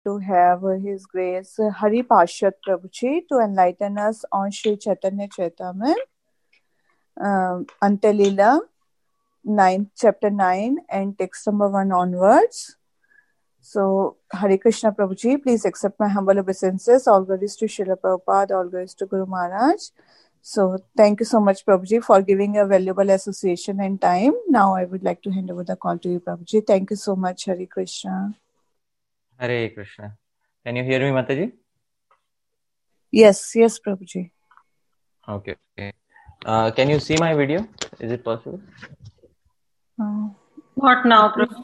to have His Grace Hari Parshad Prabhuji to enlighten us on Sri Chaitanya Charitamrita, Antalila, chapter 9 and text number 1 onwards. So, Hare Krishna Prabhuji, please accept my humble obeisances. All glories to Srila Prabhupada, all glories to Guru Maharaj. So, thank you so much, Prabhuji, for giving a valuable association and time. Now, I would like to hand over the call to you, Prabhuji. Thank you so much, Hare Krishna. Hare Krishna. Can you hear me, Mataji? Yes, Prabhuji. Okay. Can you see my video? Is it possible? Not now, Prabhu.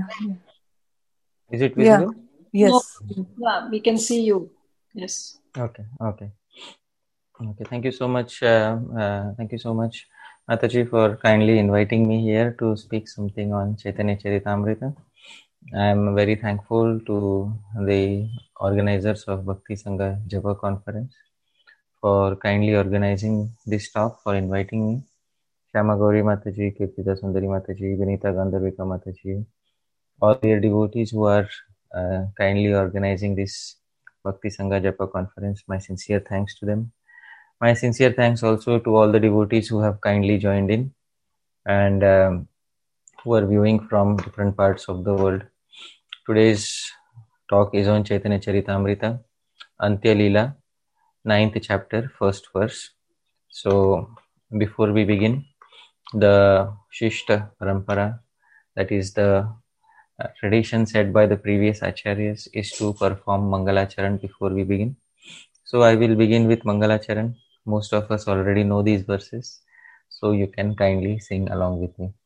Is it visible? Yes. No. Yeah, we can see you. Yes. Okay. Thank you so much. Thank you so much, Mataji, for kindly inviting me here to speak something on Chaitanya Charitamrita. I am very thankful to the organizers of Bhakti Sangha Japa conference for kindly organizing this talk, for inviting me. Shama Gauri Mataji, Kirtita Sundari Mataji, Vinita Gandharvika Mataji, all their devotees who are kindly organizing this Bhakti Sangha Japa conference. My sincere thanks to them. My sincere thanks also to all the devotees who have kindly joined in and who are viewing from different parts of the world. Today's talk is on Chaitanya Charitamrita, Antya Leela, 9th chapter, 1st verse. So, before we begin, the Shishta Parampara, that is the tradition set by the previous Acharyas, is to perform Mangalacharan before we begin. So, I will begin with Mangalacharan. Most of us already know these verses, so you can kindly sing along with me.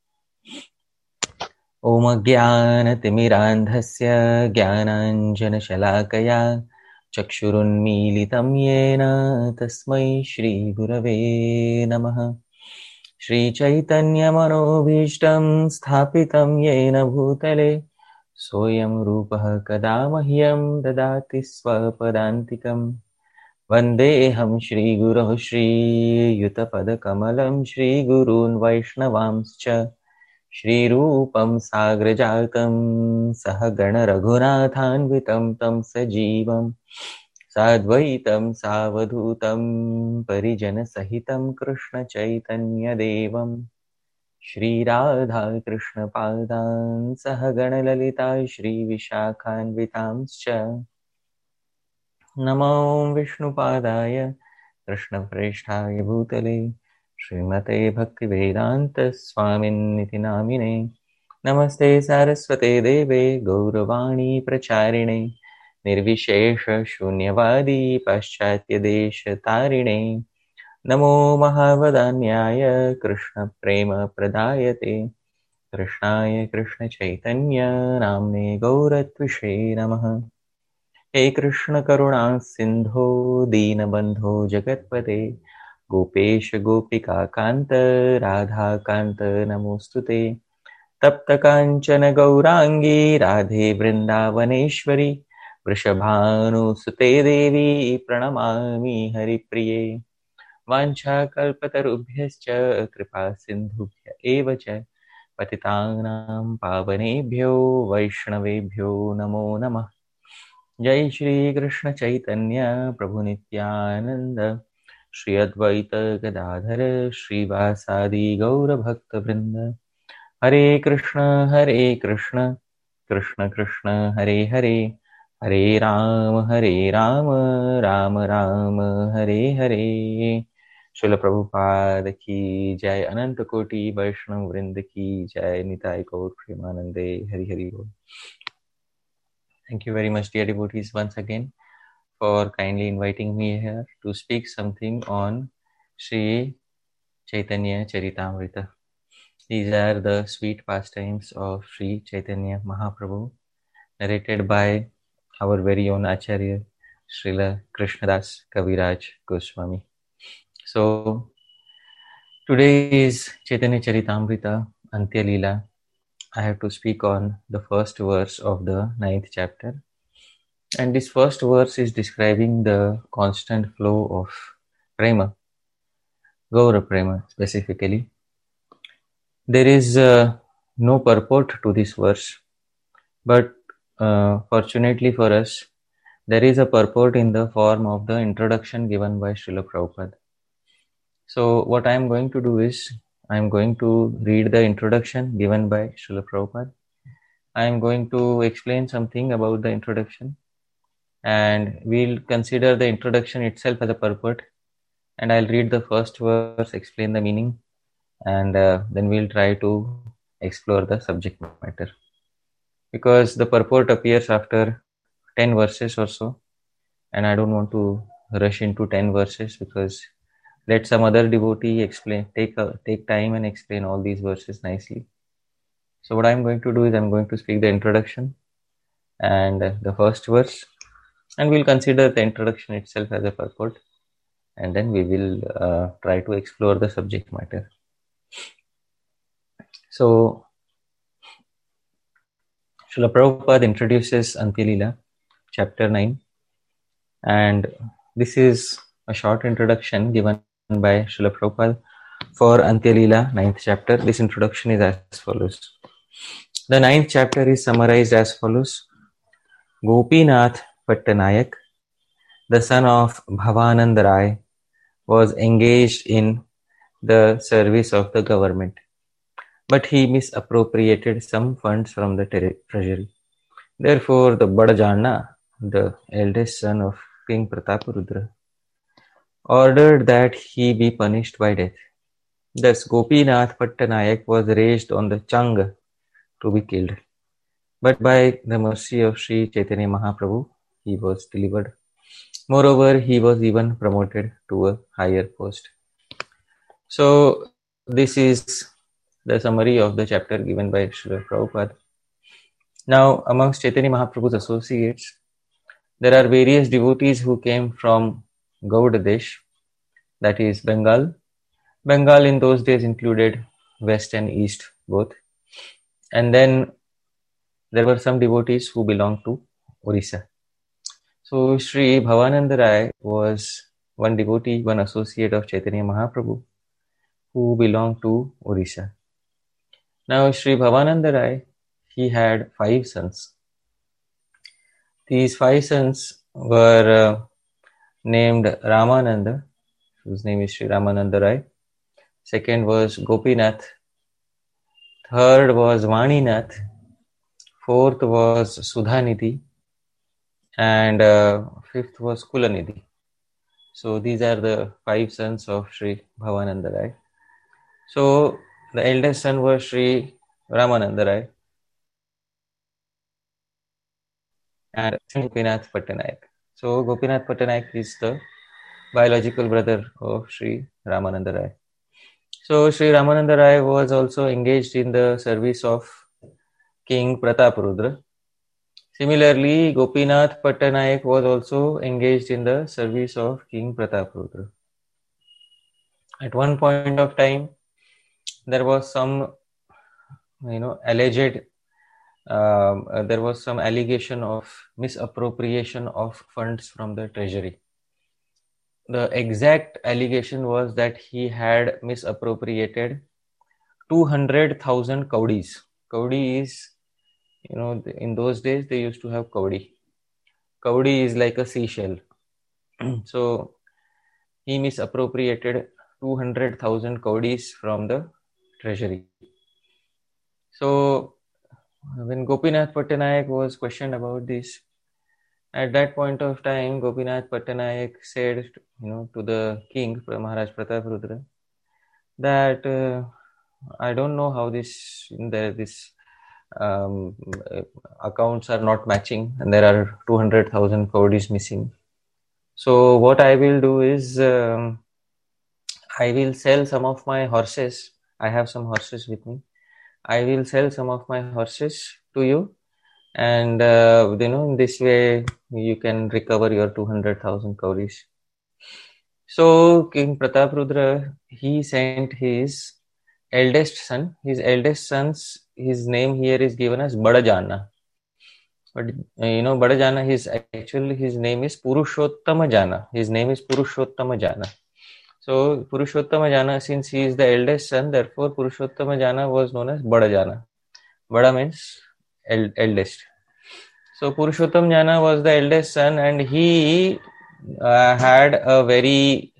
Om Jnanatimirandhasya Jnananjanashalakaya Chakshurunmilitam Yena Tasmai Shri Gurave Namaha. Shri Chaitanya Manobhishtam Sthapitam Yena Bhutale Soyam Rupaha Kadamahyam Dadati Swapadantikam Vandeham Shri Guru Shri Yutapada Kamalam Shri Gurun Vaishnavamscha Shri Rupam Sagrajatam Sahagana Raghunathanvitam Tam Sajivam Sadvaitam Savadhutam Parijana Sahitam Krishna Chaitanya Devam Shri Radha Krishna Padan Sahagana Lalita Shri Vishakhanvitamscha Namo Vishnu Padaya Krishna Preshthaya Bhutale Srimate Bhaktivedanta Swaminiti Namine Namaste Saraswate Deve Gauravani Pracharine Nirvishesha Shunyavadi Paschatya Desha Tarine Namo Mahavadanyaya Krishna Prema Pradayate Krishnaya Krishna Chaitanya Namne Gauratvishe Namaha. He Krishna Karuna Sindho Deenabandho Jagatpate Gopesh Gopika Kanta Radha Kanta Namostute Tapta Kanchana Gaurangi Radhe Vrindavaneshwari Vrishabhanu Sute Devi Pranamami Haripriye Vancha Kalpatarubhyascha Kripa Sindhubhya Evacha Patitanam Pavanebhyo Vaishnavebhyo Namo Namah. Jai Shri Krishna Chaitanya Prabhu Nityananda Shri Advaita Gadadhara Shri Vasadi Gaura Bhakta Vrinda Hare Krishna Krishna Krishna Hare Hare Hare Rama Rama Rama Hare Hare. Srila Prabhupada ki Jai. Ananta Koti Vaishnav Vrinda ki Jai. Nitai Gaur Premanande Hari Hari Bol. Thank you very much, dear devotees, once again for kindly inviting me here to speak something on Sri Chaitanya Charitamrita. These are the sweet pastimes of Sri Chaitanya Mahaprabhu, narrated by our very own Acharya, Srila Krishnadas Kaviraj Goswami. So, today is Chaitanya Charitamrita, Antya Leela. I have to speak on the first verse of the 9th chapter. And this first verse is describing the constant flow of prema, Gaura prema specifically. There is no purport to this verse, but fortunately for us, there is a purport in the form of the introduction given by Srila Prabhupada. So what I am going to do is, I am going to read the introduction given by Srila Prabhupada. I am going to explain something about the introduction, and we'll consider the introduction itself as a purport, and I'll read the first verse, explain the meaning, and then we'll try to explore the subject matter. Because the purport appears after 10 verses or so, and I don't want to rush into 10 verses, because let some other devotee explain, take time and explain all these verses nicely. So what I'm going to do is, I'm going to speak the introduction and the first verse, and we'll consider the introduction itself as a purport, and then we will try to explore the subject matter. So Srila Prabhupada introduces Antya Leela, chapter 9, and this is a short introduction given by Srila Prabhupada for Antya Leela, 9th chapter. This introduction is as follows. The 9th chapter is summarized as follows. Gopinath Pattanayak, the son of Bhavanand Rai, was engaged in the service of the government, but he misappropriated some funds from the treasury. Therefore, the Badajana, the eldest son of King Prataparudra, ordered that he be punished by death. Thus, Gopinath Pattanayak was raised on the Chang to be killed. But by the mercy of Sri Chaitanya Mahaprabhu, he was delivered. Moreover, he was even promoted to a higher post. So, this is the summary of the chapter given by Srila Prabhupada. Now, amongst Chaitanya Mahaprabhu's associates, there are various devotees who came from Gauda Desh, that is Bengal. Bengal in those days included West and East both. And then there were some devotees who belonged to Orissa. So Sri Bhavananda Rai was one devotee, one associate of Chaitanya Mahaprabhu who belonged to Orissa. Now Sri Bhavananda Rai, he had 5 sons. These 5 sons were named Ramananda, whose name is Sri Ramananda Rai. Second was Gopinath. Third was Vaninath. Fourth was Sudhanidhi. And fifth was Kulanidhi. So these are the 5 sons of Sri Bhavananda Rai. So the eldest son was Sri Ramananda Rai and Gopinath Pattanayak. So Gopinath Pattanayak is the biological brother of Sri Ramananda Rai. So Sri Ramananda Rai was also engaged in the service of King Prataparudra. Similarly, Gopinath Pattanayak was also engaged in the service of King Prataparudra. At one point of time, there was some, alleged, there was some allegation of misappropriation of funds from the treasury. The exact allegation was that he had misappropriated 200,000 kaudis. Kaudi is, in those days they used to have kaudi. Kaudi is like a seashell. So he misappropriated 200,000 kaudis from the treasury. So when Gopinath Pattanayak was questioned about this, at that point of time, Gopinath Pattanayak said, to the king, Maharaj Prataparudra, that I don't know how this accounts are not matching, and there are 200,000 kaudis missing. So what I will do is, I will sell some of my horses. I have some horses with me. I will sell some of my horses to you, and in this way you can recover your 200,000 kaudis. So King Prataparudra, he sent his eldest son. His eldest son's, his name here is given as Badajana. But Badajana, his name is Purushottama Jana. His name is Purushottama Jana. So Purushottama Jana, since he is the eldest son, therefore Purushottama Jana was known as Badajana. Bada means eldest. So Purushottam Jana was the eldest son, and he had a very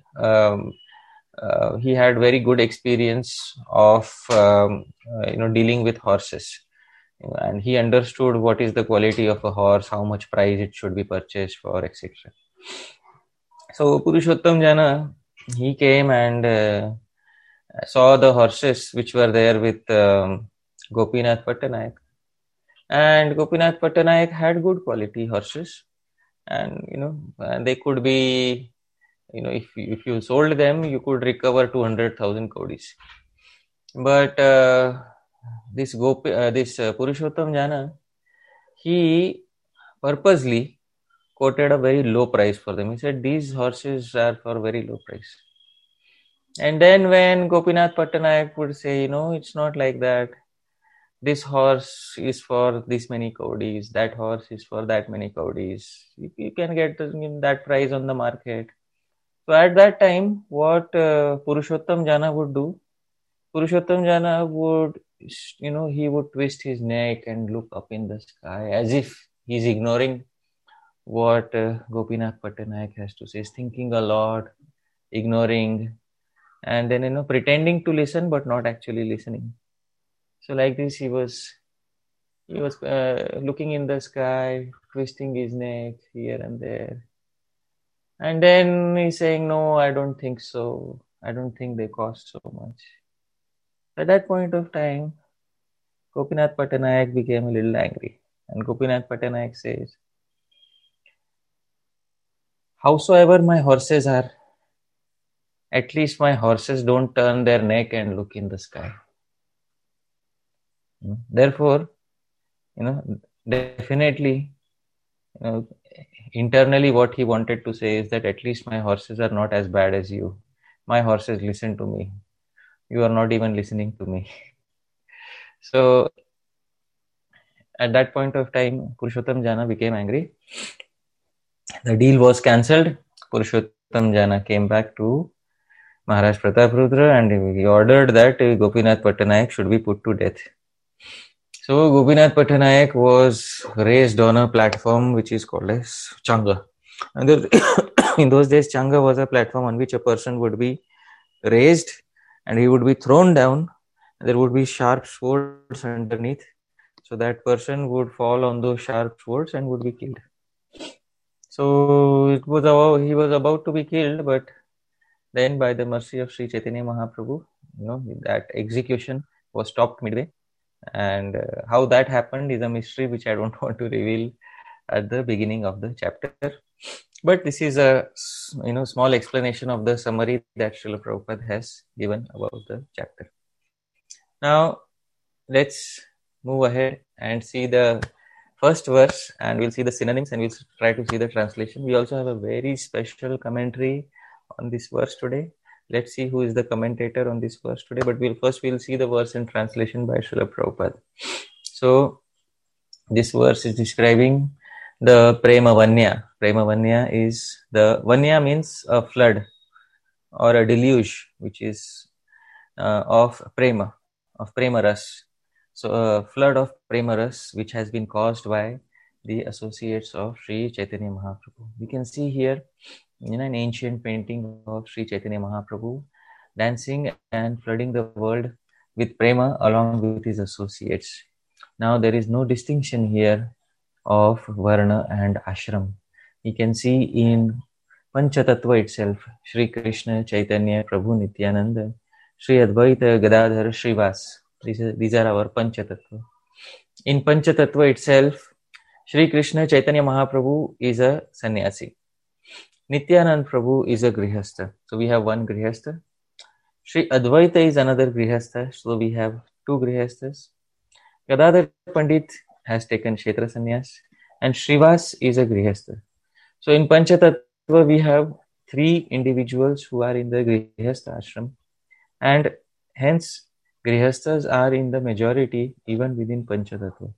he had very good experience of dealing with horses, and he understood what is the quality of a horse, how much price it should be purchased for, etc. So Purushottam Jana, he came and saw the horses which were there with Gopinath Pattanayak. And Gopinath Pattanayak had good quality horses, and they could be, if you sold them, you could recover 200,000 kaudis. But this Purushottam Jana, he purposely quoted a very low price for them. He said these horses are for very low price. And then when Gopinath Pattanayak would say, it's not like that. This horse is for this many kaudis, that horse is for that many kaudis. You can get that price on the market. So at that time, what Purushottam Jana would do, Purushottam Jana would, he would twist his neck and look up in the sky as if he's ignoring what Gopinath Pattanayak has to say. He's thinking a lot, ignoring, and then, pretending to listen but not actually listening. So like this, he was looking in the sky, twisting his neck here and there. And then he's saying, no, I don't think so. I don't think they cost so much. At that point of time, Gopinath Pattanayak became a little angry. And Gopinath Pattanayak says, howsoever my horses are, at least my horses don't turn their neck and look in the sky. Therefore, definitely, internally what he wanted to say is that at least my horses are not as bad as you. My horses listen to me. You are not even listening to me. So at that point of time, Purushottam Jana became angry. The deal was cancelled. Purushottam Jana came back to Maharaj Prataprudra and he ordered that Gopinath Pattanayak should be put to death. So Gopinath Pattanayak was raised on a platform which is called as Changa. And in those days, Changa was a platform on which a person would be raised and he would be thrown down. There would be sharp swords underneath. So that person would fall on those sharp swords and would be killed. So he was about to be killed, but then by the mercy of Sri Chaitanya Mahaprabhu, that execution was stopped midway. And how that happened is a mystery which I don't want to reveal at the beginning of the chapter. But this is a small explanation of the summary that Srila Prabhupada has given about the chapter. Now, let's move ahead and see the first verse, and we'll see the synonyms and we'll try to see the translation. We also have a very special commentary on this verse today. Let's see who is the commentator on this verse today, but we'll see the verse in translation by Srila Prabhupada. So, this verse is describing the Prema Vanya. Prema Vanya Vanya means a flood or a deluge, which is of Prema Ras. So, a flood of Prema Ras, which has been caused by the associates of Sri Chaitanya Mahaprabhu. We can see here an ancient painting of Sri Chaitanya Mahaprabhu dancing and flooding the world with prema along with his associates. Now there is no distinction here of Varna and Ashram. You can see in Panchatattva itself, Sri Krishna, Chaitanya, Prabhu Nityananda, Sri Advaita, Gadadhar, Srivas. These are our Panchatattva. In Panchatattva itself, Sri Krishna, Chaitanya Mahaprabhu is a sannyasi. Nityanand Prabhu is a grihastha. So we have one grihastha. Sri Advaita is another grihastha. So we have two grihasthas. Gadadhar Pandit has taken Kshetra Sannyas and Srivas is a grihastha. So in Panchatattva we have three individuals who are in the grihastha ashram, and hence grihasthas are in the majority even within Panchatattva.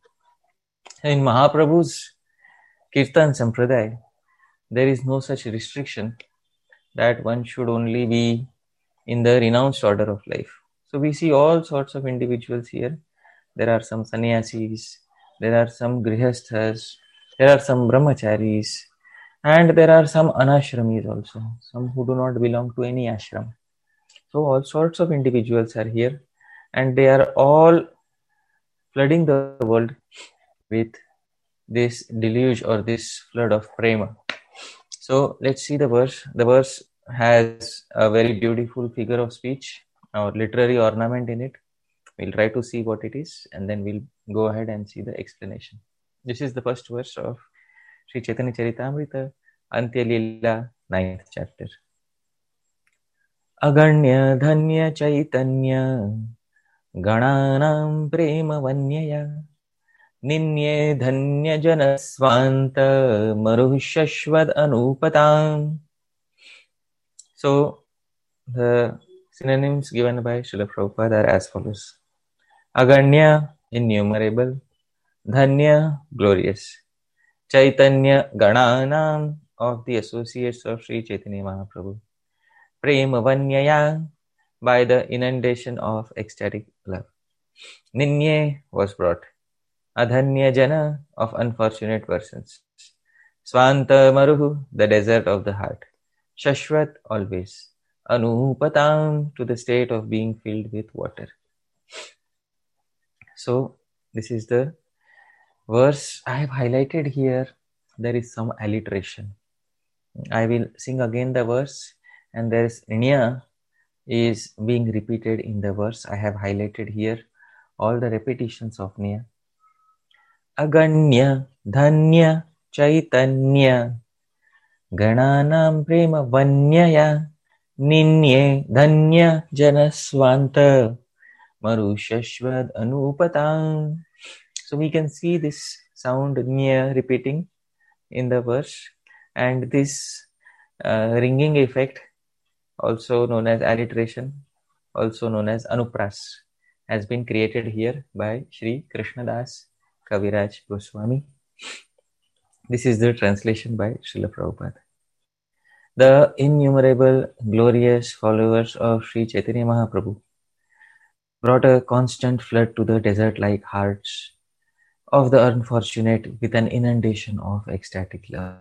In Mahaprabhu's Kirtan Sampradaya, there is no such restriction that one should only be in the renounced order of life. So we see all sorts of individuals here. There are some sannyasis, there are some grihasthas, There are some brahmacharis, and there are some anashramis also, some who do not belong to any ashram. So all sorts of individuals are here, and they are all flooding the world with this deluge or this flood of prema. So let's see the verse. The verse has a very beautiful figure of speech or literary ornament in it. We'll try to see what it is, and then we'll go ahead and see the explanation. This is the first verse of Sri Chaitanya Charitamrita, Antya Leela, 9th chapter. Aganya dhanya chaitanya gananam prema vanyaya ninye dhanya janasvanta marushashvad anupatam. So the synonyms given by Srila Prabhupada are as follows. Aganya, innumerable. Dhanya, glorious. Chaitanya, gananam, of the associates of Sri Chaitanya Mahaprabhu. Prema vanyaya, by the inundation of ecstatic love. Ninye was brought. Adhanya jana, of unfortunate persons. Swanta maruhu, the desert of the heart. Shashvat, always. Anupatam, to the state of being filled with water. So this is the verse I have highlighted here. There is some alliteration. I will sing again the verse, and there is nya is being repeated in the verse. I have highlighted here all the repetitions of nya. Aganya dhanya chaitanya gananam prema vanyaya ninye dhanya janasvanta marushashvad anupatam. So we can see this sound nya repeating in the verse, and this ringing effect, also known as alliteration, also known as anupras, has been created here by Sri Krishnadas Kaviraj Goswami. This is the translation by Srila Prabhupada. The innumerable glorious followers of Sri Chaitanya Mahaprabhu brought a constant flood to the desert-like hearts of the unfortunate with an inundation of ecstatic love.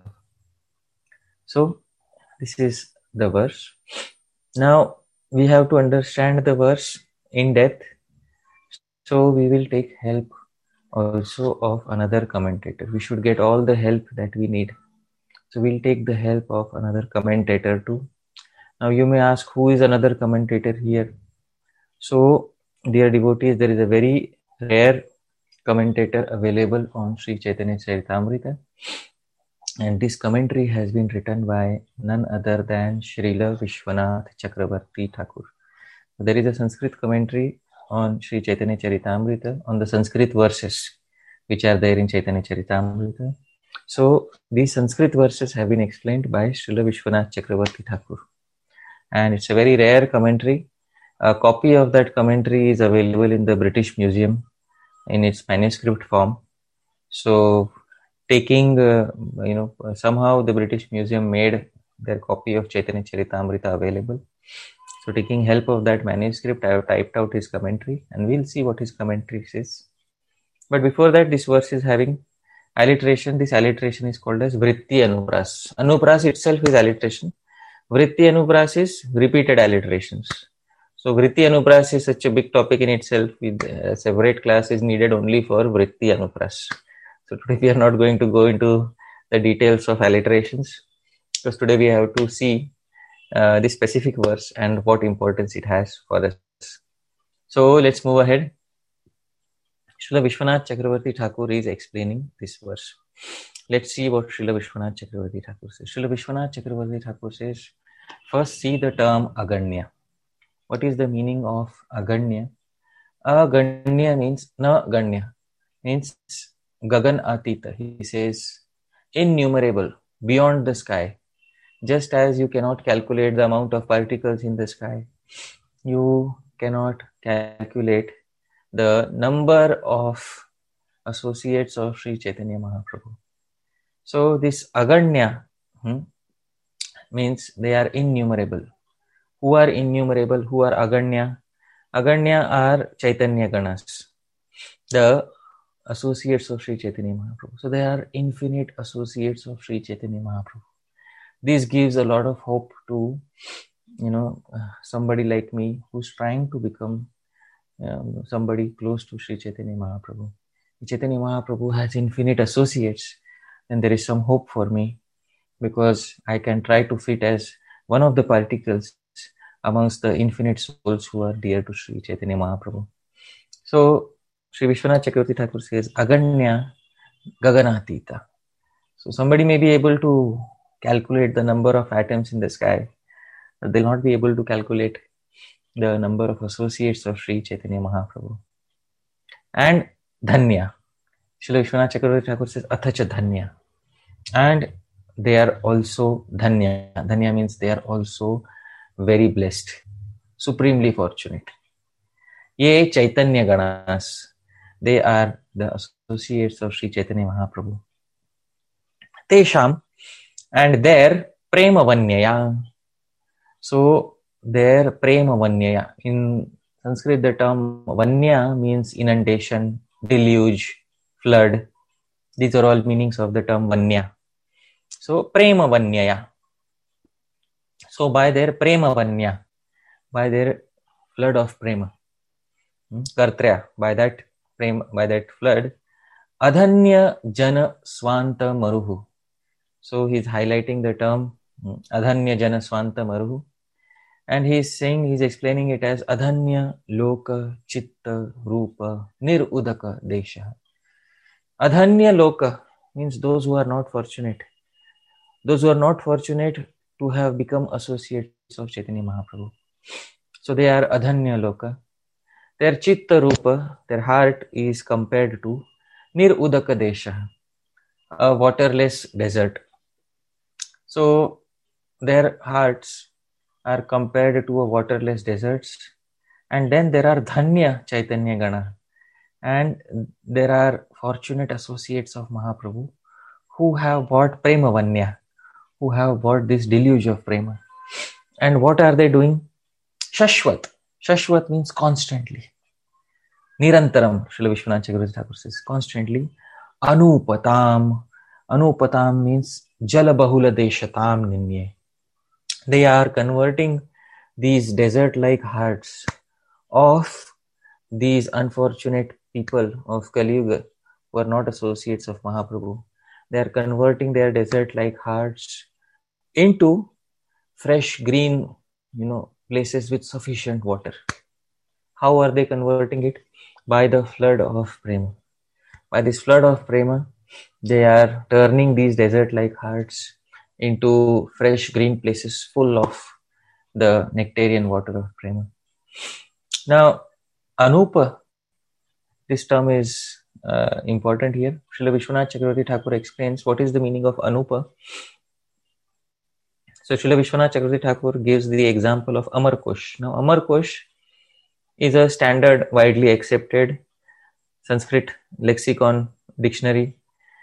So, this is the verse. Now, we have to understand the verse in depth. So, we will take help also of another commentator. We should get all the help that we need. So, we'll take the help of another commentator too. Now, you may ask, who is another commentator here? So, dear devotees, there is a very rare commentator available on Sri Chaitanya Charitamrita, and this commentary has been written by none other than Srila Vishwanath Chakravarti Thakur. There is a Sanskrit commentary on Sri Chaitanya Charitamrita on the Sanskrit verses which are there in Chaitanya Charitamrita. So these Sanskrit verses have been explained by Srila Vishwanath Chakravarti Thakur, and it's a very rare commentary. A copy of that commentary is available in the British Museum in its manuscript form. So taking, somehow the British Museum made their copy of Chaitanya Charitamrita available. So taking help of that manuscript, I have typed out his commentary, and we'll see what his commentary says. But before that, this verse is having alliteration. This alliteration is called as Vritti Anupras. Anupras itself is alliteration. Vritti Anupras is repeated alliterations. So Vritti Anupras is such a big topic in itself, with a separate class is needed only for Vritti Anupras. So today we are not going to go into the details of alliterations, because today we have to see this specific verse and what importance it has for us. So let's move ahead. Srila Vishwanath Chakravarti Thakur is explaining this verse. Let's see what Srila Vishwanath Chakravarti Thakur says. Srila Vishwanath Chakravarti Thakur says, first see the term Aganya. What is the meaning of Aganya? Aganya means na Ganya, means Gagan Atita. He says innumerable, beyond the sky. Just as you cannot calculate the amount of particles in the sky, you cannot calculate the number of associates of Sri Chaitanya Mahaprabhu. So this Aganya means they are innumerable. Who are innumerable? Who are Aganya? Aganya are Chaitanya Ganas. The associates of Sri Chaitanya Mahaprabhu. So they are infinite associates of Sri Chaitanya Mahaprabhu. This gives a lot of hope to, somebody like me who's trying to become somebody close to Sri Chaitanya Mahaprabhu. Chaitanya Mahaprabhu has infinite associates, and there is some hope for me because I can try to fit as one of the particles amongst the infinite souls who are dear to Sri Chaitanya Mahaprabhu. So Sri Vishwanath Chakravarti Thakur says, Aganya Gaganatita. So somebody may be able to calculate the number of atoms in the sky, but they'll not be able to calculate the number of associates of Sri Chaitanya Mahaprabhu. And Dhanya. Srila Vishwanath Chakravarti Thakur says, Athacha Dhanya. And they are also Dhanya. Dhanya means they are also very blessed, supremely fortunate. Ye Chaitanya Ganas. They are the associates of Sri Chaitanya Mahaprabhu. Tesham, and their Prema Vanyaya. So their Prema Vanyaya. In Sanskrit, the term Vanya means inundation, deluge, flood. These are all meanings of the term Vanya. So Prema Vanyaya. So by their Prema Vanya, by their flood of Prema, Kartrya, by that flood, Adhanya Jana Swanta Maruhu. So he's highlighting the term Adhanya Jana Swanta Maruhu, and he's explaining it as Adhanya Loka Chitta Rupa Nirudaka Desha. Adhanya Loka means those who are not fortunate. Those who are not fortunate to have become associates of Chaitanya Mahaprabhu. So they are Adhanya Loka. Their Chitta Rupa, their heart, is compared to Nirudaka Desha, a waterless desert. So their hearts are compared to a waterless deserts. And then there are Dhanya Chaitanya Gana. And there are fortunate associates of Mahaprabhu who have bought Prema Vanya, who have bought this deluge of Prema. And what are they doing? Shashwat. Shashwat means constantly. Nirantaram, Srila Vishwanath Chakravarti Thakur says, constantly. Anupatam. Anupatam means Jalabahula Deshatam Ninye. They are converting these desert-like hearts of these unfortunate people of Kali Yuga who are not associates of Mahaprabhu. They are converting their desert-like hearts into fresh, green, places with sufficient water. How are they converting it? By the flood of Prema. By this flood of Prema, they are turning these desert-like hearts into fresh, green places full of the nectarian water of Prema. Now, Anupa, this term is important here. Srila Vishwanath Chakravarti Thakur explains what is the meaning of Anupa. So Srila Vishwanath Chakravarti Thakur gives the example of Amarkosh. Now Amarkosh is a standard, widely accepted Sanskrit lexicon dictionary,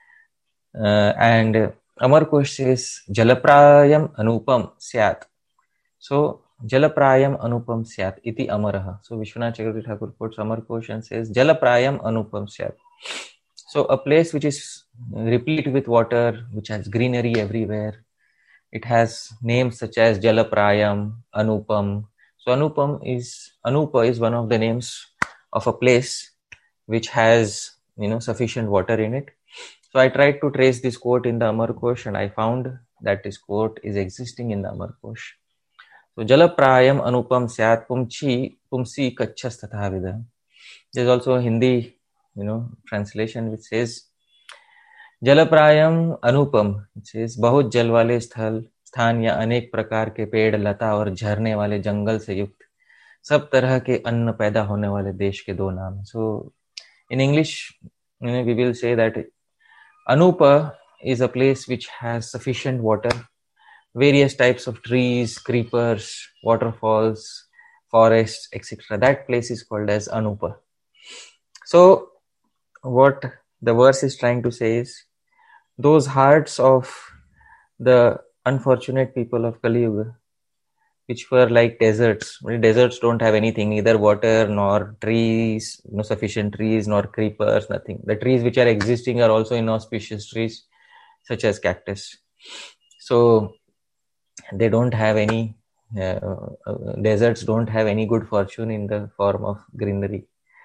and Amarkosh says Jalaprayam Anupam Syat. So Jalaprayam Anupam Syat iti Amaraha. So Vishwanath Chakravarti Thakur quotes Amarkosh and says Jalaprayam Anupam Syat. So a place which is replete with water, which has greenery everywhere. It has names such as Jalaprayam, Anupam. So Anupa is one of the names of a place which has sufficient water in it. So I tried to trace this quote in the Amarkosh, and I found that this quote is existing in the Amarkosh. So Jalaprayam Anupam Syat Pumsi Kachchas Tatha Vida. There's also a Hindi translation which says Jalaprayam Anupam. It says बहुत जल वाले स्थान या अनेक प्रकार के पेड़ लता और झरने वाले जंगल से युक्त सब तरह के अन्न पैदा होने वाले देश के दो नाम. So in English, we will say that Anupa is a place which has sufficient water, various types of trees, creepers, waterfalls, forests, etc. That place is called as Anupa. So what the verse is trying to say is, those hearts of the unfortunate people of Kali Yuga, which were like deserts. Well, deserts don't have anything, neither water nor trees, no sufficient trees nor creepers, nothing. The trees which are existing are also inauspicious trees, such as cactus. So they don't have any, deserts don't have any good fortune in the form of greenery.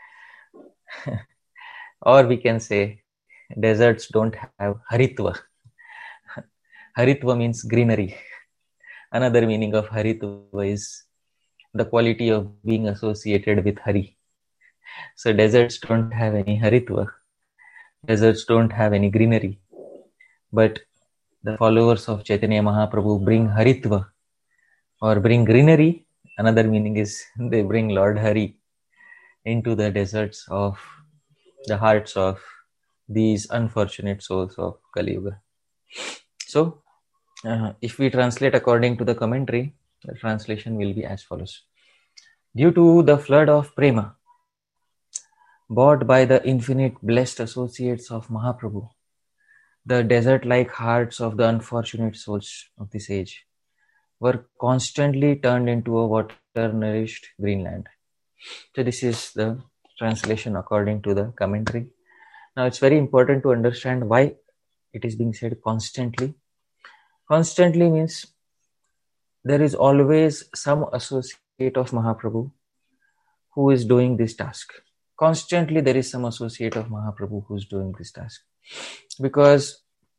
Or we can say deserts don't have haritva. Haritva means greenery. Another meaning of haritva is the quality of being associated with Hari. So deserts don't have any haritva. Deserts don't have any greenery. But the followers of Chaitanya Mahaprabhu bring haritva or bring greenery. Another meaning is they bring Lord Hari into the deserts of the hearts of these unfortunate souls of Kali Yuga. So, if we translate according to the commentary, the translation will be as follows. Due to the flood of prema, bought by the infinite blessed associates of Mahaprabhu, the desert-like hearts of the unfortunate souls of this age were constantly turned into a water-nourished greenland. So this is the translation according to the commentary. Now it's very important to understand why it is being said constantly. Constantly means there is always some associate of Mahaprabhu who is doing this task. Constantly there is some associate of Mahaprabhu who is doing this task. Because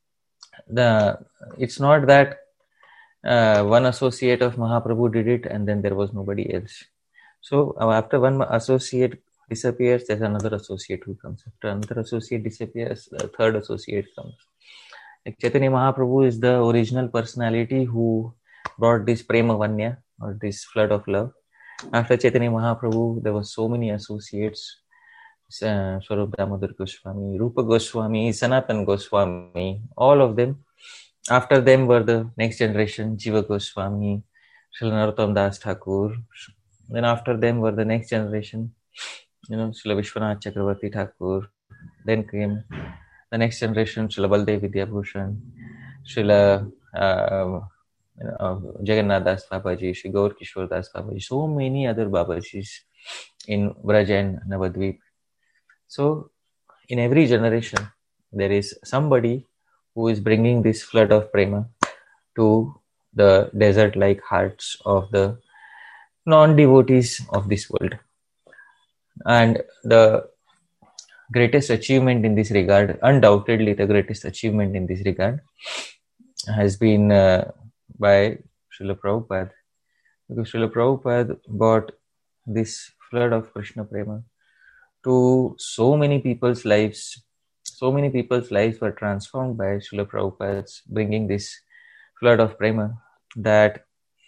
it's not that one associate of Mahaprabhu did it and then there was nobody else. So after one associate disappears, there's another associate who comes. After another associate disappears, a third associate comes. Like Chaitanya Mahaprabhu is the original personality who brought this Prema Vanya or this flood of love. After Chaitanya Mahaprabhu, there were so many associates. Swarup Damodar Goswami, Rupa Goswami, Sanatan Goswami, all of them. After them were the next generation, Jiva Goswami, Srila Narottam Das Thakur. Then after them were the next generation, Srila Vishwanath Chakravarti Thakur. Then came the next generation, Srila Baldev Vidyabhushan, Srila Jagannath Das Babaji, Sri Gaur Kishore Das Babaji, so many other Babajis in Braj and Navadvip. So in every generation, there is somebody who is bringing this flood of prema to the desert-like hearts of the non-devotees of this world. And the greatest achievement in this regard, undoubtedly the greatest achievement in this regard, has been by Srila Prabhupada. Because Srila Prabhupada brought this flood of Krishna prema to so many people's lives. So many people's lives were transformed by Srila Prabhupada's bringing this flood of prema that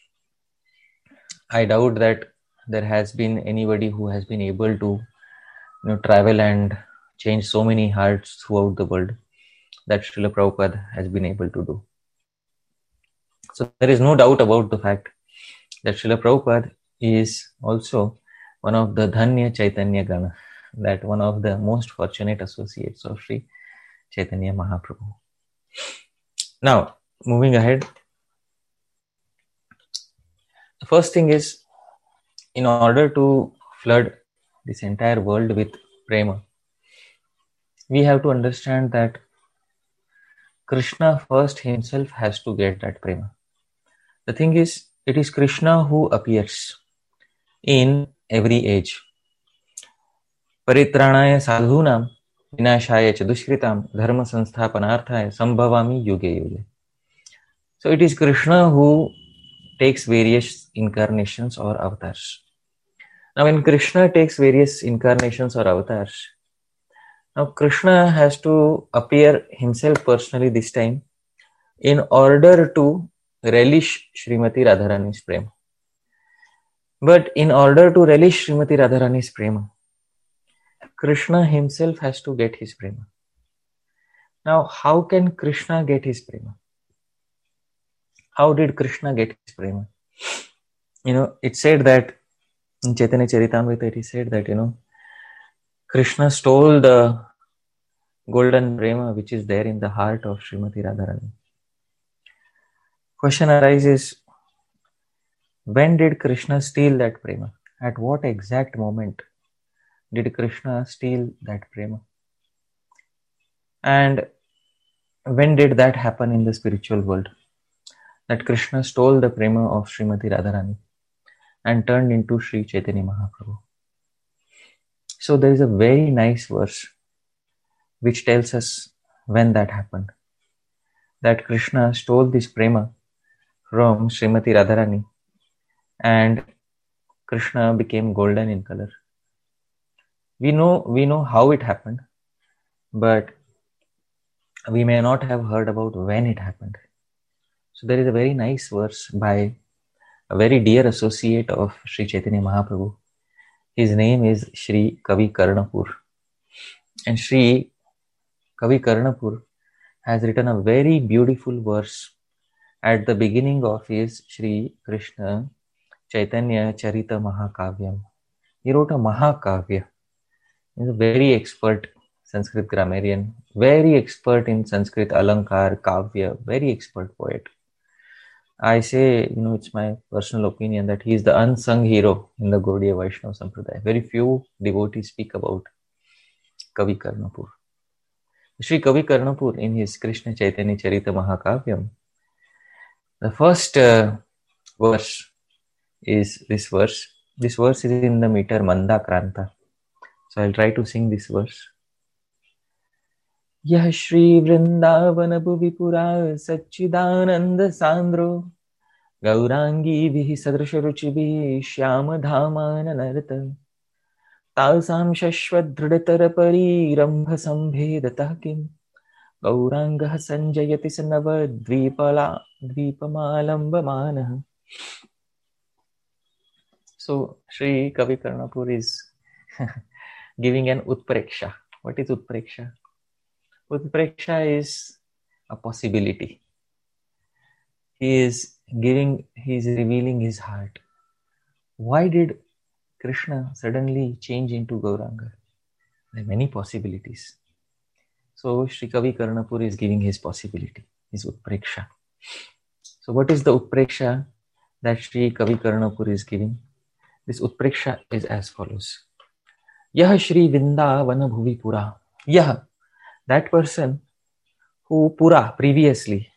I doubt that there has been anybody who has been able to travel and change so many hearts throughout the world that Srila Prabhupada has been able to do. So there is no doubt about the fact that Srila Prabhupada is also one of the Dhanya Chaitanya Gana, that one of the most fortunate associates of Sri Chaitanya Mahaprabhu. Now, moving ahead, the first thing is, in order to flood this entire world with prema, we have to understand that Krishna first himself has to get that prema. The thing is, it is Krishna who appears in every age. Paritranaya sadhunam vinashaya cha dushkritam dharma sansthapanarthaya sambhavami yuge yuge. So it is Krishna who takes various incarnations or avatars. Now when Krishna takes various incarnations or avatars, now Krishna has to appear himself personally this time in order to relish Srimati Radharani's prema. But in order to relish Srimati Radharani's prema, Krishna himself has to get his prema. Now, how can Krishna get his prema? How did Krishna get his prema? It said that in Chaitanya Charitamrita, it is said that, Krishna stole the golden prema which is there in the heart of Srimati Radharani. Question arises, When did Krishna steal that prema? At what exact moment did Krishna steal that prema? And when did that happen in the spiritual world? That Krishna stole the prema of Srimati Radharani and turned into Sri Chaitanya Mahaprabhu. So there is a very nice verse which tells us when that happened. That Krishna stole this prema from Srimati Radharani and Krishna became golden in color. We know how it happened, but we may not have heard about when it happened. So there is a very nice verse by a very dear associate of Sri Chaitanya Mahaprabhu. His name is Sri Kavi Karnapur. And Sri Kavi Karnapur has written a very beautiful verse at the beginning of his Sri Krishna Chaitanya Charita Mahakavyam. He wrote a Mahakavya. He is a very expert Sanskrit grammarian, very expert in Sanskrit Alankar, Kavya, very expert poet. I say, it's my personal opinion that he is the unsung hero in the Gaudiya Vaishnava Sampradaya. Very few devotees speak about Kavi Karnapur. Sri Kavi Karnapur, in his Krishna Chaitanya Charita Mahakavyam, the first verse is this verse. This verse is in the meter Manda Kranta. So I'll try to sing this verse. Yah Shri Vrindavan Bhuvipura Satchidananda Sandro Gaurangi Vihi Sadrisha Ruchibi Shyama Dhamana Narata Tasam Shashvad Dhridatara Pari Rambha Sambhedatah Kim Gaurangah Sanjayati Sanava Dvipamalambamana. So Sri Kavi Karnapur is giving an Utpreksha. What is Utpreksha? Utpreksha is a possibility. He is revealing his heart. Why did Krishna suddenly change into Gauranga? There are many possibilities. So Sri Kavi Karnapur is giving his possibility, his Utpreksha. So what is the Utpreksha that Sri Kavi Karnapur is giving? This Utpreksha is as follows. Yah Shri Vrindavana Bhuvi Pura. Yah, that person who Pura, previously,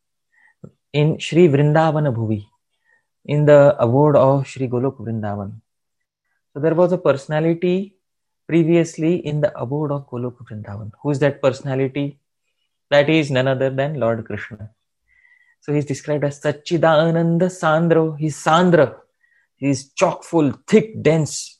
in Shri Vrindavana Bhuvi, in the abode of Shri Golok Vrindavan. So there was a personality previously in the abode of Golok Vrindavan. Who is that personality? That is none other than Lord Krishna. So he is described as Satchidananda Sandro. He is Sandra. He is chock full, thick, dense,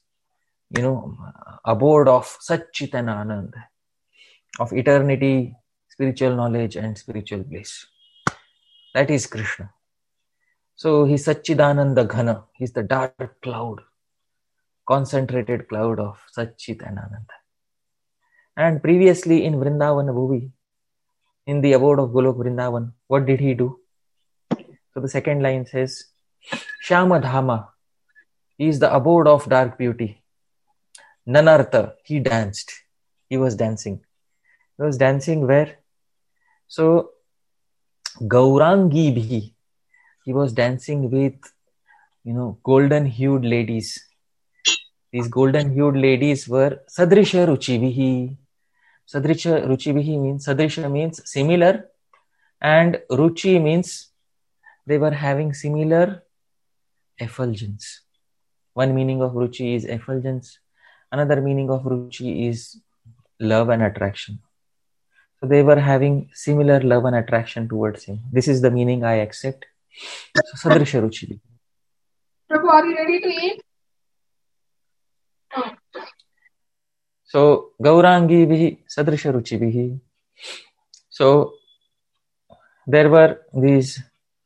abode of Satchitananda, of eternity, spiritual knowledge and spiritual bliss. That is Krishna. So he is Satchidananda Ghana. He is the dark cloud, concentrated cloud of Satchitananda. And previously in Vrindavana Bhuvi, in the abode of Golok Vrindavan, what did he do? So the second line says, Shyama Dhama. He is the abode of dark beauty. Nanartha, he danced. He was dancing. He was dancing where? So, Gaurangi Bhi. He was dancing with, golden-hued ladies. These golden-hued ladies were Sadrisha Ruchibihi. Sadrisha Ruchibihi means, Sadrisha means similar, and Ruchi means they were having similar effulgence. One meaning of Ruchi is effulgence. Another meaning of Ruchi is love and attraction. So they were having similar love and attraction towards him. This is the meaning I accept. So Sadrisha Ruchi. Prabhu, are you ready to eat? So Gaurangi Vihi, Sadrisha Ruchi Vihi. So there were these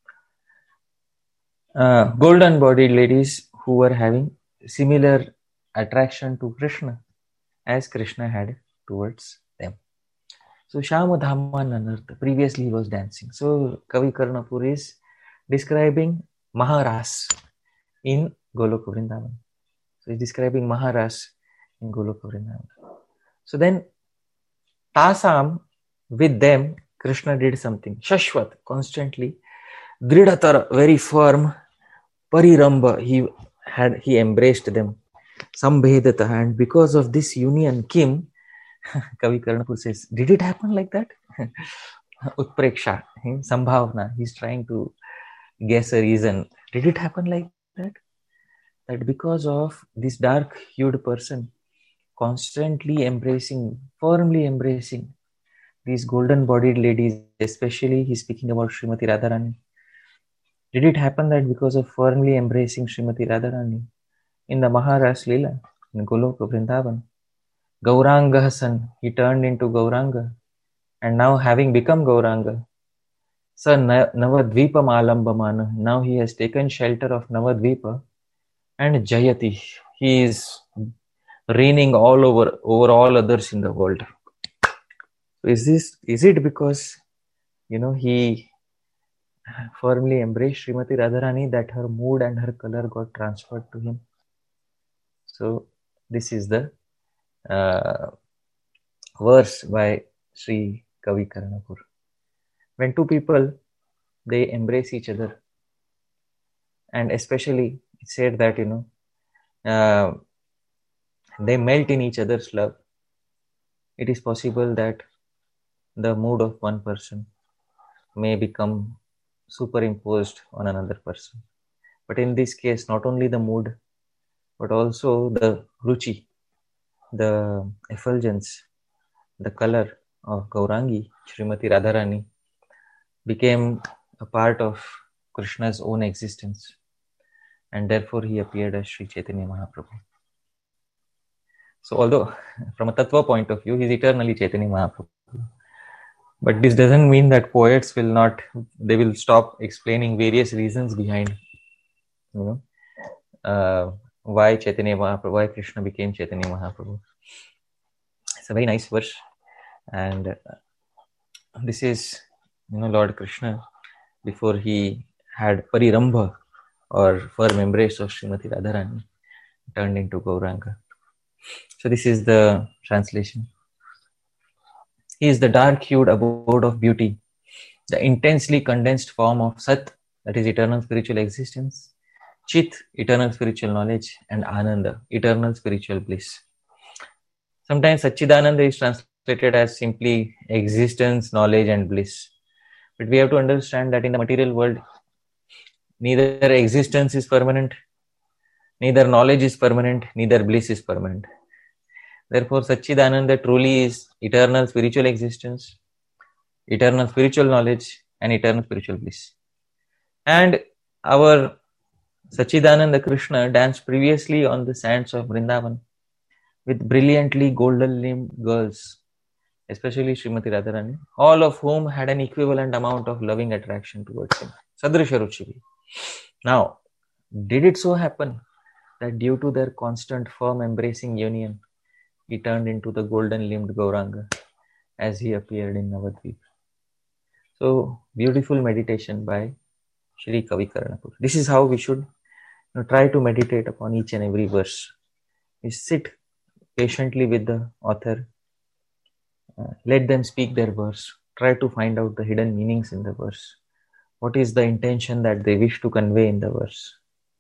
golden bodied ladies who were having similar attraction to Krishna as Krishna had towards them. So Shyama Dhama Nanartha, previously he was dancing. So Kavi Karnapur is describing Maharas in Golok Vrindavan. So he's describing Maharas in Golok Vrindavan. So then Tasam, with them, Krishna did something. Shashvat, constantly. Dridhatar, very firm. Pariramba, he embraced them. Sambhedata, and because of this union, Kim, Kavi Karnapur says, did it happen like that? Utpreksha, Sambhavna, he's trying to guess a reason. Did it happen like that? That because of this dark-hued person constantly embracing, firmly embracing these golden-bodied ladies, especially he's speaking about Srimati Radharani. Did it happen that because of firmly embracing Srimati Radharani in the Maharas Leela, in Goloka Vrindavan, Gauranga Hasan, he turned into Gauranga, and now having become Gauranga, Sa Navadvipa Malambamana, now he has taken shelter of Navadvipa, and Jayati, he is reigning all over all others in the world. So is it because he firmly embraced Srimati Radharani that her mood and her color got transferred to him? So this is the verse by Sri Kavi Karnapur. When two people, they embrace each other, and especially it said that they melt in each other's love, it is possible that the mood of one person may become superimposed on another person. But in this case, not only the mood, but also the ruchi, the effulgence, the color of Gaurangi, Srimati Radharani, became a part of Krishna's own existence, and therefore he appeared as Sri Chaitanya Mahaprabhu. So although from a tattva point of view, he is eternally Chaitanya Mahaprabhu, but this doesn't mean that poets will stop explaining various reasons behind why Chaitanya Mahaprabhu, why Krishna became Chaitanya Mahaprabhu. It's a very nice verse, and this is Lord Krishna before he had Parirambha or firm embrace of Srimati Radharani, turned into Gauranga. So this is the translation. He is the dark-hued abode of beauty, the intensely condensed form of Sat, that is eternal spiritual existence, Chit, eternal spiritual knowledge, and Ananda, eternal spiritual bliss. Sometimes Satchidananda is translated as simply existence, knowledge, and bliss. But we have to understand that in the material world, neither existence is permanent, neither knowledge is permanent, neither bliss is permanent. Therefore, Satchidananda truly is eternal spiritual existence, eternal spiritual knowledge, and eternal spiritual bliss. And our Satchidananda Krishna danced previously on the sands of Vrindavan with brilliantly golden-limbed girls, especially Srimati Radharani, all of whom had an equivalent amount of loving attraction towards him. Sadrisha Ruchivi. Now, did it so happen that due to their constant firm embracing union, he turned into the golden-limbed Gauranga as he appeared in Navadvip? So, beautiful meditation by Sri Kavi Karnapur. This is how we should try to meditate upon each and every verse. We sit patiently with the author, let them speak their verse, try to find out the hidden meanings in the verse. What is the intention that they wish to convey in the verse?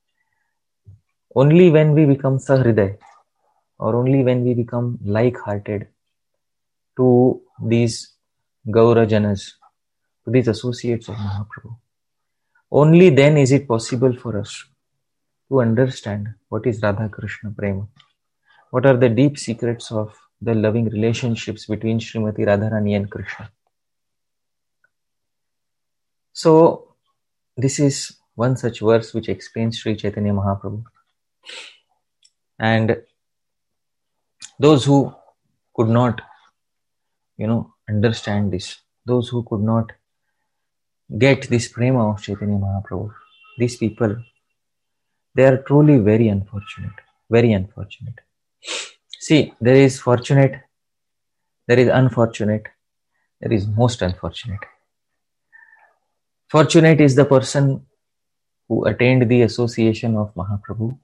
Only when we become Sahriday, or only when we become like-hearted to these Gaurajanas, to these associates of Mahaprabhu, only then is it possible for us to understand what is Radha Krishna Prema, what are the deep secrets of the loving relationships between Srimati Radharani and Krishna. So, this is one such verse which explains Sri Chaitanya Mahaprabhu. And those who could not, understand this, those who could not get this prema of Chaitanya Mahaprabhu, these people, they are truly very unfortunate, very unfortunate. See, there is fortunate, there is unfortunate, there is most unfortunate. Fortunate is the person who attained the association of Mahaprabhu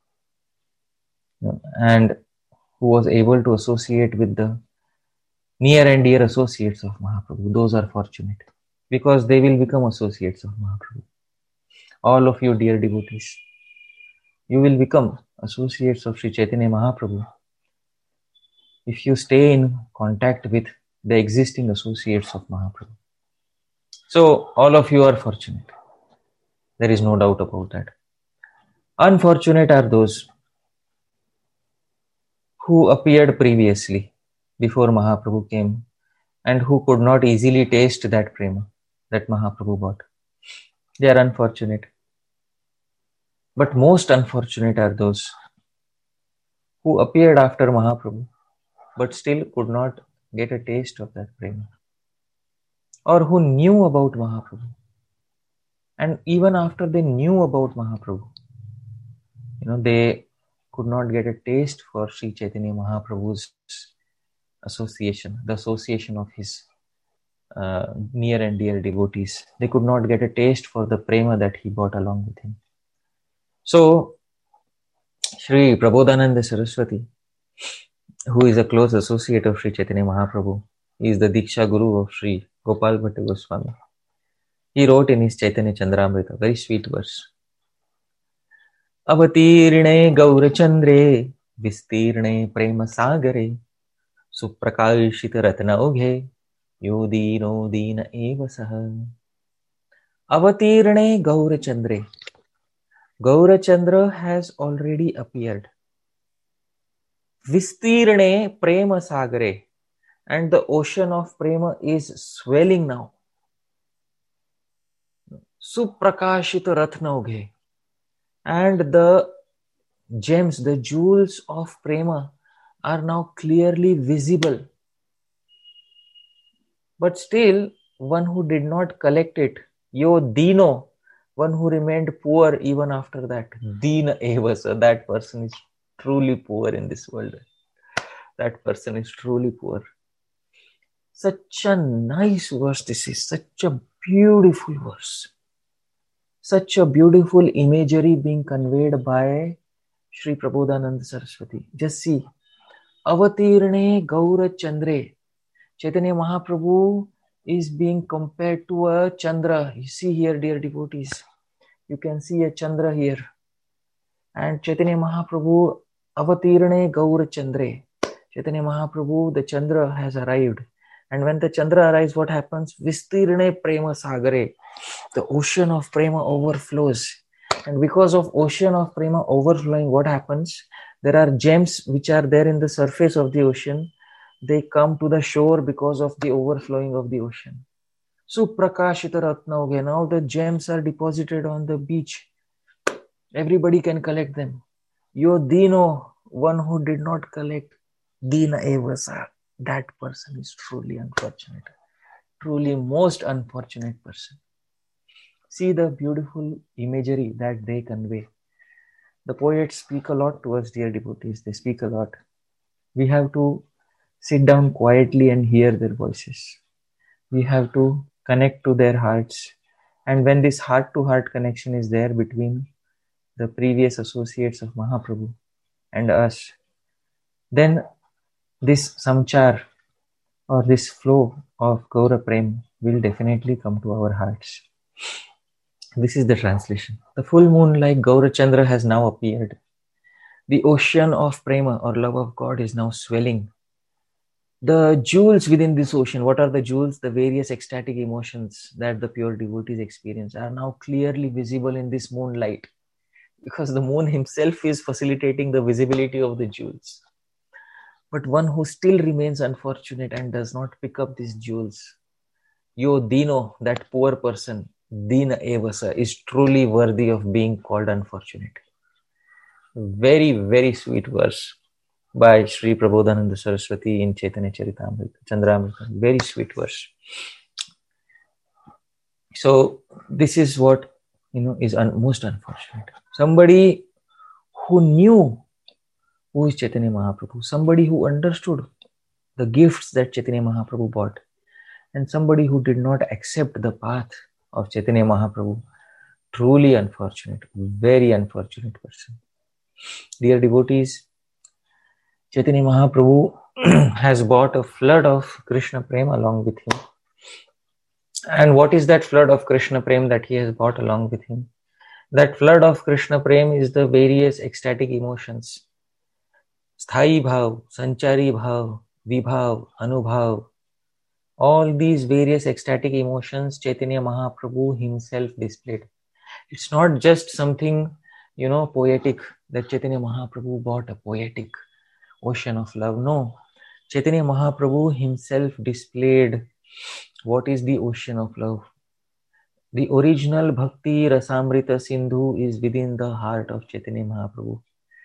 and who was able to associate with the near and dear associates of Mahaprabhu. Those are fortunate because they will become associates of Mahaprabhu. all of you dear devotees, you will become associates of Sri Chaitanya Mahaprabhu if you stay in contact with the existing associates of Mahaprabhu. So all of you are fortunate. There is no doubt about that. Unfortunate are those who appeared previously before Mahaprabhu came and who could not easily taste that prema that Mahaprabhu brought. They are unfortunate. But most unfortunate are those who appeared after Mahaprabhu but still could not get a taste of that prema, or who knew about Mahaprabhu, and even after they knew about Mahaprabhu, they could not get a taste for Sri Chaitanya Mahaprabhu's association, the association of his near and dear devotees. They could not get a taste for the prema that he brought along with him. So Sri Prabodhananda Saraswati, who is a close associate of Sri Chaitanya Mahaprabhu, is the Diksha Guru of Sri Gopal Bhatta Goswami. He wrote in his Chaitanya Chandramrita, very sweet verse. Avatirne Gaurachandre Vistirne Prema Sagare Suprakashita Ratna Oghe Yodino Dina Eva Saha. Avatirne Gaurachandre. Gaurachandra has already appeared. Vistirne Prema Sagare. And the ocean of prema is swelling now. Suprakashita Ratna Oghe. And the gems, the jewels of prema are now clearly visible. But still, one who did not collect it, yo dino, one who remained poor even after that, dina evasa, that person is truly poor in this world. That person is truly poor. Such a nice verse this is, such a beautiful verse. Such a beautiful imagery being conveyed by Sri Prabodhananda Saraswati. Just see, Avatirne Gaura Chandre. Chaitanya Mahaprabhu is being compared to a Chandra. You see here, dear devotees, you can see a Chandra here. And Chaitanya Mahaprabhu, Avatirne Gaura Chandre. Chaitanya Mahaprabhu, the Chandra has arrived. And when the Chandra arrives, what happens? Vistirne Prema Sagare. The ocean of prema overflows. And because of ocean of prema overflowing, what happens? There are gems which are there in the surface of the ocean. They come to the shore because of the overflowing of the ocean. Suprakashita Ratna Oghe. Now the gems are deposited on the beach. Everybody can collect them. Yo dino, one who did not collect, dina evasa. That person is truly unfortunate. Truly most unfortunate person. See the beautiful imagery that they convey. The poets speak a lot to us, dear devotees. They speak a lot. We have to sit down quietly and hear their voices. We have to connect to their hearts. And when this heart-to-heart connection is there between the previous associates of Mahaprabhu and us, then this samchar or this flow of Gaura Prem will definitely come to our hearts. This is the translation. The full moon like Gaurachandra has now appeared. The ocean of prema or love of God is now swelling. The jewels within this ocean, what are the jewels? The various ecstatic emotions that the pure devotees experience are now clearly visible in this moonlight, because the moon himself is facilitating the visibility of the jewels. But one who still remains unfortunate and does not pick up these jewels, yo dino, that poor person, dina evasa, is truly worthy of being called unfortunate. Very, very sweet verse by Sri Prabodhananda Saraswati in Chaitanya Charitamrita, Chandramrita. Very sweet verse. So this is what is most unfortunate. Somebody who knew who is Chaitanya Mahaprabhu, somebody who understood the gifts that Chaitanya Mahaprabhu brought, and somebody who did not accept the path of Chaitanya Mahaprabhu, truly unfortunate, very unfortunate person. Dear devotees, Chaitanya Mahaprabhu has brought a flood of Krishna Prema along with him. And what is that flood of Krishna Prema that he has brought along with him? That flood of Krishna Prem is the various ecstatic emotions. Sthayi Bhav, Sanchari Bhav, Vibhav, Anubhav. All these various ecstatic emotions Chaitanya Mahaprabhu himself displayed. It's not just something, poetic, that Chaitanya Mahaprabhu bought a poetic ocean of love. No. Chaitanya Mahaprabhu himself displayed what is the ocean of love. The original Bhakti Rasamrita Sindhu is within the heart of Chaitanya Mahaprabhu.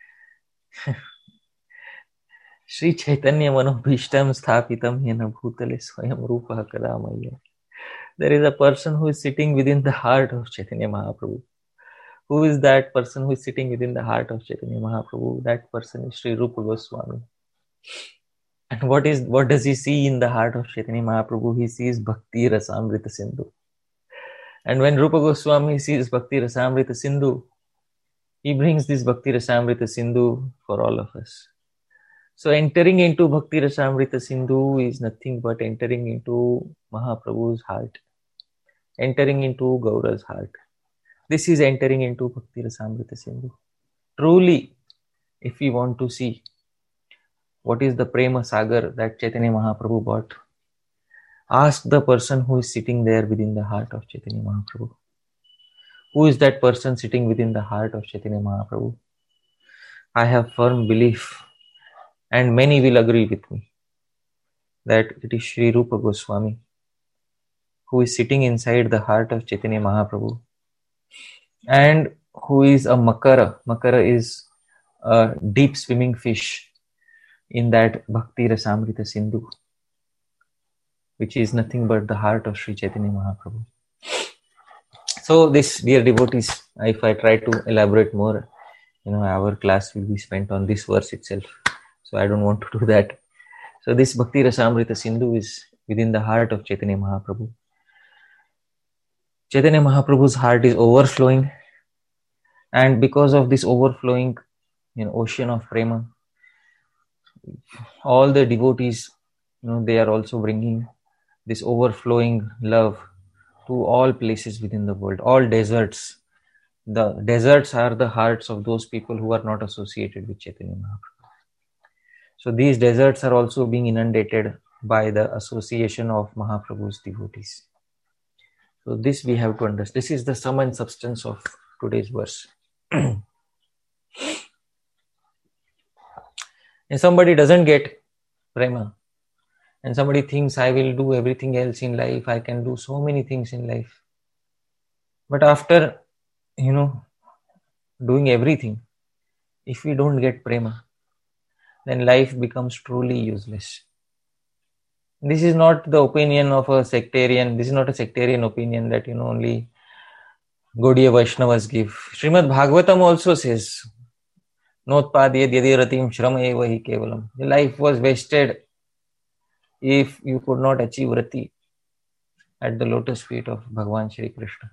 Shri Chaitanya Manobhishtam Sthapitam Yena Bhutale Swayam Rupa Kadamaya. There is a person who is sitting within the heart of Chaitanya Mahaprabhu. Who is that person who is sitting within the heart of Chaitanya Mahaprabhu? That person is Sri Rupa Goswami. And what does he see in the heart of Chaitanya Mahaprabhu? He sees Bhakti Rasamrita Sindhu. And when Rupa Goswami sees Bhakti Rasamrita Sindhu, he brings this Bhakti Rasamrita Sindhu for all of us. So entering into Bhakti Rasamrita Sindhu is nothing but entering into Mahaprabhu's heart. Entering into Gaura's heart. This is entering into Bhakti Rasamrita Sindhu. Truly, if we want to see what is the Prema Sagar that Chaitanya Mahaprabhu bought, ask the person who is sitting there within the heart of Chaitanya Mahaprabhu. Who is that person sitting within the heart of Chaitanya Mahaprabhu? I have firm belief, and many will agree with me, that it is Sri Rupa Goswami who is sitting inside the heart of Chaitanya Mahaprabhu, and who is a Makara. Makara is a deep swimming fish in that Bhakti Rasamrita Sindhu, which is nothing but the heart of Sri Chaitanya Mahaprabhu. So this, dear devotees, if I try to elaborate more, our class will be spent on this verse itself. So I don't want to do that. So this Bhakti Rasamrita Sindhu is within the heart of Chaitanya Mahaprabhu. Chaitanya Mahaprabhu's heart is overflowing, and because of this overflowing ocean of prema, all the devotees, they are also bringing this overflowing love to all places within the world, all deserts. The deserts are the hearts of those people who are not associated with Chaitanya Mahaprabhu. So these deserts are also being inundated by the association of Mahaprabhu's devotees. So this we have to understand. This is the sum and substance of today's verse. If somebody doesn't get prema, and somebody thinks, I will do everything else in life, I can do so many things in life, but after doing everything, if we don't get prema, then life becomes truly useless. This is not the opinion of a sectarian. This is not a sectarian opinion that only Gaudiya Vaishnavas give. Srimad Bhagavatam also says, Notpadyed yadiratim shram eva hi kevalam. The life was wasted if you could not achieve rati at the lotus feet of Bhagavan Shri Krishna.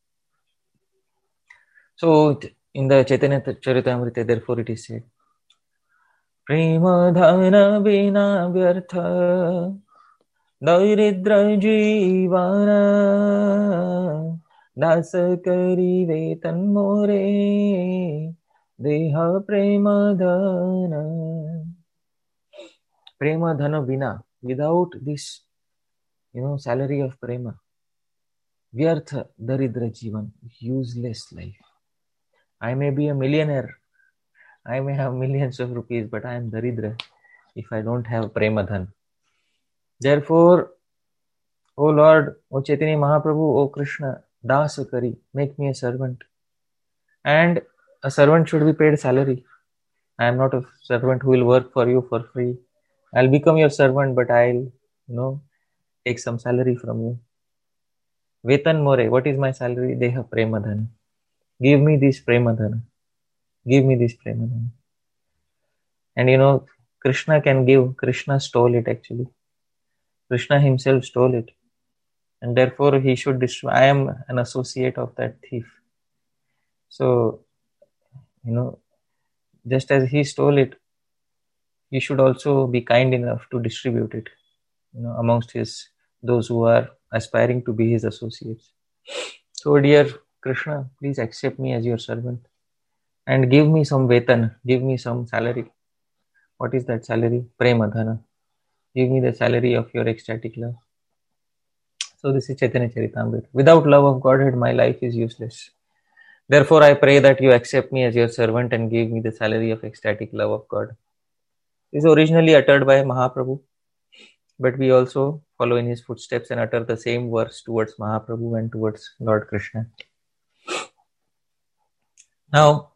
So in the Chaitanya Charitamrita, therefore it is said, Prema dhana vina vyartha Dauridra jivana Dasa kari vetan more Deha prema dhana. Prema dhana vina, without this salary of prema, vyartha daridra jivan, useless life. I may be a millionaire, I may have millions of rupees, but I am daridra if I don't have prema dhan. Therefore, O Lord, O Chaitanya Mahaprabhu, O Krishna, dasa kari, make me a servant. And a servant should be paid salary. I am not a servant who will work for you for free. I'll become your servant, but I'll, take some salary from you. Vetan more, what is my salary? Deha prema dhana. Give me this prema dhana. Give me this prema dhana. And Krishna can give. Krishna stole it actually. Krishna himself stole it. And therefore he should destroy. I am an associate of that thief. So, just as he stole it, he should also be kind enough to distribute it, amongst those who are aspiring to be his associates. So, dear Krishna, please accept me as your servant and give me some vetan, give me some salary. What is that salary? Prema dhana. Give me the salary of your ecstatic love. So this is Chaitanya Charitamrita. Without love of Godhead, my life is useless. Therefore, I pray that you accept me as your servant and give me the salary of ecstatic love of God. This is originally uttered by Mahaprabhu, but we also follow in his footsteps and utter the same verse towards Mahaprabhu and towards Lord Krishna. Now,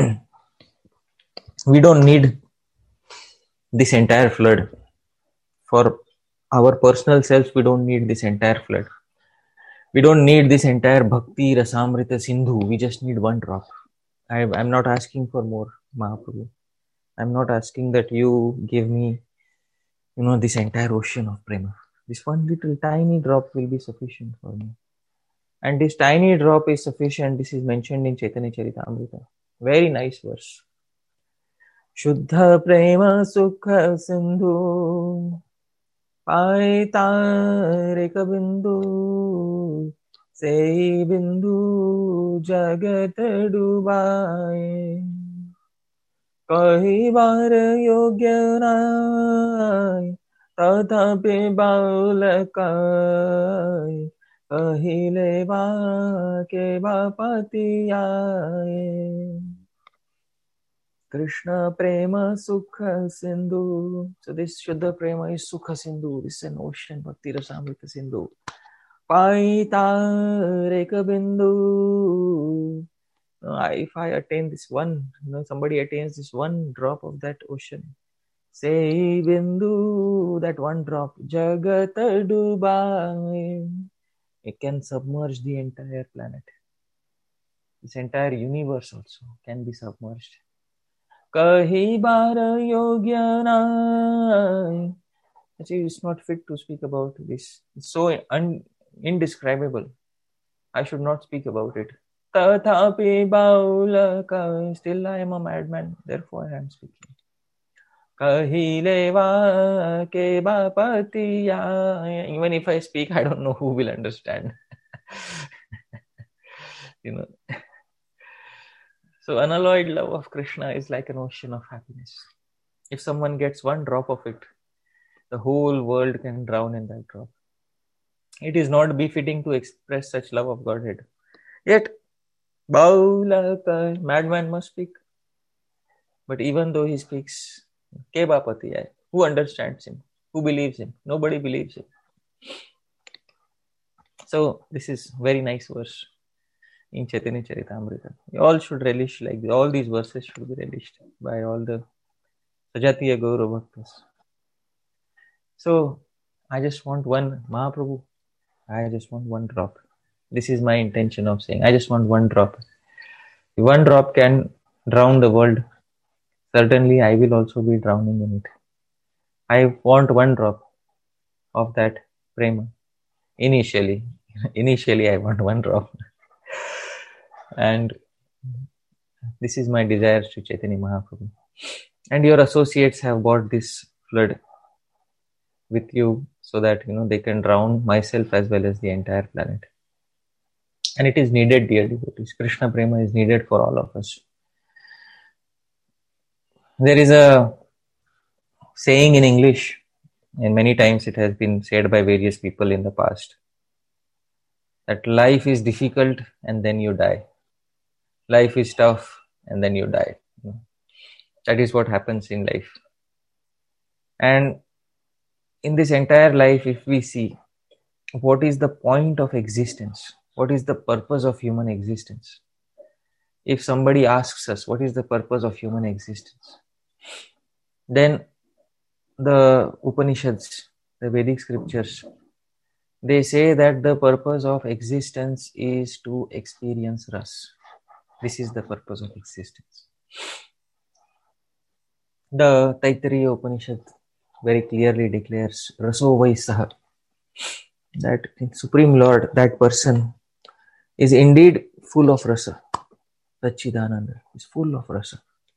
we don't need this entire flood. For our personal selves, we don't need this entire flood. We don't need this entire Bhakti Rasamrita Sindhu. We just need one drop. I'm not asking for more, Mahaprabhu. I'm not asking that you give me, this entire ocean of prema. This one little tiny drop will be sufficient for me. And this tiny drop is sufficient. This is mentioned in Chaitanya Charitamrita. Very nice verse. Shuddha prema sukha sindhu Paitarika bindu Sei bindu jagat dubai Kahi bar yogya nai Tadhapi baulakai Kahile ba ke bapati aaye Krishna prema sukha sindhu. So this Shuddha prema is sukha sindhu. This is an ocean, bhakti rasamrita sindhu. Paitarika bindu. If I attain this one, somebody attains this one drop of that ocean. Say bindu, that one drop. Jagat dubai. It can submerge the entire planet. This entire universe also can be submerged. Kahi bar yogya nai. Actually, it's not fit to speak about this. It's so indescribable. I should not speak about it. Tathapi baulaka. Still I am a madman. Therefore I am speaking. Kahile va ke bapati aaye. Even if I speak, I don't know who will understand. So unalloyed love of Krishna is like an ocean of happiness. If someone gets one drop of it, the whole world can drown in that drop. It is not befitting to express such love of Godhead. Yet, Baulaka, madman must speak. But even though he speaks, Ke Bapati hai, who understands him? Who believes him? Nobody believes him. So this is very nice verse in Chaitanya Charitamrita. You all should relish like this. All these verses should be relished by all the Sajatiya Gaura Bhaktas. So I just want one, Mahaprabhu, I just want one drop. This is my intention of saying, I just want one drop. If one drop can drown the world, certainly I will also be drowning in it. I want one drop of that prema. Initially I want one drop. And this is my desire to Chaitanya Mahaprabhu. And your associates have bought this flood with you so that they can drown myself as well as the entire planet. And it is needed, dear devotees. Krishna Prema is needed for all of us. There is a saying in English, and many times it has been said by various people in the past, that life is difficult and then you die. Life is tough and then you die. That is what happens in life. And in this entire life, if we see what is the point of existence, what is the purpose of human existence? If somebody asks us what is the purpose of human existence, then the Upanishads, the Vedic scriptures, they say that the purpose of existence is to experience ras. This is the purpose of existence. The Taittiriya Upanishad very clearly declares Raso Vai Saha, that Supreme Lord, that person, is indeed full of rasa. Satchidananda is full of rasa.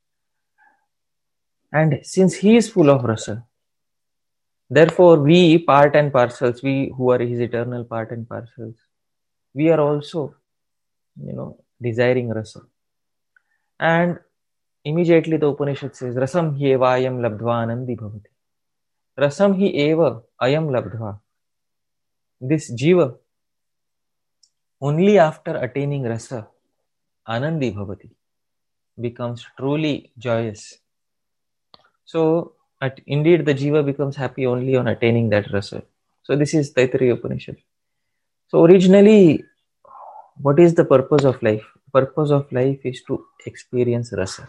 And since he is full of rasa, therefore we part and parcels, we who are his eternal part and parcels, we are also desiring rasa. And immediately the Upanishad says, Rasam hi eva ayam labdva anandi bhavati. Rasam hi eva ayam labdva. This jiva, only after attaining rasa, anandi bhavati, becomes truly joyous. So, indeed, the jiva becomes happy only on attaining that rasa. So, this is Taittiriya Upanishad. So, originally, what is the purpose of life? The purpose of life is to experience rasa.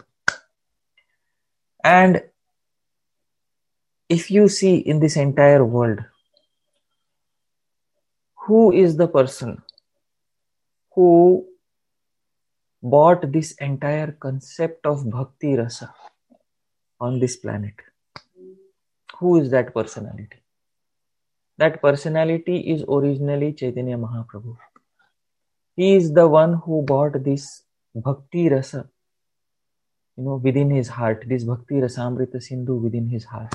And if you see in this entire world, who is the person who bought this entire concept of bhakti rasa on this planet? Who is that personality? That personality is originally Chaitanya Mahaprabhu. He is the one who bought this bhakti rasa, within his heart, this bhakti rasamrita sindhu within his heart.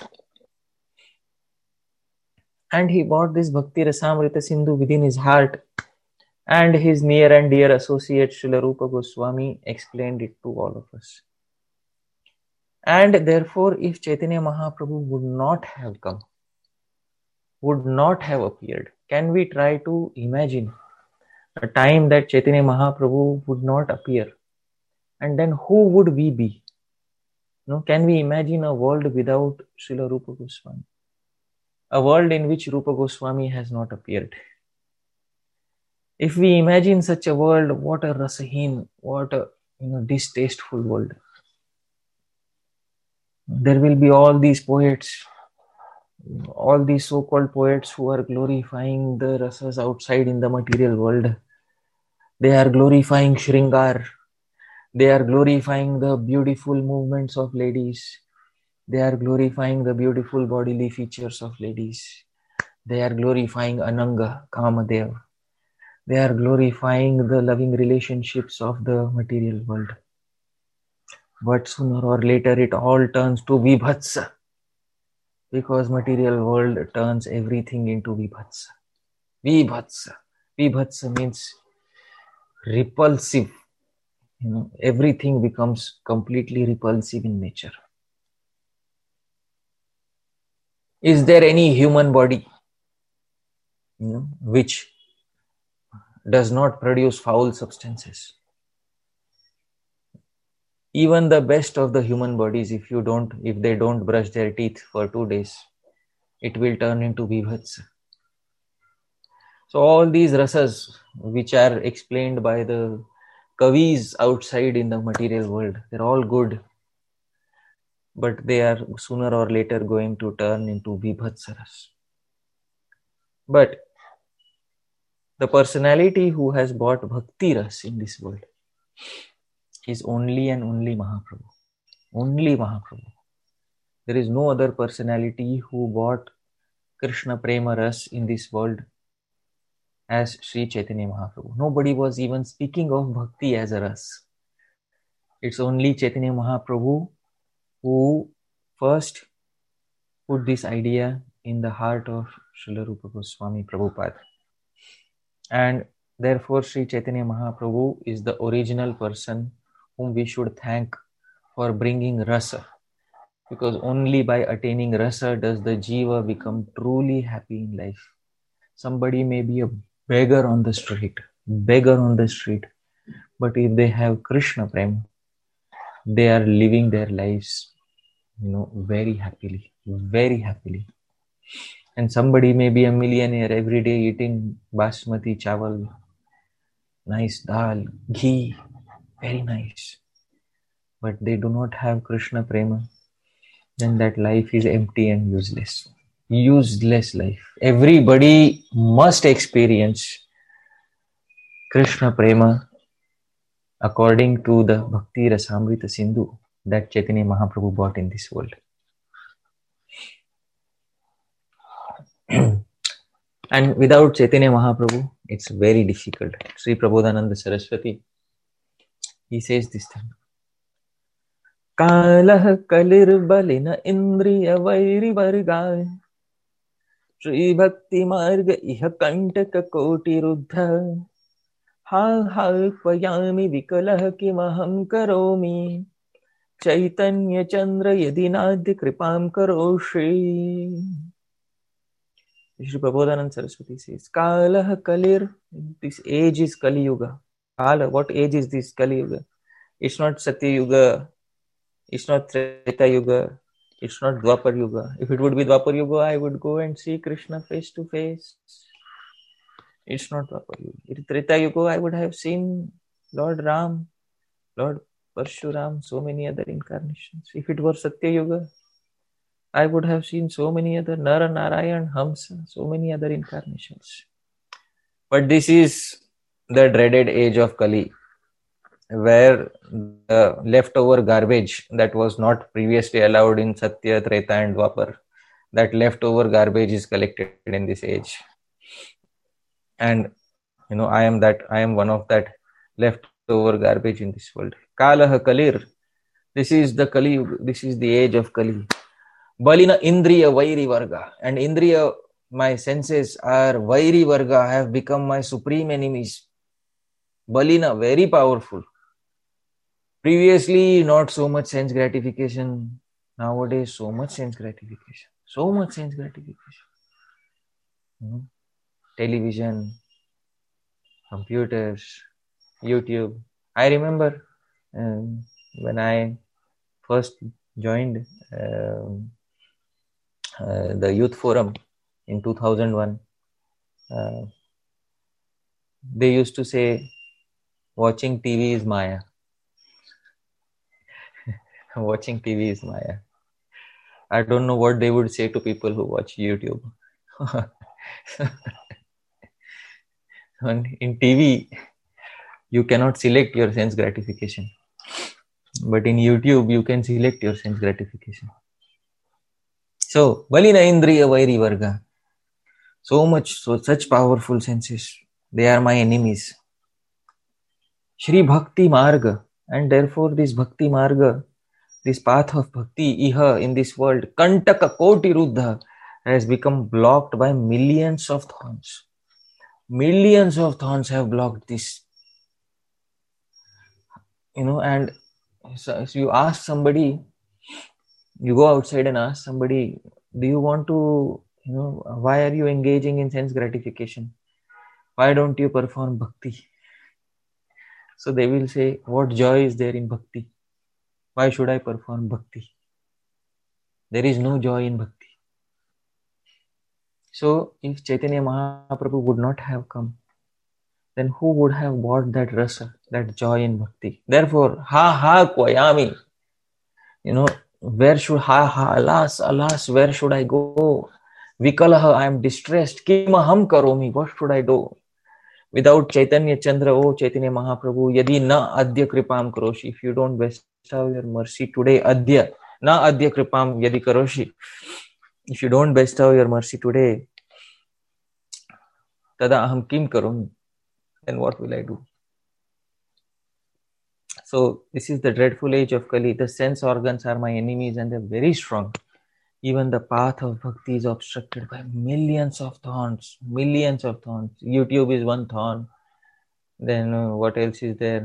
And he bought this bhakti rasamrita sindhu within his heart, and his near and dear associate Srila Rupa Goswami explained it to all of us. And therefore, if Chaitanya Mahaprabhu would not have come, would not have appeared, can we try to imagine a time that Chaitanya Mahaprabhu would not appear? And then who would we be? Can we imagine a world without Srila Rupa Goswami? A world in which Rupa Goswami has not appeared. If we imagine such a world, what a rasahin, what a distasteful world. There will be all these poets, all these so-called poets who are glorifying the rasas outside in the material world. They are glorifying Shringar. They are glorifying the beautiful movements of ladies. They are glorifying the beautiful bodily features of ladies. They are glorifying Ananga, Kamadev. They are glorifying the loving relationships of the material world. But sooner or later it all turns to vibhatsa. Because material world turns everything into vibhatsa. Vibhatsa. Vibhatsa means repulsive. Everything becomes completely repulsive in nature. Is there any human body, which does not produce foul substances? Even the best of the human bodies, if they don't brush their teeth for 2 days, it will turn into vibhatsa. So all these rasas, which are explained by the kavis outside in the material world, they're all good, but they are sooner or later going to turn into vibhatsa ras. But the personality who has bought bhakti ras in this world is only and only Mahaprabhu. Only Mahaprabhu. There is no other personality who bought Krishna Prema Ras in this world as Sri Chaitanya Mahaprabhu. Nobody was even speaking of bhakti as a ras. It's only Chaitanya Mahaprabhu who first put this idea in the heart of Srila Rupa Goswami Prabhupada. And therefore Sri Chaitanya Mahaprabhu is the original person whom we should thank for bringing rasa. Because only by attaining rasa does the jiva become truly happy in life. Somebody may be a beggar on the street, but if they have Krishna Prema, they are living their lives, very happily. And somebody may be a millionaire every day eating basmati chawal, nice dal, ghee, very nice. But they do not have Krishna Prema, then that life is empty and useless. Useless life. Everybody must experience Krishna Prema according to the Bhakti Rasamrita Sindhu that Chaitanya Mahaprabhu bought in this world. And without Chaitanya Mahaprabhu, it's very difficult. Sri Prabodhananda Saraswati, he says this thing. Kalah kalir balina indriya vairi vargay Shri Bhakti marga iha kantaka koti ruddha क्वयामि विकलः किमहं करोमि चैतन्य चंद्र यदि नाद्य कृपां करोषि. Shri Prabodhanand Saraswati says, Kalah Kalir, this age is Kali Yuga. Kala, what age is this Kali Yuga? It's not Satya Yuga, it's not Treta Yuga, it's not Dwapar Yuga. If it would be Dwapar Yuga, I would go and see Krishna face to face. It's not Dwapar Yuga. If Treta Yuga, I would have seen Lord Ram, Lord Parshuram, so many other incarnations. If it were Satya Yuga, I would have seen so many other Nara, Narayan, Hamsa, so many other incarnations. But this is the dreaded age of Kali, where the leftover garbage that was not previously allowed in Satya, Treta and Dwapar, that leftover garbage is collected in this age. And I am one of that leftover garbage in this world. Kalah Kalir. This is the Kali, this is the age of Kali. Balina Indriya Vairi Varga. And Indriya, my senses are Vairi Varga, have become my supreme enemies. Balina, very powerful. Previously, not so much sense gratification. Nowadays, so much sense gratification. So much sense gratification. Television, computers, YouTube. I remember when I first joined the Youth Forum in 2001, they used to say, watching TV is Maya. Watching TV is Maya. I don't know what they would say to people who watch YouTube. In TV, you cannot select your sense gratification. But in YouTube, you can select your sense gratification. So, Balina Indriya Vairi Varga. Such powerful senses. They are my enemies. Shri Bhakti Marga. And therefore this Bhakti Marga, this path of Bhakti, Iha, in this world, Kantaka Koti Ruddha, has become blocked by millions of thorns. Millions of thorns have blocked this. And so you ask somebody, you go outside and ask somebody, do you want to, why are you engaging in sense gratification? Why don't you perform bhakti? So they will say, what joy is there in bhakti? Why should I perform bhakti? There is no joy in bhakti. So if Chaitanya Mahaprabhu would not have come, then who would have bought that rasa, that joy in bhakti? Therefore, kvayami. Where should alas, where should I go? Vikalaha, I am distressed. Kimaham karomi, what should I do? Without Chaitanya Chandra, oh Chaitanya Mahaprabhu, yadi na adya kripam karoshi, if you don't bestow your mercy today, adya, na adya kripam yadi karoshi, if you don't bestow your mercy today, tada aham kim karomi, then what will I do? So this is the dreadful age of Kali. The sense organs are my enemies and they're very strong. Even the path of bhakti is obstructed by millions of thorns. Millions of thorns. YouTube is one thorn. Then what else is there?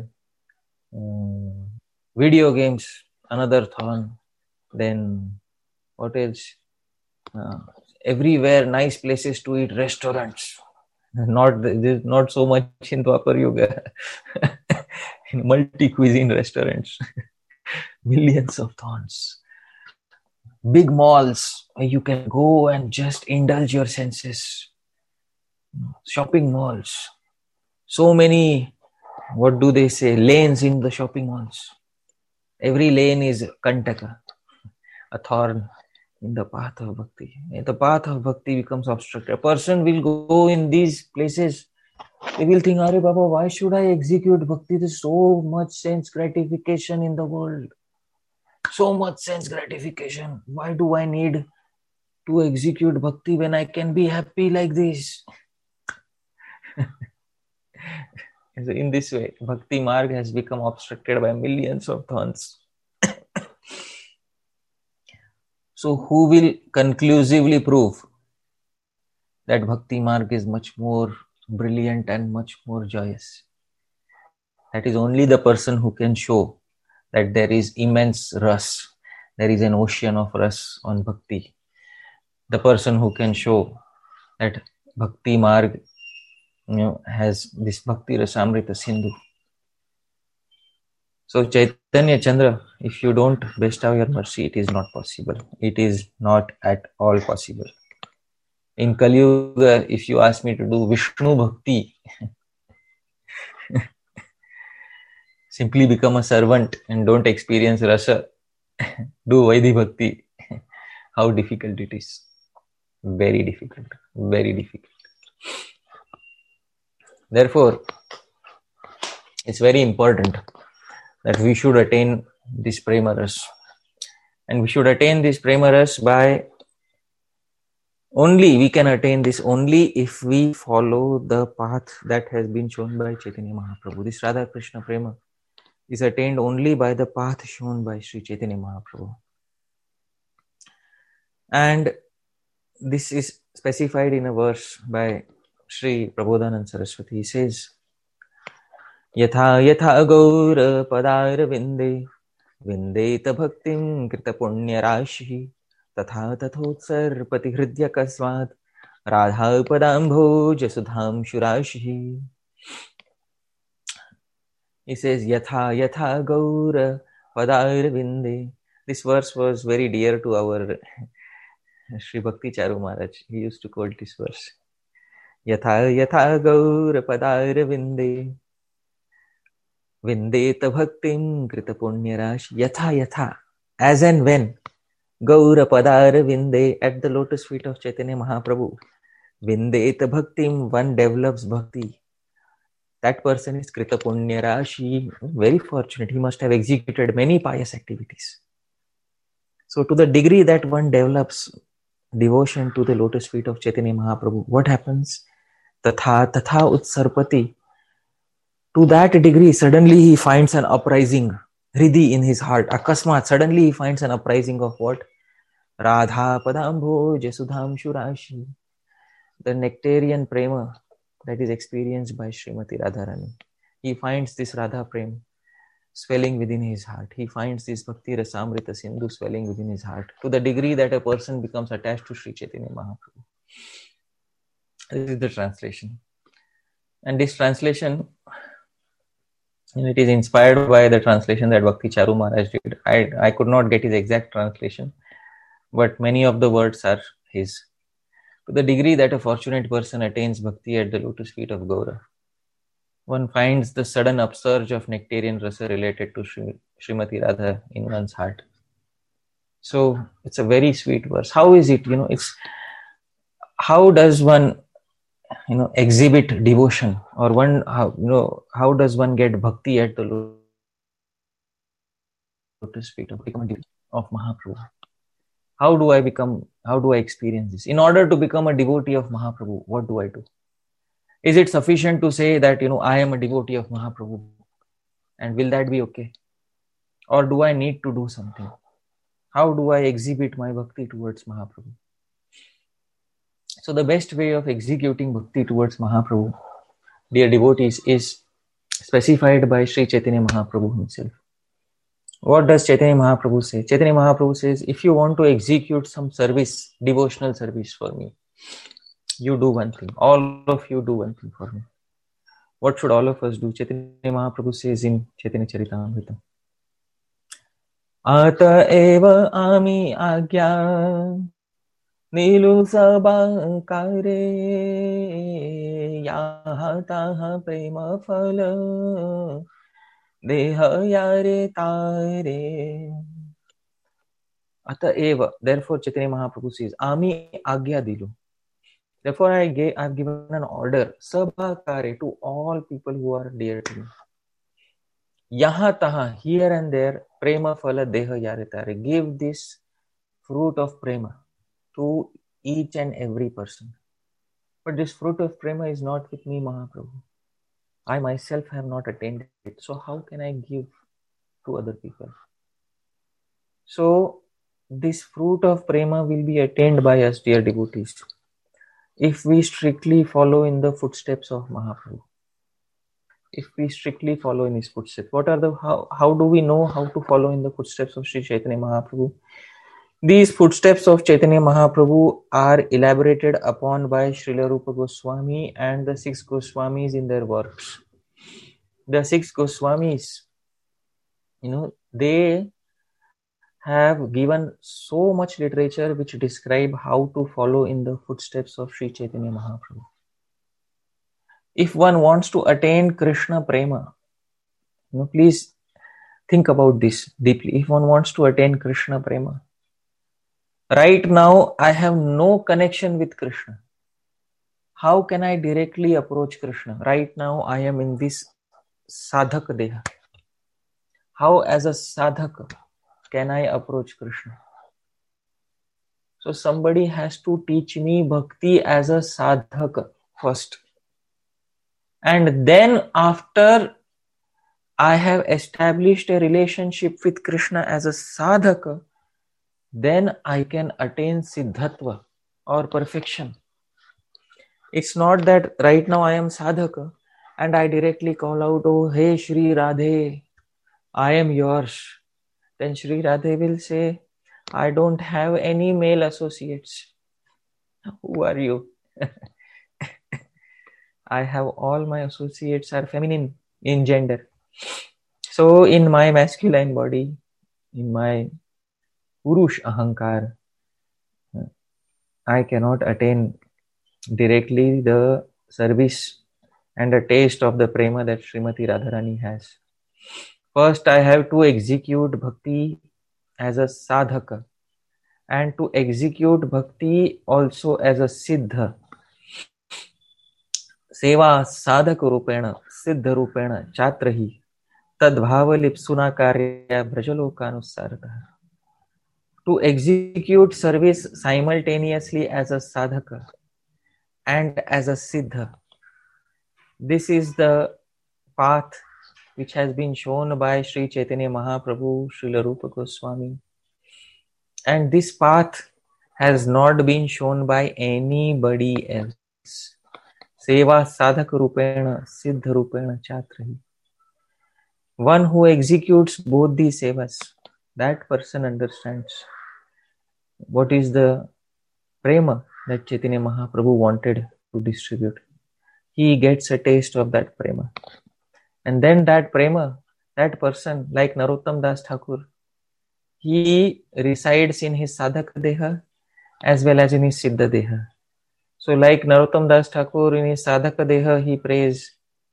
Video games, another thorn. Then what else? Everywhere nice places to eat, restaurants. Not so much in Dwapar Yuga. In multi-cuisine restaurants. Millions of thorns. Big malls where you can go and just indulge your senses. Shopping malls. So many, what do they say, lanes in the shopping malls. Every lane is kantaka, a thorn in the path of bhakti. The path of bhakti becomes obstructed. A person will go in these places. They will think, Are Baba, why should I execute bhakti? There's so much sense gratification in the world. So much sense gratification. Why do I need to execute bhakti when I can be happy like this? So in this way, Bhakti Marg has become obstructed by millions of thorns. So who will conclusively prove that Bhakti Marg is much more brilliant and much more joyous? That is only the person who can show that there is immense ras, there is an ocean of ras on bhakti. The person who can show that bhakti marg, has this bhakti rasamrita sindhu. So Chaitanya Chandra, if you don't bestow your mercy, it is not possible. It is not at all possible. In Kali Yuga, if you ask me to do Vishnu Bhakti, simply become a servant and don't experience rasa, do Vaidhi Bhakti, how difficult it is. Very difficult. Very difficult. Therefore, it's very important that we should attain this prema ras. And we should attain this prema ras by we can attain this only if we follow the path that has been shown by Chaitanya Mahaprabhu. This Radha Krishna prema is attained only by the path shown by Sri Chaitanya Mahaprabhu. And this is specified in a verse by Sri Prabodhanand Saraswati. He says, Yatha yatha gaura padar vinde vindeta bhaktim krita punya rashi tatha tathotsar patihridya kasvat radha padambho jasudham shurashi. He says, Yatha yatha gaura padar vinde. This verse was very dear to our Sri Bhakti Charu Maharaj. He used to quote this verse. Yatha yatha gaura padar vinde vindeta bhaktim krita punya rashi. Yatha yatha, as and when, gaura padar vinde, at the lotus feet of Chaitanya Mahaprabhu, vindeta bhaktim, one develops bhakti. That person is krita punya rashi, very fortunate. He must have executed many pious activities. So to the degree that one develops devotion to the lotus feet of Chaitanya Mahaprabhu, what happens? Tatha utsarpati. To that degree, suddenly he finds an uprising, hridhi, in his heart. Akasmat, suddenly he finds an uprising of what? Radha padambho jasudham shurashi. The nectarian prema that is experienced by Srimati Radharani. He finds this Radha prema swelling within his heart. He finds this Bhakti Rasamrita Sindhu swelling within his heart, to the degree that a person becomes attached to Sri Chaitanya Mahaprabhu. This is the translation. And this translation, it is inspired by the translation that Bhakti Charu Maharaj did. I could not get his exact translation, but many of the words are his. To the degree that a fortunate person attains bhakti at the lotus feet of Gaura, one finds the sudden upsurge of nectarian rasa related to Srimati Radha in one's heart. So it's a very sweet verse. How is it? How does one exhibit devotion, or how does one get bhakti at the lotus feet of Mahaprabhu? How do I experience this? In order to become a devotee of Mahaprabhu, what do I do? Is it sufficient to say that, I am a devotee of Mahaprabhu, and will that be okay? Or do I need to do something? How do I exhibit my bhakti towards Mahaprabhu? So the best way of executing bhakti towards Mahaprabhu, dear devotees, is specified by Sri Chaitanya Mahaprabhu himself. What does Chaitanya Mahaprabhu say? Chaitanya Mahaprabhu says, if you want to execute some service, devotional service for me, you do one thing. All of you do one thing for me. What should all of us do? Chaitanya Mahaprabhu says in Chaitanya Charitamrita, Ata eva ami agya Nilu sabha kare yaha taha prema phala deha yare tare. Ata eva, therefore Chaitanya Mahaprabhu says, Ami agya dilu. Therefore I've given an order, sabha kare, to all people who are dear to me. Yaha taha, here and there, prema phala deha yare tare. Give this fruit of prema to each and every person. But this fruit of prema is not with me, Mahaprabhu. I myself have not attained it. So how can I give to other people? So this fruit of prema will be attained by us, dear devotees, if we strictly follow in the footsteps of Mahaprabhu. if we strictly follow in his footsteps? What are the how do we know how to follow in the footsteps of Sri Chaitanya Mahaprabhu? These footsteps of Chaitanya Mahaprabhu are elaborated upon by Srila Rupa Goswami and the 6 Goswamis in their works. The 6 Goswamis, they have given so much literature which describe how to follow in the footsteps of Sri Chaitanya Mahaprabhu. If one wants to attain Krishna Prema, please think about this deeply. If one wants to attain Krishna Prema, right now I have no connection with Krishna. How can I directly approach Krishna? Right now I am in this sadhak deha. How as a sadhak can I approach Krishna? So somebody has to teach me bhakti as a sadhak first. And then after I have established a relationship with Krishna as a sadhaka, then I can attain siddhatva or perfection. It's not that right now I am sadhaka and I directly call out, oh, hey Shri Radhe, I am yours. Then Shri Radhe will say, I don't have any male associates. Who are you? I have all my associates are feminine in gender. So in my masculine body, in my Purush Ahankar, I cannot attain directly the service and the taste of the prema that Srimati Radharani has. First, I have to execute bhakti as a sadhaka and to execute bhakti also as a siddha. Seva sadhaka rupena, siddha rupena, chatrahi, tadbhava lipsuna karya brajalokanusartah. To execute service simultaneously as a sadhaka and as a siddha. This is the path which has been shown by Sri Chaitanya Mahaprabhu, Srila Rupa Goswami. And this path has not been shown by anybody else. Seva sadhaka rupena, siddha rupena chatrahi. One who executes both these sevas, that person understands what is the prema that Chaitanya Mahaprabhu wanted to distribute. He gets a taste of that prema. And then that prema, that person, like Narottam Das Thakur, he resides in his sadhaka deha as well as in his siddha deha. So like Narottam Das Thakur in his sadhaka deha, he prays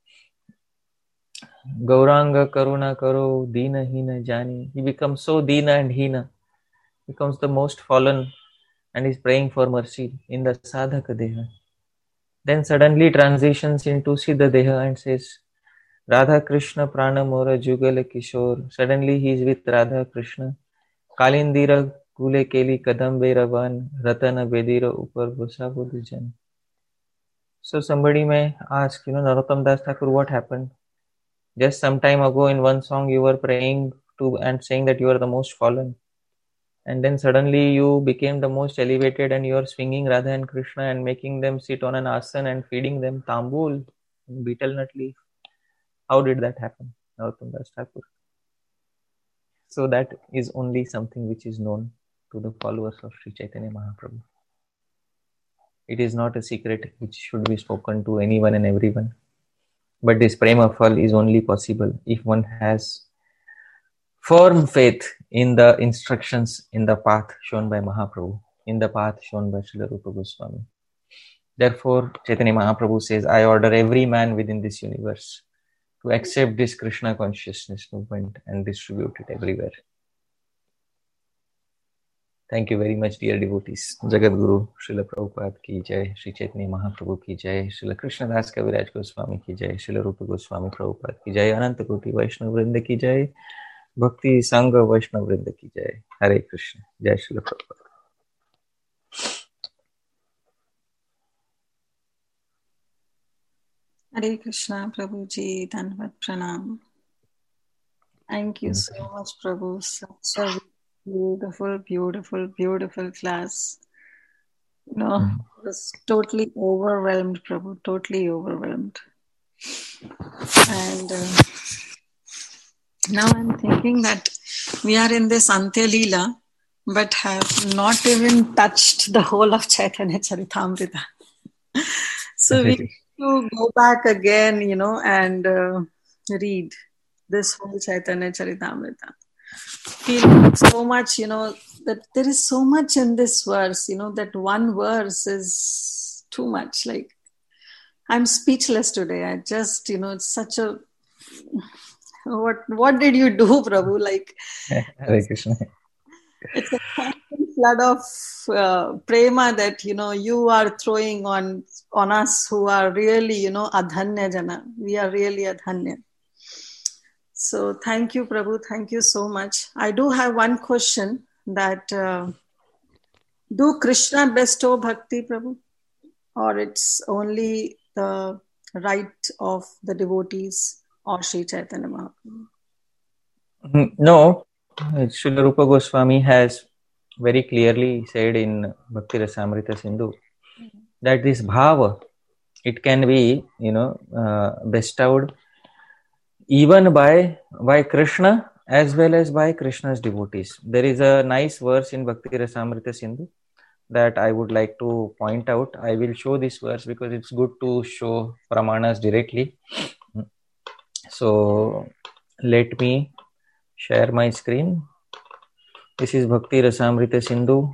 Gauranga Karuna Karo Dina Hina Jani. He becomes so Dina and Hina, becomes the most fallen and is praying for mercy in the sadhaka deha. Then suddenly transitions into siddha deha and says, Radha Krishna Prana Mora Jugal Kishore. Suddenly he is with Radha Krishna. Kalindira Kule Keli Kadam Ravan Ratana Bedira Upar Bhusa Buddhijan. So somebody may ask, Narottam Das Thakur, what happened? Just some time ago in one song you were praying to and saying that you are the most fallen. And then suddenly you became the most elevated and you are swinging Radha and Krishna and making them sit on an asan and feeding them tambul, betel nut leaf. How did that happen? Narottam Das Thakur. So that is only something which is known to the followers of Sri Chaitanya Mahaprabhu. It is not a secret which should be spoken to anyone and everyone. But this prema phal is only possible if one has firm faith in the instructions in the path shown by Mahaprabhu, in the path shown by Srila Rupa Goswami. Therefore, Chaitanya Mahaprabhu says, I order every man within this universe to accept this Krishna consciousness movement and distribute it everywhere. Thank you very much, dear devotees. Jagat Guru, Srila Prabhupada ki jai, Sri Chaitanya Mahaprabhu ki jai, Srila Krishna Das Kaviraj Goswami ki jai, Srila Rupa Goswami Prabhupada ki jai, Ananta Koti Vaishnav Vrinda ki jai, Bhakti Sangha Vaishnav Vrinda ki jai. Hare Krishna. Jai Srila Prabhupada. Hare Krishna, Prabhuji, Dhanvat Pranam. Thank you so much, Prabhu. Such a beautiful, beautiful, beautiful class. I was totally overwhelmed, Prabhu, totally overwhelmed. And now I'm thinking that we are in this Antya Leela, but have not even touched the whole of Chaitanya Charitamrita. So we need to go back again, and read this whole Chaitanya Charitamrita. Feel so much, that there is so much in this verse, that one verse is too much. Like, I'm speechless today. I just, it's such a, what did you do, Prabhu? Like, Hare Krishna. It's a constant flood of prema that, you are throwing on us who are really, adhanya jana. We are really adhanya. So thank you, Prabhu. Thank you so much. I do have one question that, do Krishna bestow bhakti, Prabhu? Or it's only the right of the devotees or Sri Chaitanya Mahaprabhu? No, Srila Rupa Goswami has very clearly said in Bhakti Rasamrita Sindhu that this bhava, it can be, bestowed even by Krishna as well as by Krishna's devotees. There is a nice verse in Bhakti Rasamrita Sindhu that I would like to point out. I will show this verse because it's good to show pramanas directly. So let me share my screen. This is Bhakti Rasamrita Sindhu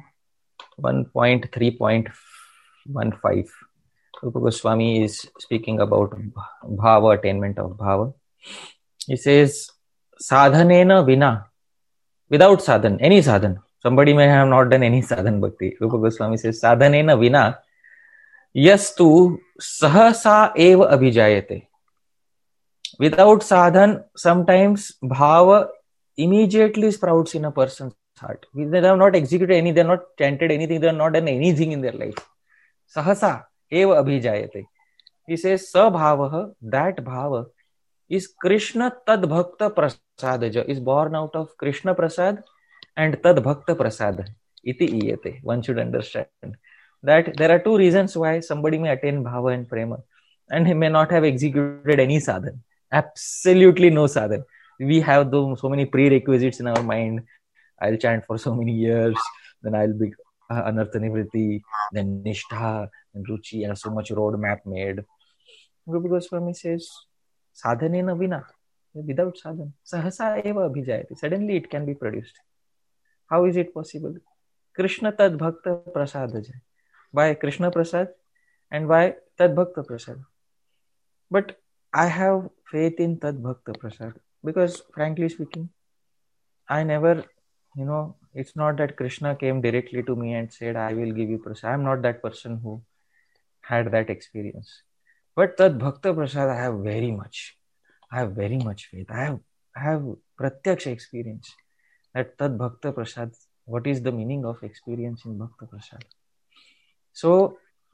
1.3.15. Rupa Goswami is speaking about bhava, attainment of bhava. He says, sadhanena vina, without sadhan, any sadhan. Somebody may have not done any sadhan bhakti. Rupa Goswami says, sadhanena vina, yastu sahasa eva abhijayate. Without sadhan, sometimes bhava immediately sprouts in a person's heart. They have not executed any, they have not chanted anything, they have not done anything in their life. Sahasa eva abhijayate. He says, sabhavaha, that bhava is Krishna tad bhakta prasadaja, is born out of Krishna prasad and tad bhakta prasad. Iti iyate. One should understand that there are two reasons why somebody may attain bhava and prema and he may not have executed any sadhan. Absolutely no sadhan. We have so many prerequisites in our mind. I'll chant for so many years, then I'll be anartha nivritti, then nishtha, and ruchi, and so much roadmap made. Rupa Goswami says, sadhanena vina, without sadhan, sahasa eva abhijayate. Suddenly it can be produced. How is it possible? Krishna tad bhakta prasadaja. By Krishna prasad and by tad bhakta prasad. But I have faith in tad bhakta prasad because, frankly speaking, I never, it's not that Krishna came directly to me and said, I will give you prasad. I'm not that person who had that experience. But tad bhakta prasad, I have very much faith. I have pratyaksha experience. That tad bhakta prasad, what is the meaning of experience in bhakta prasad? So,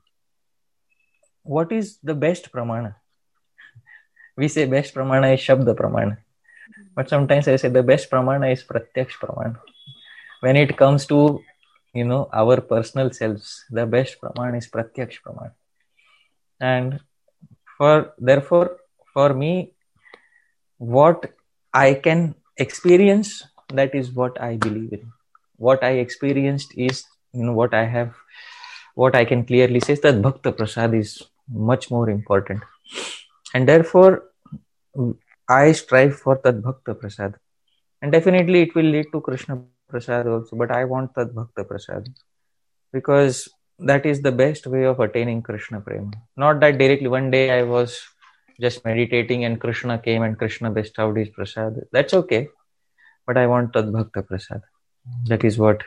what is the best pramana? We say best pramana is shabda pramana. But sometimes I say the best pramana is pratyaksha pramana. When it comes to, our personal selves, the best pramana is pratyaksha pramana. And therefore, for me, what I can experience, that is what I believe in. What I experienced is, what I can clearly say is that bhakta prasad is much more important. And therefore, I strive for tad bhakta prasad. And definitely it will lead to Krishna prasad also, but I want tad bhakta prasad because that is the best way of attaining Krishna prema. Not that directly one day I was just meditating and Krishna came and Krishna bestowed his prasad. That's okay. But I want tad bhakta prasad. That is what,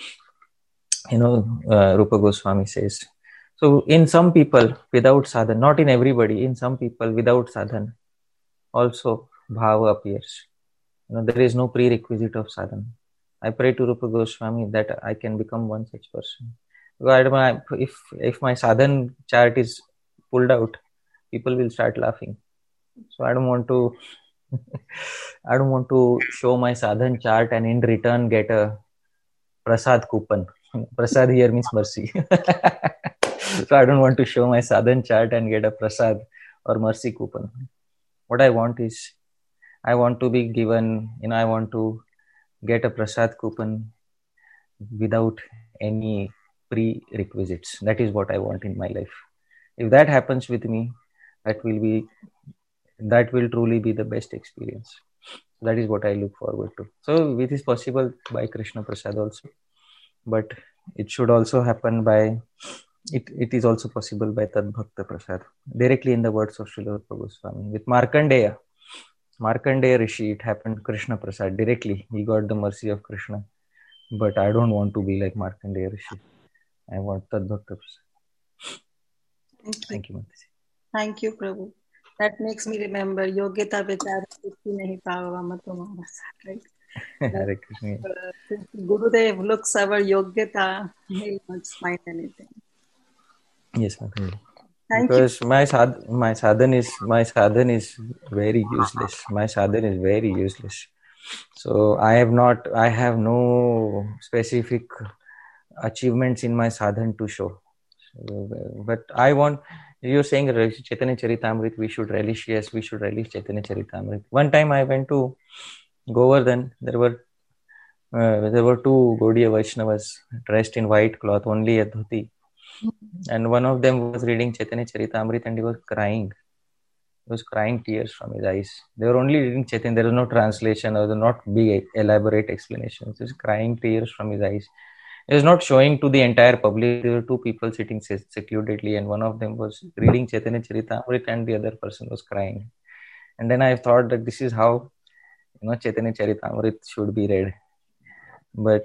Rupa Goswami says. So in some people without sadhan, not in everybody, in some people without sadhan, also bhava appears. There is no prerequisite of sadhan. I pray to Rupa Goswami that I can become one such person. If my sadhan chart is pulled out, people will start laughing. So I don't want to show my sadhan chart and in return get a prasad coupon. Prasad here means mercy. So I don't want to show my sadhan chart and get a prasad or mercy coupon. What I want is, I want to be given, I want to get a prasad coupon without any prerequisites. That is what I want in my life. If that happens with me, that will truly be the best experience. That is what I look forward to. So it is possible by Krishna Prasad also, but it should also happen by, it is also possible by Tad Bhakta Prasad, directly in the words of Srila Rupa Goswami. With Markandeya Rishi, it happened Krishna Prasad directly. He got the mercy of Krishna. But I don't want to be like Markandeya Rishi. I want Tad Bhakta Prasad. Thank you, Mataji. Thank you, Prabhu. That makes me remember Yogyata Vichara Siddhi Nahi Pava Tumhara Saath, right? Hare Krishna. Since Gurudev looks our Yogyata, he won't find anything. Yes, Mataji. Thank Because you. my sadhan is very useless. My sadhan is very useless. So I have no specific achievements in my sadhan to show. But I want, you're saying Chaitanya Charitamrita, we should relish. Yes, we should relish Chaitanya Charitamrita. One time I went to Govardhan. There were two Gaudiya Vaishnavas dressed in white cloth, only a dhoti. And one of them was reading Chaitanya Charitamrita and he was crying. He was crying tears from his eyes. They were only reading Chaitanya. There was no translation or not big elaborate explanations. He was crying tears from his eyes. He was not showing to the entire public. There were two people sitting secludedly, and one of them was reading Chaitanya Charitamrita and the other person was crying. And then I thought that this is how Chaitanya Charitamrita should be read. But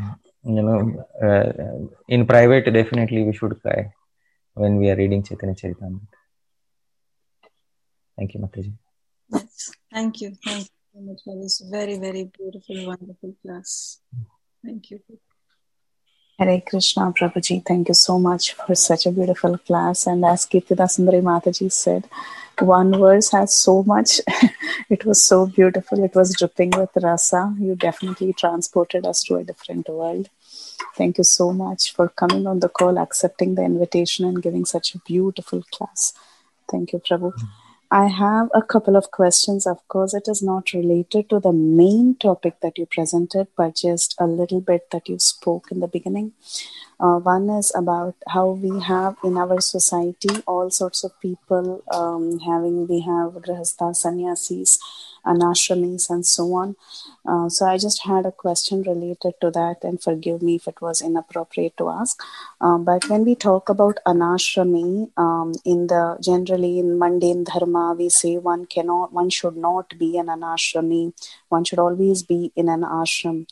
in private, definitely we should cry when we are reading Chaitanya Charitamrita. Thank you, Mataji. Yes, thank you. Thank you so much for this very, very beautiful, wonderful class. Thank you. Hare Krishna, Prabhuji. Thank you so much for such a beautiful class. And as Kirtida Sundari Mataji said, one verse has so much. It was so beautiful. It was dripping with rasa. You definitely transported us to a different world. Thank you so much for coming on the call, accepting the invitation and giving such a beautiful class. Thank you, Prabhu. I have a couple of questions. Of course, it is not related to the main topic that you presented, but just a little bit that you spoke in the beginning. One is about how we have in our society all sorts of people we have grihastha, sannyasis, anashramis, and so on. So I just had a question related to that, and forgive me if it was inappropriate to ask. But when we talk about anashrami, generally in mundane dharma, we say one should not be an anashrami. One should always be in an ashram.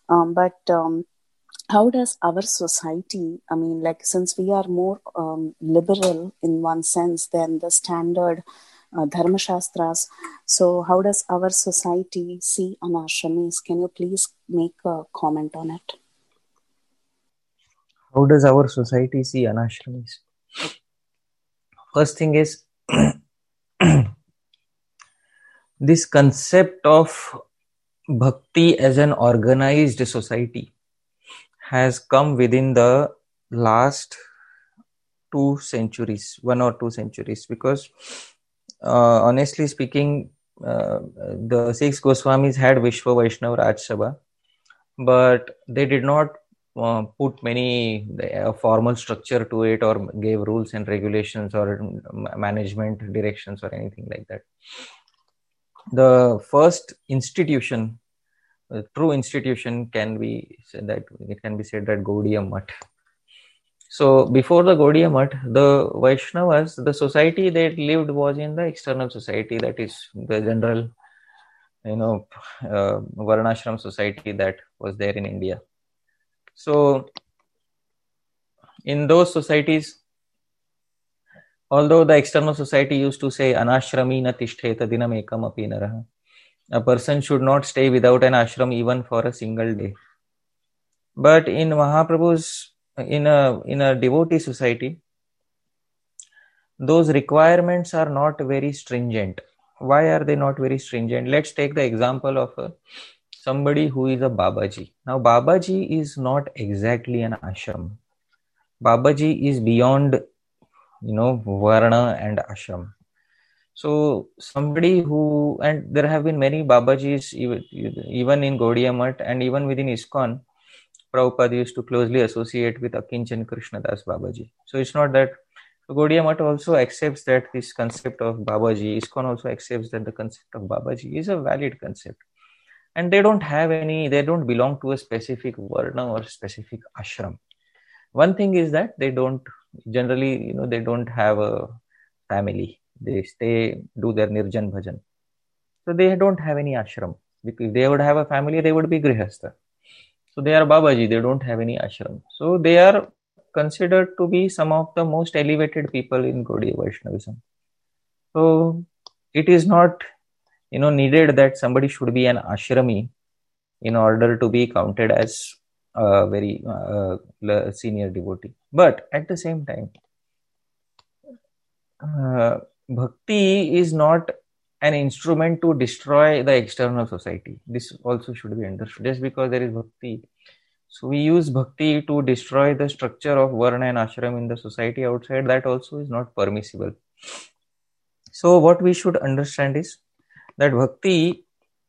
How does our society, since we are more liberal in one sense than the standard dharma shastras, so how does our society see anashramis? Can you please make a comment on it? How does our society see anashramis? First thing is, this concept of bhakti as an organized society has come within the last 1 or 2 centuries, because honestly speaking, the 6 Goswamis had Vishwa Vaishnava Raj Sabha, but they did not put many formal structure to it or gave rules and regulations or management directions or anything like that. The first institution, true institution, can be said that Gaudiya Math. So before the Gaudiya Math, the Vaishnavas, the society they lived was in the external society, that is the general, Varnashram society that was there in India. So in those societies, although the external society used to say anashrami na tishteta dinam ekam api naraha, a person should not stay without an ashram even for a single day. But in Mahaprabhu's, in a devotee society, those requirements are not very stringent. Why are they not very stringent? Let's take the example of somebody who is a Babaji. Now, Babaji is not exactly an ashram. Babaji is beyond, Varna and ashram. So somebody who, and there have been many Babajis even in Gaudiya Math and even within ISKCON, Prabhupada used to closely associate with Akinchan Krishnadas Babaji. So it's not that Gaudiya Math also accepts that this concept of Babaji, ISKCON also accepts that the concept of Babaji is a valid concept. And they don't belong to a specific varna or specific ashram. One thing is that they don't generally, they don't have a family. They do their nirjan bhajan. So they don't have any ashram. If they would have a family, they would be grihastha. So they are Babaji, they don't have any ashram. So they are considered to be some of the most elevated people in Gaudiya Vaishnavism. So it is not, needed that somebody should be an ashrami in order to be counted as a very senior devotee. But at the same time, bhakti is not an instrument to destroy the external society. This also should be understood. Just because there is bhakti, so we use bhakti to destroy the structure of varna and ashram in the society outside, that also is not permissible. So what we should understand is that bhakti,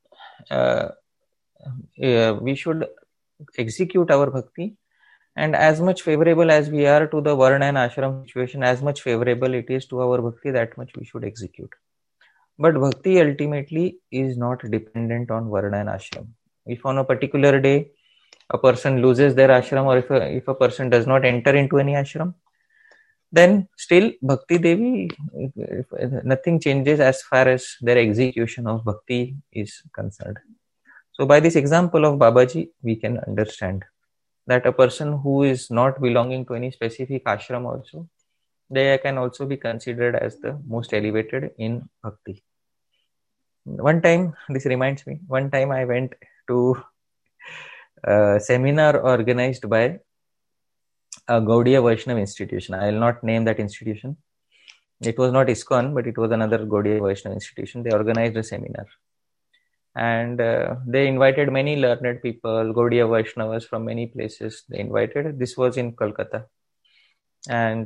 we should execute our bhakti, and as much favorable as we are to the varna and ashram situation, as much favorable it is to our bhakti, that much we should execute. But bhakti ultimately is not dependent on varna and ashram. If on a particular day a person loses their ashram, or if a person does not enter into any ashram, then still Bhakti Devi, nothing changes as far as their execution of bhakti is concerned. So by this example of Babaji, we can understand that a person who is not belonging to any specific ashram also, they can also be considered as the most elevated in bhakti. One time, this reminds me, one time I went to a seminar organized by a Gaudiya Vaishnava institution. I will not name that institution. It was not ISKCON, but it was another Gaudiya Vaishnava institution. They organized a seminar. And they invited many learned people, Gaudiya Vaishnavas from many places. They invited. This was in Kolkata. And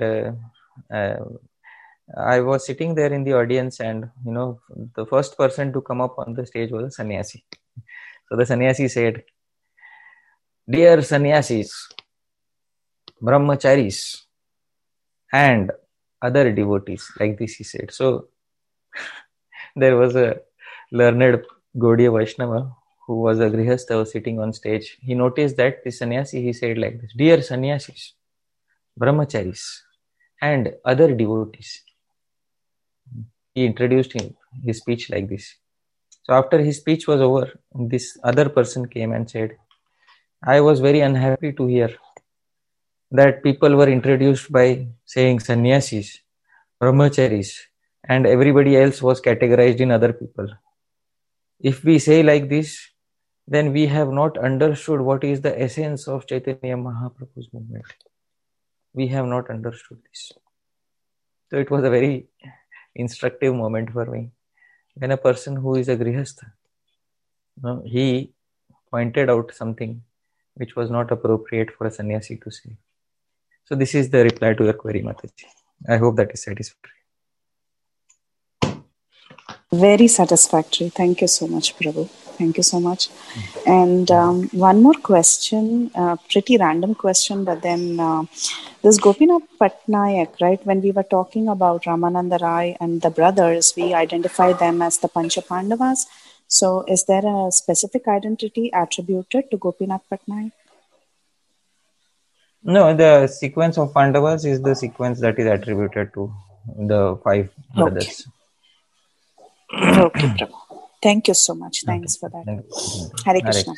I was sitting there in the audience, and the first person to come up on the stage was a sannyasi. So the sannyasi said, "Dear sannyasis, brahmacharis, and other devotees," like this he said. So there was a learned Gaudiya Vaishnava who was a grihastha, was sitting on stage. He noticed that the sannyasi, he said like this, "Dear sannyasis, brahmacharis, and other devotees." He introduced his speech like this. So after his speech was over, this other person came and said, "I was very unhappy to hear that people were introduced by saying sannyasis, brahmacharis, and everybody else was categorized in other people. If we say like this, then we have not understood what is the essence of Chaitanya Mahaprabhu's movement. We have not understood this." So it was a very instructive moment for me. When a person who is a grihastha, he pointed out something which was not appropriate for a sannyasi to say. So this is the reply to your query, Mataji. I hope that is satisfactory. Very satisfactory. Thank you so much, Prabhu. Thank you so much. And one more question, pretty random question, but then this Gopinath Patnaik, right? When we were talking about Ramananda Rai and the brothers, we identified them as the Pancha Pandavas. So is there a specific identity attributed to Gopinath Patnaik? No, the sequence of Pandavas is the sequence that is attributed to the 5 brothers. Okay, Prabhu. Thank you so much. Thanks for that. Hare Krishna.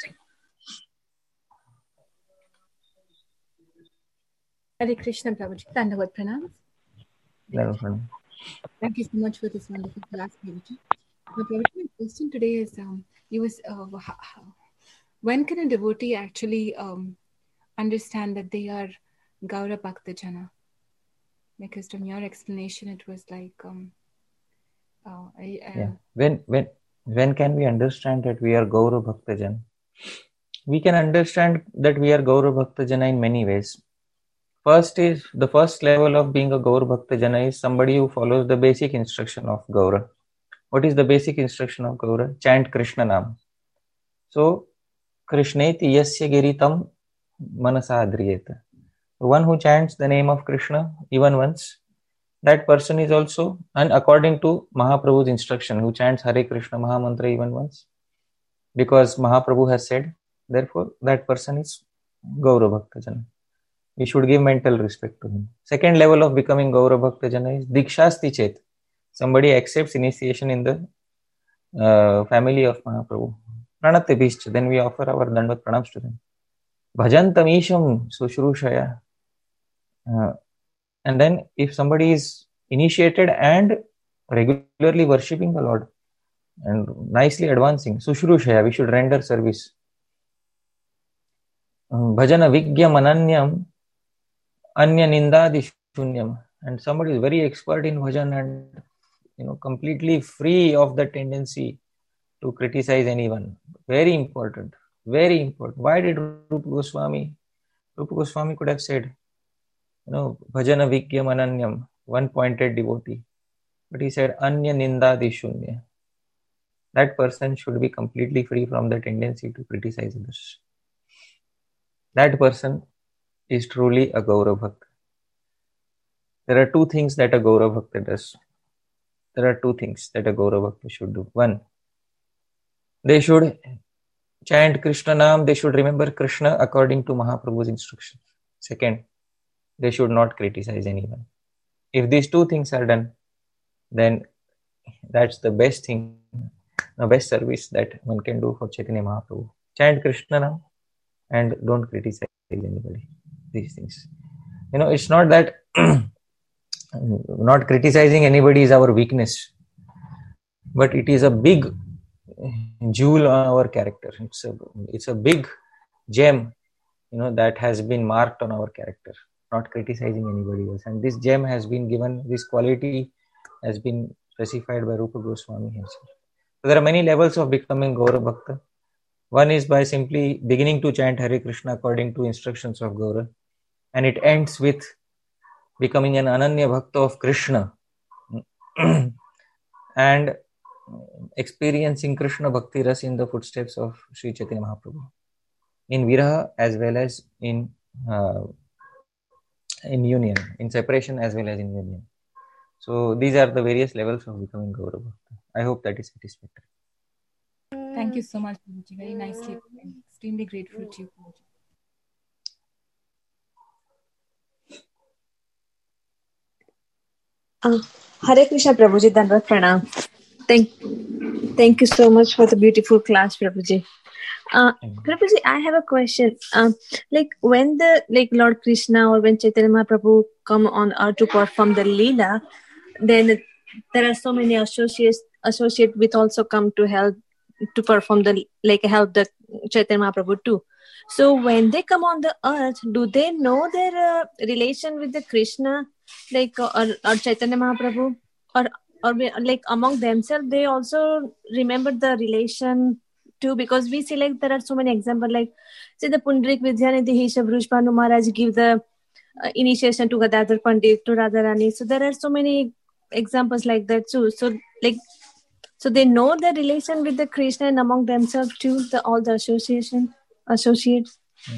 Hare Krishna, Prabhuji. Dandavad Pranam. Thank you so much for this wonderful class, Prabhuji. Now, Prabhuji, my question today is, when can a devotee actually understand that they are Gaura Bhakta Jana? Because from your explanation, it was like... When can we understand that we are Gaura Bhakta Jana? We can understand that we are Gaura Bhakta Jana in many ways. the first level of being a Gaur Bhakta Jana is somebody who follows the basic instruction of Gaura. What is the basic instruction of Gaura? Chant Krishna Nam. So, Krishneti yasya giritam manasa adriyeta. One who chants the name of Krishna even once, that person is also, and according to Mahaprabhu's instruction, who chants Hare Krishna Mahamantra even once, because Mahaprabhu has said, therefore that person is Gaura Bhakta Jana. We should give mental respect to him. Second level of becoming Gaura Bhakta Jana is Dikshasti Chet. Somebody accepts initiation in the family of Mahaprabhu. Pranate Bhishcha. Then we offer our Dandavat Pranams to them. Bhajantam Isham Sushrushaya. And then if somebody is initiated and regularly worshipping the Lord and nicely advancing, Sushrushaya, we should render service. Bhajana Vigyam Ananyam Anya Nindadi Shunyam. And somebody is very expert in bhajan and completely free of the tendency to criticize anyone. Very important. Very important. Why did Rupa Goswami could have said, Bhajana Vigyam Ananyam, one pointed devotee. But he said, Anya Nindadi Shunya. That person should be completely free from the tendency to criticize others. That person is truly a Gaura Bhakta. There are two things that a Gaura Bhakta does. There are two things that a Gaura Bhakta should do. One, they should chant Krishna Nam, they should remember Krishna according to Mahaprabhu's instructions. Second, they should not criticize anyone. If these two things are done, then that's the best thing, the best service that one can do for Chaitanya Mahaprabhu. Chant Krishna Nam and don't criticize anybody. These things. It's not that not criticizing anybody is our weakness, but it is a big jewel on our character. It's a big gem, that has been marked on our character. Not criticizing anybody else. And this gem has been given, this quality has been specified by Rupa Goswami himself. So there are many levels of becoming Gaura Bhakta. One is by simply beginning to chant Hare Krishna according to instructions of Gaura. And it ends with becoming an Ananya Bhakta of Krishna and experiencing Krishna Bhakti Ras in the footsteps of Sri Chaitanya Mahaprabhu. In Viraha as well as in union, in separation as well as in union. So these are the various levels of becoming Gaura Bhakta. I hope that is satisfactory. Thank you so much, Prabhuji. Very nicely. I'm extremely grateful to you, Prabhuji. Hare Krishna, Prabhuji. Dandavat Pranam. Thank you so much for the beautiful class, Prabhuji. Prabhuji, I have a question. When the Lord Krishna or when Chaitanya Mahaprabhu come on earth to perform the Leela, then there are so many associate with also come to help to perform help the Chaitanya Mahaprabhu too. So when they come on the earth, do they know their relation with the Krishna, or Chaitanya Mahaprabhu, or among themselves they also remember the relation too? Because we see there are so many examples, say the Pundarik Vidyanidhi Vrushbhanu Maharaj give the initiation to Gadadhar Pandit, to Radharani. So there are so many examples like that too. So they know the relation with the Krishna and among themselves too, all the associates.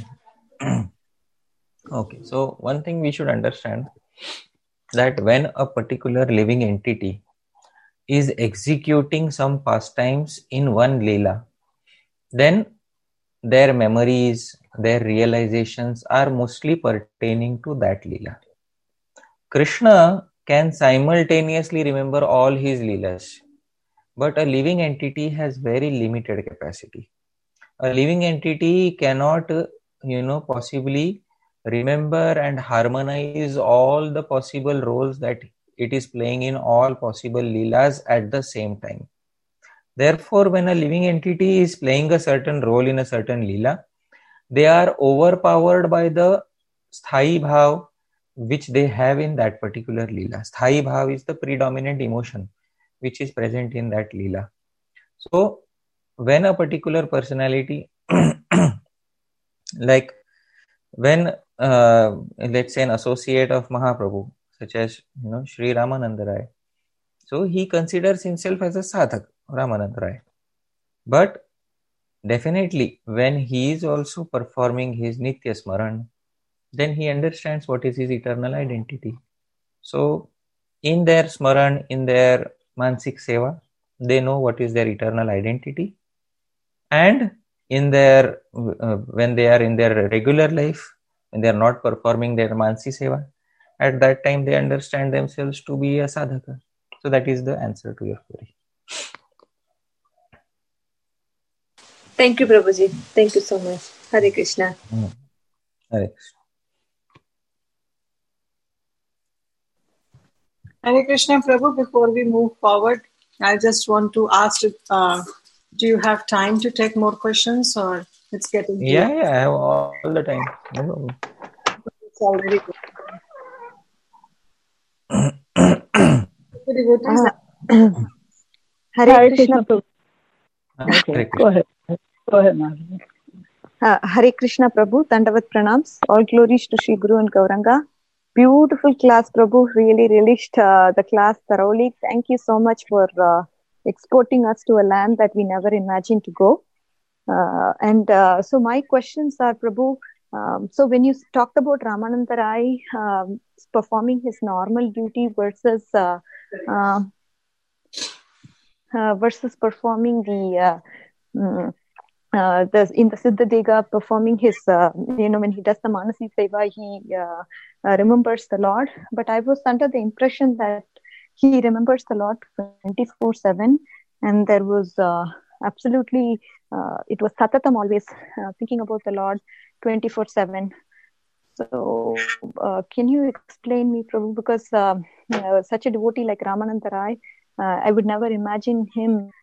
Okay, so one thing we should understand, that when a particular living entity is executing some pastimes in one Leela, then their memories, their realizations are mostly pertaining to that Leela. Krishna can simultaneously remember all his Leelas, but a living entity has very limited capacity. A living entity cannot, possibly remember and harmonize all the possible roles that it is playing in all possible Leelas at the same time. Therefore, when a living entity is playing a certain role in a certain Leela, they are overpowered by the Sthayi Bhav which they have in that particular Leela. Sthayi Bhav is the predominant emotion which is present in that Leela. So, when a particular personality like When let's say an associate of Mahaprabhu, such as Sri Ramananda Rai, so he considers himself as a sadhak, Ramananda Rai. But definitely, when he is also performing his Nitya Smaran, then he understands what is his eternal identity. So, in their Smaran, in their Mansik Seva, they know what is their eternal identity. And in their when they are in their regular life, when they are not performing their Mansi Seva, at that time they understand themselves to be a sadhaka. So, that is the answer to your query. Thank you, Prabhuji. Thank you so much. Hare Krishna. Hare Krishna. Hare Krishna, Prabhu. Before we move forward, I just want to ask, do you have time to take more questions, or it's getting late? Yeah, I have all the time. No problem. It's already good. Hare Krishna, Prabhu. Okay, Go ahead. Go ahead, Madhavi. Hare Krishna, Prabhu. Dandavat pranams. All glories to Shri Guru and Gauranga. Beautiful class, Prabhu. Really relished the class thoroughly. Thank you so much for exporting us to a land that we never imagined to go. So my questions are, Prabhu, so when you talked about Ramananda Rai performing his normal duty versus performing the in the Siddha performing his when he does the Manasi Seva, he remembers the Lord. But I was under the impression that he remembers the Lord 24/7, and there was absolutely it was Satatam, always thinking about the Lord 24/7. So can you explain me, Prabhu, because such a devotee like Ramananda Rai, I would never imagine him.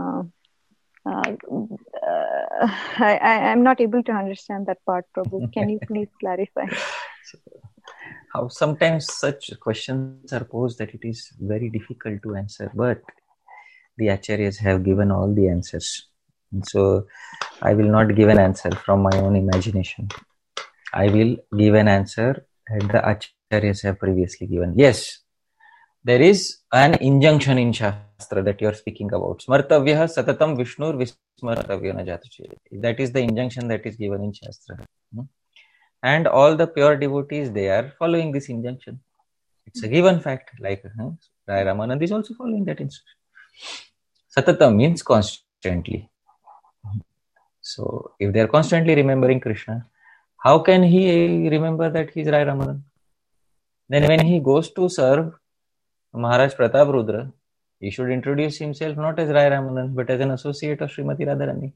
I'm not able to understand that part, Prabhu. Can you please clarify? How sometimes such questions are posed that it is very difficult to answer, but the acharyas have given all the answers. And so I will not give an answer from my own imagination. I will give an answer that the acharyas have previously given. Yes, there is an injunction in Shastra that you are speaking about. Smartavya satatam Vishnur vismartavya na jatuche. That is the injunction that is given in Shastra. And all the pure devotees, they are following this injunction. It's a given fact. Like Rai Ramananda is also following that instruction. Satatam means constantly. So if they are constantly remembering Krishna, how can he remember that he is Rai Ramananda? Then when he goes to serve Maharaj Pratap Rudra, he should introduce himself not as Rai Ramananda, but as an associate of Srimati Radharani.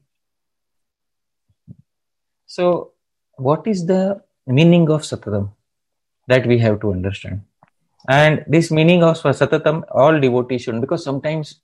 So, what is the meaning of Satatam? That we have to understand. And this meaning of Satatam, all devotees should, because sometimes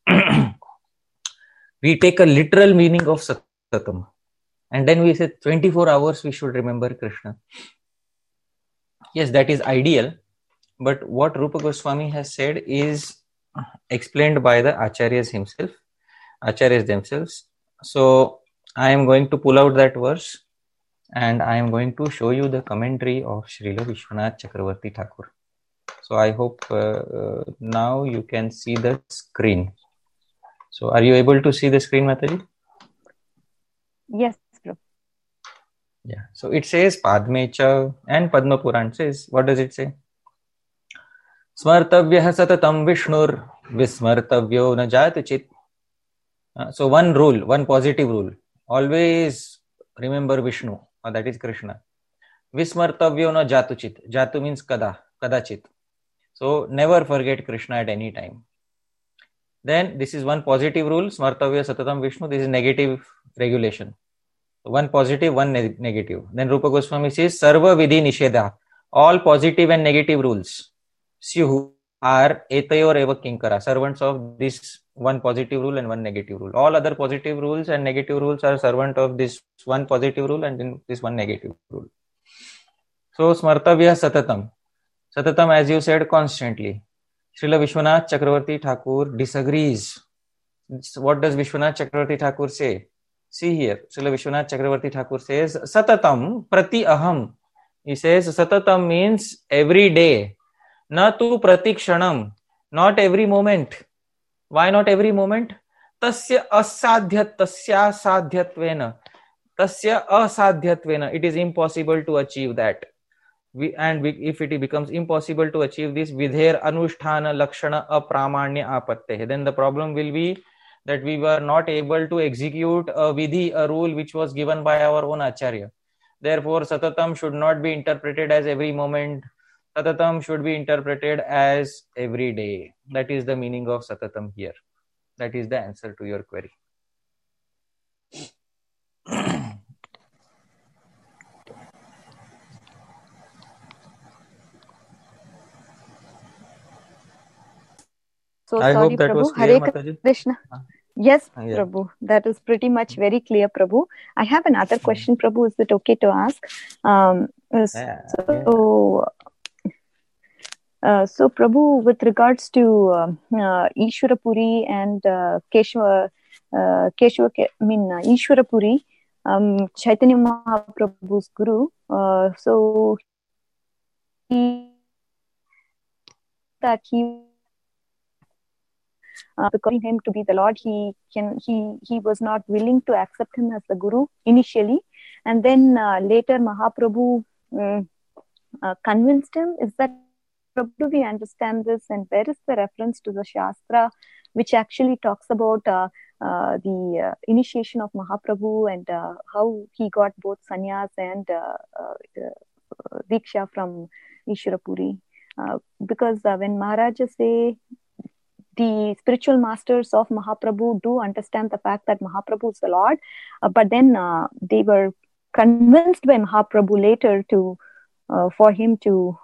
we take a literal meaning of Satatam, and then we say 24 hours we should remember Krishna. Yes, that is ideal. But what Rupa Goswami has said is explained by the acharyas themselves. So I am going to pull out that verse and I am going to show you the commentary of Srila Vishwanath Chakravarti Thakur. So I hope now you can see the screen. So are you able to see the screen, Mataji? Yes, bro. Yeah. So it says Padmecha, and Padma Puran says, what does it say? Smartavyah satatam Vishnur vismartavyo na jatachit. So one rule, one positive rule. Always remember Vishnu, that is Krishna. Vismartavyo na jatuchit. Jatu means kadachit. So never forget Krishna at any time. Then this is one positive rule. Smartavya satatam Vishnu. This is negative regulation. One positive, one negative. Then Rupa Goswami says, Sarva vidhi nisheda. All positive and negative rules Syuhu are etayor eva kinkara, servants of this one positive rule and one negative rule. All other positive rules and negative rules are servant of this one positive rule and then this one negative rule. So Smartavya Satatam. Satatam, as you said, constantly. Srila Vishwanath Chakravarti Thakur disagrees. What does Vishwanath Chakravarti Thakur say? See here, Srila Vishwanath Chakravarti Thakur says, Satatam prati aham He says satatam means every day. Na tu pratikshanam, not every moment. Why not every moment? Tasya asadhyatvena. Tasya asadhyatvena. It is impossible to achieve that. If it becomes impossible to achieve this, vidher anusthana lakshana apramanya apatte, then the problem will be that we were not able to execute a vidhi, a rule which was given by our own acharya. Therefore, satatam should not be interpreted as every moment. Satatam should be interpreted as every day. That is the meaning of satatam here. That is the answer to your query. So I sorry, hope that Prabhu. was clear, Hare Mataji. Krishna. Yes, Yeah. Prabhu. That is pretty much very clear, Prabhu. I have another question, Prabhu. Is it okay to ask? So, Prabhu, with regards to Ishwarapuri and Ishwarapuri, Chaitanya Mahaprabhu's guru. So he because him to be the Lord, he was not willing to accept him as the guru initially, and then later Mahaprabhu convinced him. Is that, do we understand this, and where is the reference to the Shastra which actually talks about the initiation of Mahaprabhu and how he got both sannyas and diksha from Ishwarapuri? Because when Maharajas say the spiritual masters of Mahaprabhu do understand the fact that Mahaprabhu is the Lord, but then they were convinced by Mahaprabhu later to for him to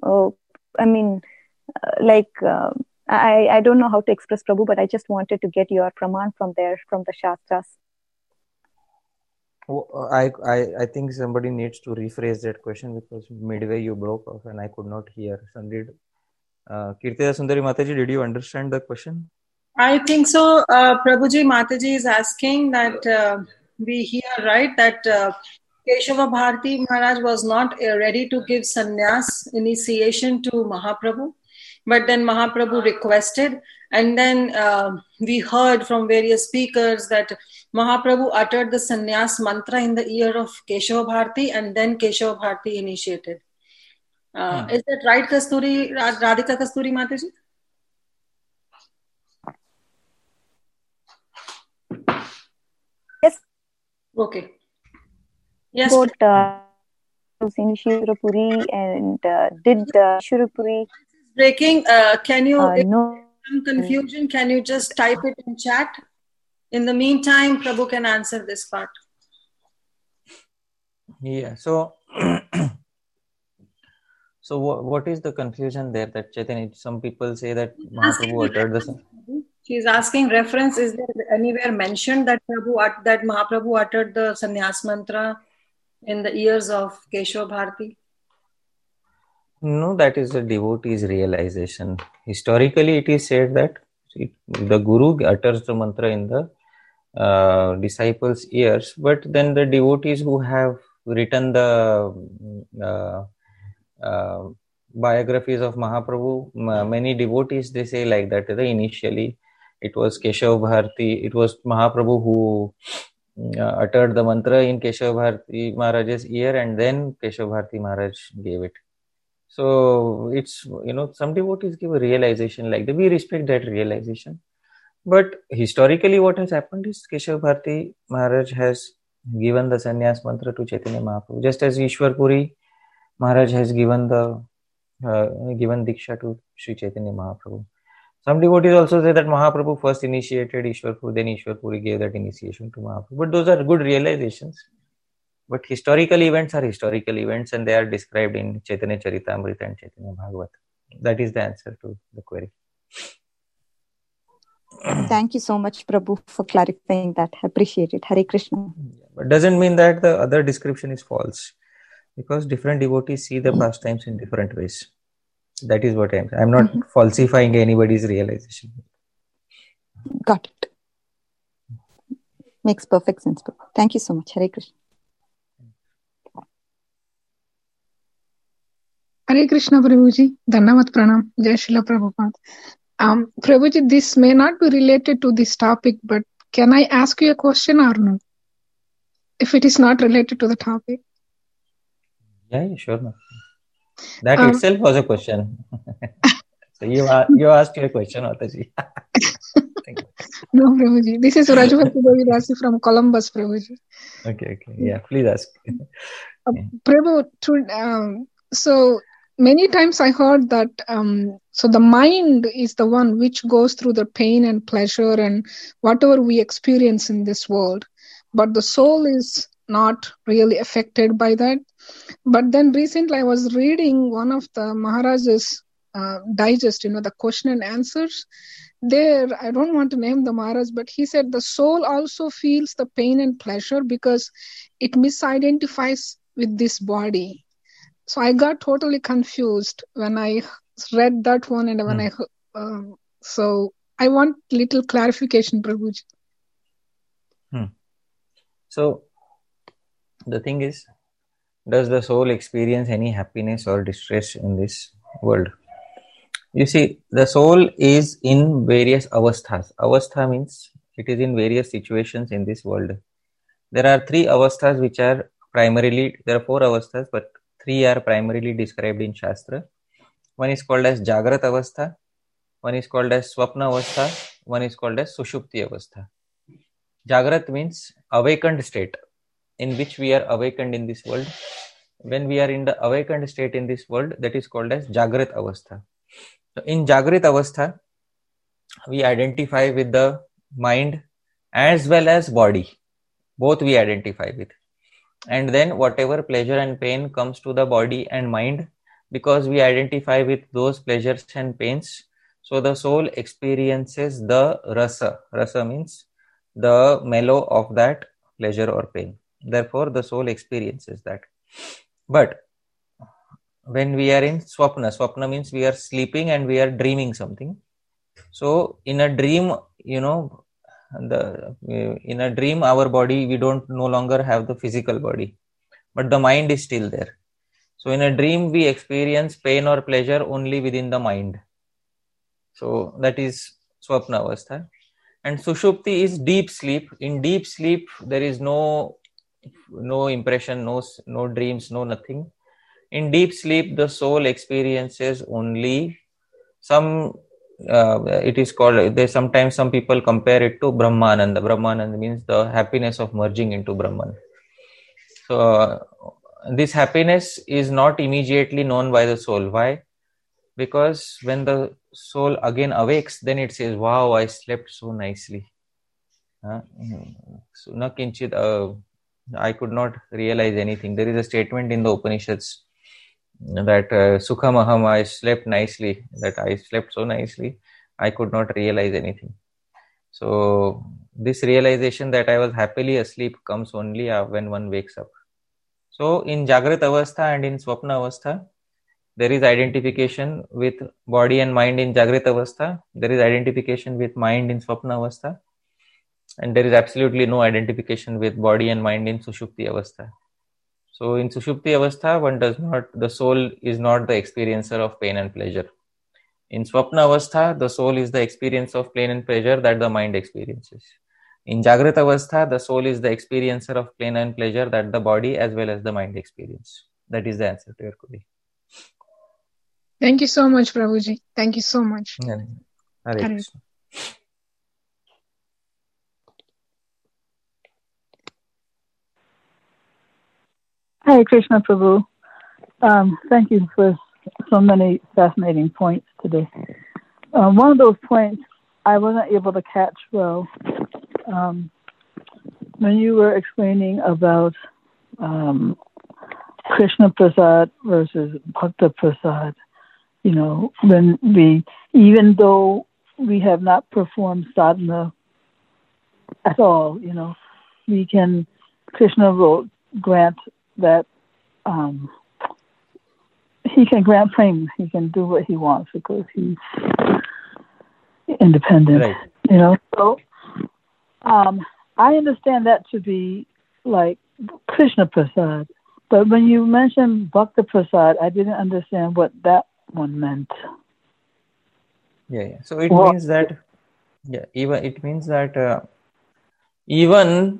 I don't know how to express, Prabhu, but I just wanted to get your praman from there, from the Shastras. I think somebody needs to rephrase that question because midway you broke off and I could not hear. Kirtida Sundari Mataji, did you understand the question? I think so. Prabhuji, Mataji is asking that we hear, right, that Keshava Bharati Maharaj was not ready to give sannyas initiation to Mahaprabhu, but then Mahaprabhu requested, and then we heard from various speakers that Mahaprabhu uttered the sannyas mantra in the ear of Keshava Bharati, and then Keshava Bharati initiated. Is that right, Kasturi, Radhika Kasturi Mataji? Yes. Okay. Yes. About Ishwarapuri and did Ishwarapuri breaking? Can you? No. Some confusion. Can you just type it in chat? In the meantime, Prabhu can answer this part. Yeah. So what is the confusion there? That Chaitanya, some people say that Mahaprabhu uttered the. She's asking reference. Is there anywhere mentioned that Mahaprabhu uttered the sannyas mantra in the ears of Keshava Bharati? No, that is a devotee's realization. Historically, it is said that the Guru utters the mantra in the disciples' ears, but then the devotees who have written the biographies of Mahaprabhu, many devotees, they say like that. Initially, it was Keshava Bharati, it was Mahaprabhu who uttered the mantra in Keshava Bharati Maharaj's ear, and then Keshava Bharati Maharaj gave it. So it's, some devotees give a realization like that. We respect that realization. But historically what has happened is Keshava Bharati Maharaj has given the sannyas mantra to Chaitanya Mahaprabhu, just as Ishwarapuri Maharaj has given diksha to Sri Chaitanya Mahaprabhu. Some devotees also say that Mahaprabhu first initiated Ishwarapuri, then Ishwarapuri gave that initiation to Mahaprabhu. But those are good realizations. But historical events are historical events, and they are described in Chaitanya Charitamrita and Chaitanya Bhagavata. That is the answer to the query. Thank you so much, Prabhu, for clarifying that. I appreciate it. Hare Krishna. But doesn't mean that the other description is false, because different devotees see the pastimes in different ways. That is what I'm not falsifying anybody's realization. Got it. Makes perfect sense, Prabhu. Thank you so much. Hare Krishna. Hare Krishna Prabhuji, Dhanavad Pranam, Jai Srila Prabhupada. Prabhuji, this may not be related to this topic, but can I ask you a question or no? If it is not related to the topic. Yeah, sure. No. That itself was a question. So you asked your question, Mataji. No, Prabhuji. This is Rajavati Devi Dasi from Columbus, Prabhuji. Okay. Yeah, please ask. Prabhu, so many times I heard that so the mind is the one which goes through the pain and pleasure and whatever we experience in this world, but the soul is not really affected by that. But then recently I was reading one of the Maharaja's digest, the question and answers. There, I don't want to name the Maharaj, but he said the soul also feels the pain and pleasure because it misidentifies with this body. So I got totally confused when I read that one, and when so I want little clarification, Prabhuji. So the thing is, does the soul experience any happiness or distress in this world? You see, the soul is in various avasthas. Avastha means it is in various situations in this world. There are three avasthas which are primarily, there are four avasthas, but three are primarily described in Shastra. One is called as Jagrat Avastha, one is called as Swapna Avastha, one is called as Sushupti Avastha. Jagrat means awakened state in which we are awakened in this world. When we are in the awakened state in this world, that is called as Jagrat Avastha. So in Jagrat Avastha, we identify with the mind as well as body. Both we identify with. And then whatever pleasure and pain comes to the body and mind, because we identify with those pleasures and pains, so the soul experiences the rasa. Rasa means the mellow of that pleasure or pain. Therefore, the soul experiences that. But when we are in swapna means we are sleeping and we are dreaming something. So in a dream, in a dream, our body, we don't no longer have the physical body, but the mind is still there. So in a dream, we experience pain or pleasure only within the mind. So that is swapna avastha. And sushupti is deep sleep. In deep sleep, there is no impression, no dreams, no nothing. In deep sleep, the soul experiences only some, it is called, sometimes some people compare it to Brahmananda. Brahmananda means the happiness of merging into Brahman. So this happiness is not immediately known by the soul. Why? Because when the soul again awakes, then it says, wow, I slept so nicely. So, I could not realize anything. There is a statement in the Upanishads that Sukhamaham, I slept nicely, that I slept so nicely, I could not realize anything. So this realization that I was happily asleep comes only when one wakes up. So in Jagrat Avastha and in Swapna Avastha, there is identification with body and mind in Jagrat Avastha, there is identification with mind in Swapna Avastha, and there is absolutely no identification with body and mind in Sushupti Avastha. So in Sushupti Avastha, the soul is not the experiencer of pain and pleasure. In Swapna Avastha, the soul is the experience of pain and pleasure that the mind experiences. In Jagrat Avastha, the soul is the experiencer of pain and pleasure that the body as well as the mind experience. That is the answer to your query. Thank you so much, Prabhuji. Thank you so much. Hare Krishna. Hare Krishna Prabhu. Thank you for so many fascinating points today. One of those points I wasn't able to catch well. When you were explaining about Krishna Prasad versus Bhakta Prasad, when even though we have not performed sadhana at all, Krishna will grant that he can grant prema. He can do what he wants because he's independent. Right. So I understand that to be like Krishna Prasad. But when you mentioned Bhakta Prasad, I didn't understand what that one meant. Yeah. So it means that, even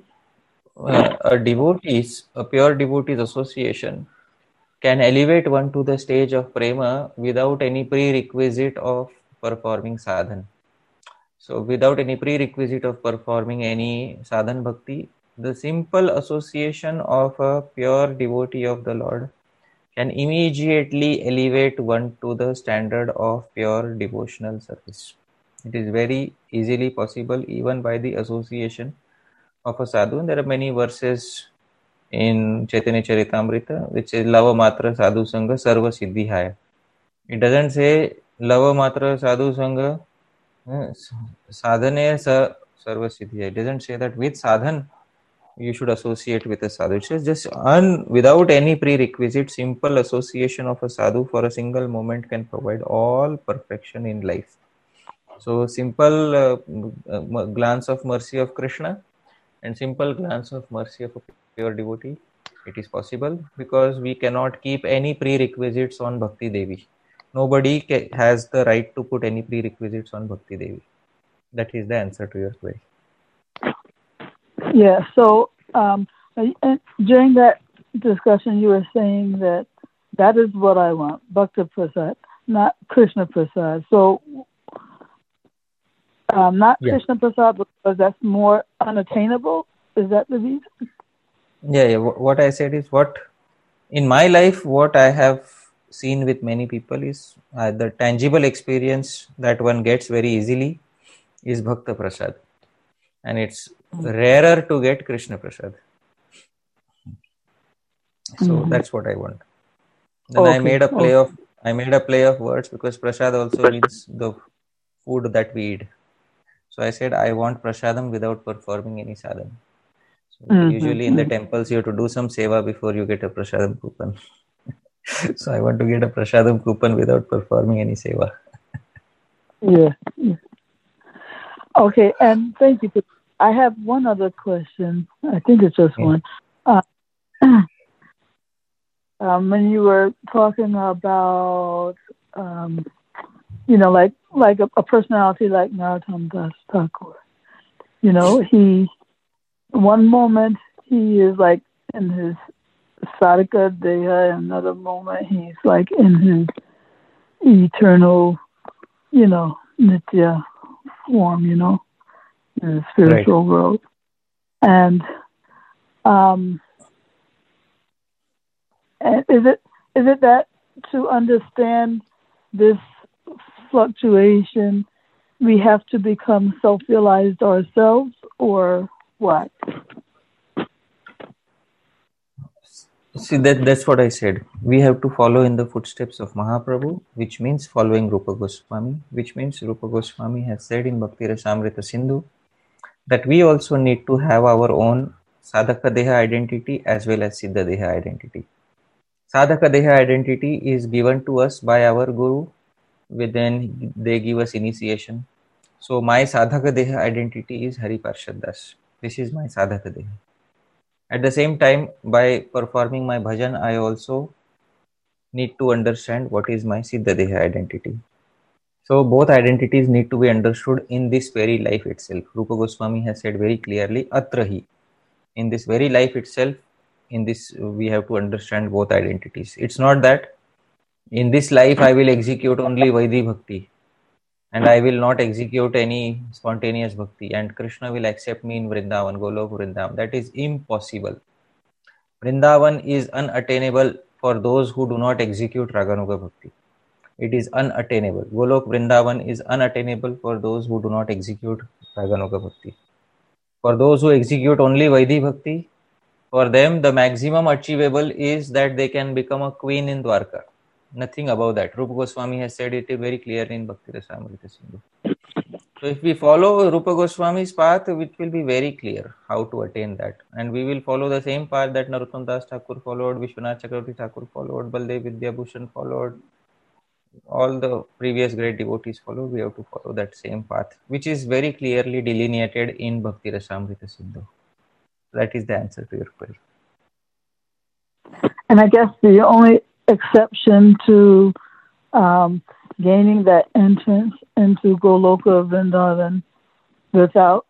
a pure devotee's association can elevate one to the stage of prema without any prerequisite of performing sadhan. So without any prerequisite of performing any sadhan bhakti, the simple association of a pure devotee of the Lord can immediately elevate one to the standard of pure devotional service. It is very easily possible even by the association of a sadhu. And there are many verses in Chaitanya Charitamrita which is Lava Matra Sadhu Sangha Sarva Siddhi Haya. It doesn't say Lava Matra Sadhu Sangha Sadhane Sarva Siddhi Haya. It doesn't say that with sadhan you should associate with a sadhu. It says just without any prerequisite, simple association of a sadhu for a single moment can provide all perfection in life. So simple glance of mercy of Krishna and simple glance of mercy of a pure devotee, it is possible because we cannot keep any prerequisites on Bhakti Devi. Nobody has the right to put any prerequisites on Bhakti Devi. That is the answer to your query. Yeah, so during that discussion, you were saying that is what I want, Bhakta Prasad, not Krishna Prasad. So, not Krishna Prasad because that's more unattainable? Is that the reason? Yeah. What I said is in my life, what I have seen with many people is the tangible experience that one gets very easily is Bhakta Prasad. And it's rarer to get Krishna Prasad. So that's what I want. Then I made a play of words because Prasad also means the food that we eat. So I said I want Prasadam without performing any sadhana. So usually in the temples you have to do some seva before you get a Prasadam coupon. So I want to get a Prasadam coupon without performing any seva. Yeah. Okay, and thank you. I have one other question. I think it's just one. When you were talking about, like a personality like Narottam Das Thakur, one moment he is like in his Sadhaka Deha, another moment he's like in his eternal, Nitya form, in the spiritual world. And is it that to understand this fluctuation, we have to become self-realized ourselves, or what? See, that's what I said. We have to follow in the footsteps of Mahaprabhu, which means following Rupa Goswami, which means Rupa Goswami has said in Bhakti Rasamrita Sindhu that we also need to have our own Sadhaka Deha identity as well as Siddha Deha identity. Sadhaka Deha identity is given to us by our Guru, then they give us initiation. So my Sadhaka Deha identity is Hari Parshad Das. This is my Sadhaka Deha. At the same time, by performing my bhajan, I also need to understand what is my Siddha Deha identity. So both identities need to be understood in this very life itself. Rupa Goswami has said very clearly, Atrahi. In this very life itself, we have to understand both identities. It's not that in this life I will execute only Vaidhi Bhakti and I will not execute any spontaneous bhakti and Krishna will accept me in Vrindavan, Golok Vrindavan. That is impossible. Vrindavan is unattainable for those who do not execute Raganuga Bhakti. It is unattainable. Golok Vrindavan is unattainable for those who do not execute Raganuga Bhakti. For those who execute only Vaidhi Bhakti, for them the maximum achievable is that they can become a queen in Dwarka. Nothing above that. Rupa Goswami has said it very clearly in Bhakti Rasamrita Sindhu. So if we follow Rupa Goswami's path, it will be very clear how to attain that. And we will follow the same path that Narottam Das Thakur followed, Vishwanath Chakravarti Thakur followed, Baldev Vidyabhushan followed, all the previous great devotees followed. We have to follow that same path, which is very clearly delineated in Bhakti Rasamrita Sindhu. That is the answer to your query. And I guess the only exception to gaining that entrance into Goloka Vrindavan without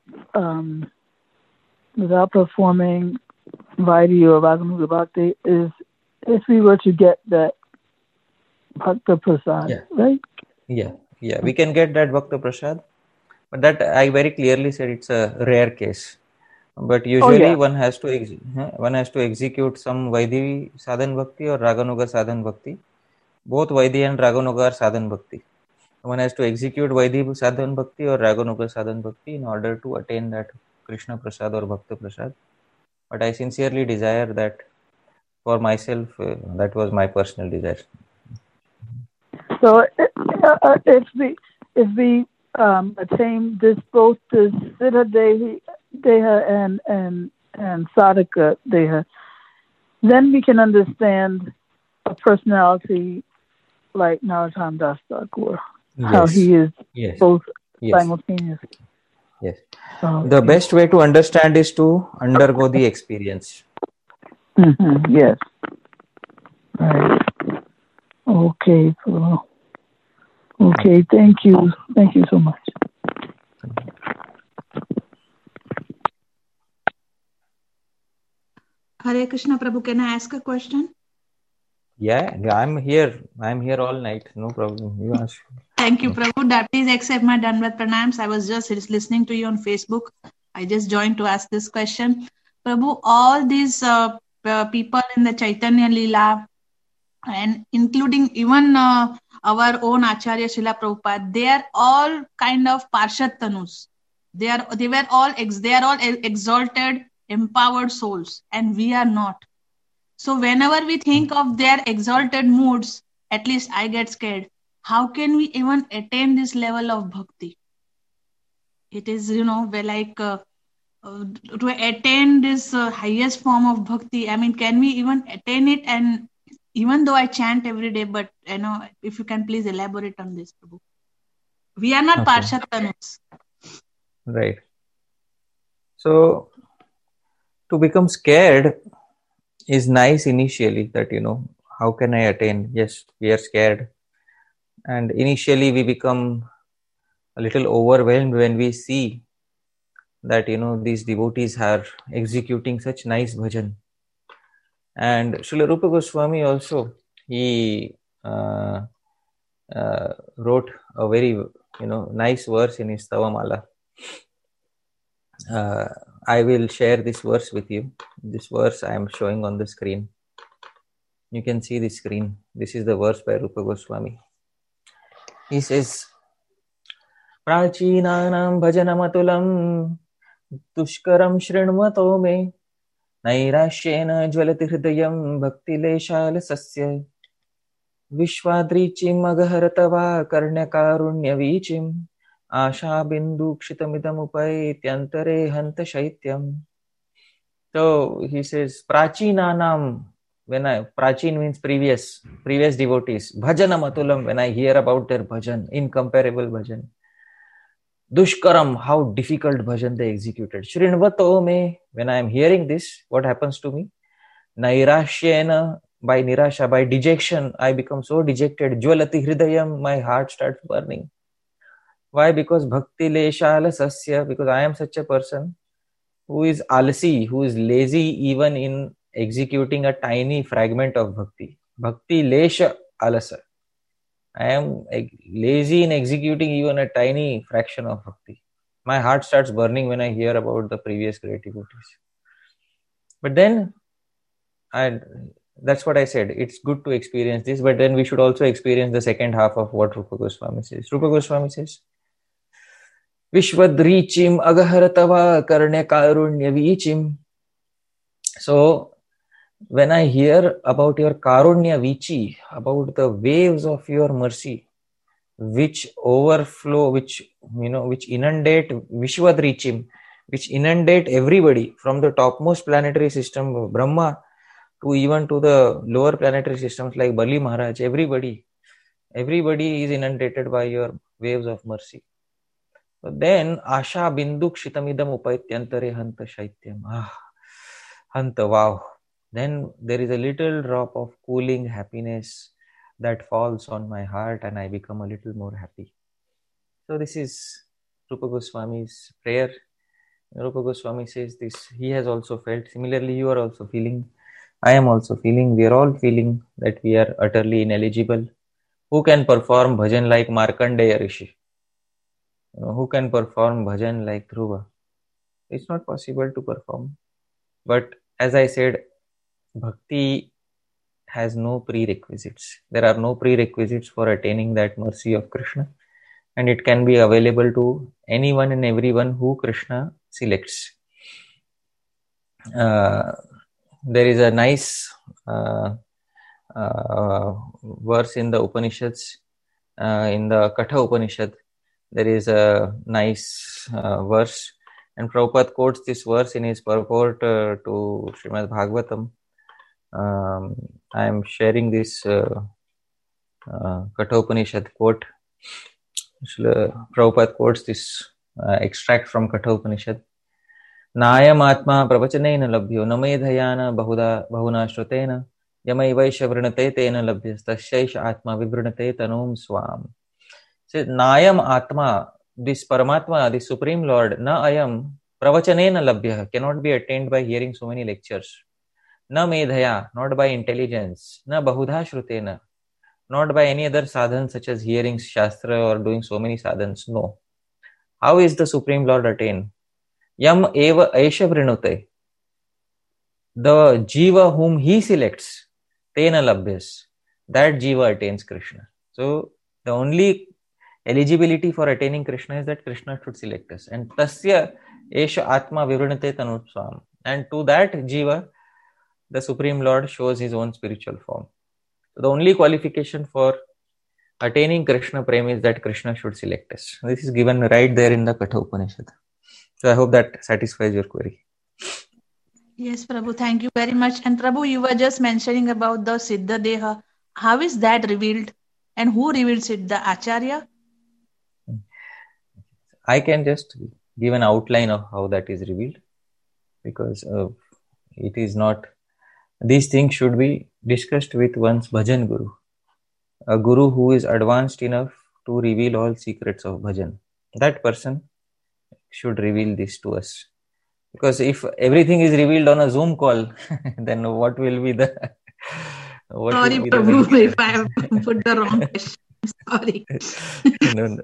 performing Vaidhi or Raganuga Bhakti is if we were to get that Bhakta Prasad, right? Yeah, we can get that Bhakta Prasad, but that I very clearly said it's a rare case. But usually one has to execute some Vaidhi Sadhan Bhakti or Raganuga Sadhan Bhakti. Both Vaidhi and Raganuga are Sadhan Bhakti. One has to execute Vaidhi Sadhan Bhakti or Raganuga Sadhan Bhakti in order to attain that Krishna Prasad or Bhakta Prasad. But I sincerely desire that for myself. That was my personal desire. So if we attain this, both the Siddha Deha and Sadhaka Deha, then we can understand a personality like Narottam Das Thakur, how he is both simultaneously. Yes. The best way to understand is to undergo the experience. Mm-hmm. Yes. Right. Okay. Okay. Thank you. Thank you so much. Hare Krishna Prabhu, can I ask a question? Yeah, I'm here. I'm here all night. No problem. You ask. Thank you, Prabhu. Please accept my Dandavat Pranams. I was just listening to you on Facebook. I just joined to ask this question. Prabhu, all these people in the Chaitanya Leela, and including even our own Acharya Srila Prabhupada, they are all kind of Parshad Tanus. They are all exalted, empowered souls, and we are not. So whenever we think of their exalted moods, at least I get scared. How can we even attain this level of bhakti? It is, like to attain this highest form of bhakti. I mean, can we even attain it? And even though I chant every day, but if you can please elaborate on this, Prabhu. We are not Parshad Tanus. Right. So to become scared is nice initially, that how can I attain? Yes, we are scared, and initially we become a little overwhelmed when we see that these devotees are executing such nice bhajan. And Srila Rupa Goswami also, he wrote a very nice verse in his Stavamala. I will share this verse with you. This verse I am showing on the screen. You can see the screen. This is the verse by Rupa Goswami. He says, Prachinanam bhajanamatulam tushkaram shrinvato me nairashyena jvalati hridayam bhaktileshal sasya vishwadrichim agaharatava karnyakarunya vichim asha bindu kshitamidam upayityantare hanta shaityam. So he says, Prachinanam, Prachin means previous devotees. Bhajanamatulam, when I hear about their bhajan, incomparable bhajan. Dushkaram, how difficult bhajan they executed. Shrinvato me, when I am hearing this, what happens to me? Nairashyena, by nirasha, by dejection, I become so dejected. Jvalati hridayam, my heart starts burning. Why? Because bhakti leshala sasya, because I am such a person who is alasi, who is lazy even in executing a tiny fragment of bhakti. Bhakti lesha alasa. I am lazy in executing even a tiny fraction of bhakti. My heart starts burning when I hear about the previous great devotees. But then, that's what I said. It's good to experience this, but then we should also experience the second half of what Rupa Goswami says. Rupa Goswami says, Vishwadrichim agaharatava karnya karunya vichim. So, when I hear about your karunya vichi, about the waves of your mercy, which overflow, which inundate Vishwadrichim, which inundate everybody from the topmost planetary system of Brahma to even to the lower planetary systems like Bali Maharaj, everybody is inundated by your waves of mercy. So then, Asha bindu kshitamidam upaityantare hanta shaityam. Hanta, wow. then there is a little drop of cooling happiness that falls on my heart and I become a little more happy. So this is Rupa Goswami's prayer. Rupa Goswami says this, he has also felt. Similarly, you are also feeling. I am also feeling. We are all feeling that we are utterly ineligible. Who can perform bhajan like Markandeya Rishi? Who can perform bhajan like Dhruva? It's not possible to perform. But as I said, bhakti has no prerequisites. There are no prerequisites for attaining that mercy of Krishna. And it can be available to anyone and everyone who Krishna selects. There is a nice verse in the Upanishads, in the Katha Upanishad. There is a nice verse, and Prabhupada quotes this verse in his purport to Srimad Bhagavatam. I am sharing this Katha Upanishad quote. Prabhupada quotes this extract from Katha Upanishad. Nayam atma pravachanena labhyo namedhayana bahuna shrutena yamai vaisha vrinate tena labhyas tasyaisha atma vivrinate tanum swam. So, Nayam atma, this Paramatma, the Supreme Lord, na ayam pravachanena labhya, cannot be attained by hearing so many lectures. Na medhaya, not by intelligence. Na bahudha shrutena, not by any other sadhan such as hearing shastra or doing so many sadhans. No. How is the Supreme Lord attained? Yam eva aisha vrinute. The jiva whom he selects, tena labhyas, that jiva attains Krishna. So the only eligibility for attaining Krishna is that Krishna should select us. And tasya esha atma vivrinate tanuswam. And to that jiva, the Supreme Lord shows his own spiritual form. So the only qualification for attaining Krishna Prem is that Krishna should select us. This is given right there in the Katha Upanishad. So I hope that satisfies your query. Yes, Prabhu, thank you very much. And Prabhu, you were just mentioning about the Siddha Deha. How is that revealed? And who reveals it? The Acharya? I can just give an outline of how that is revealed, because it is not, these things should be discussed with one's bhajan guru, a guru who is advanced enough to reveal all secrets of bhajan. That person should reveal this to us. Because if everything is revealed on a Zoom call, then what will be the... Sorry, Prabhu, if I have put the wrong question. Sorry. No.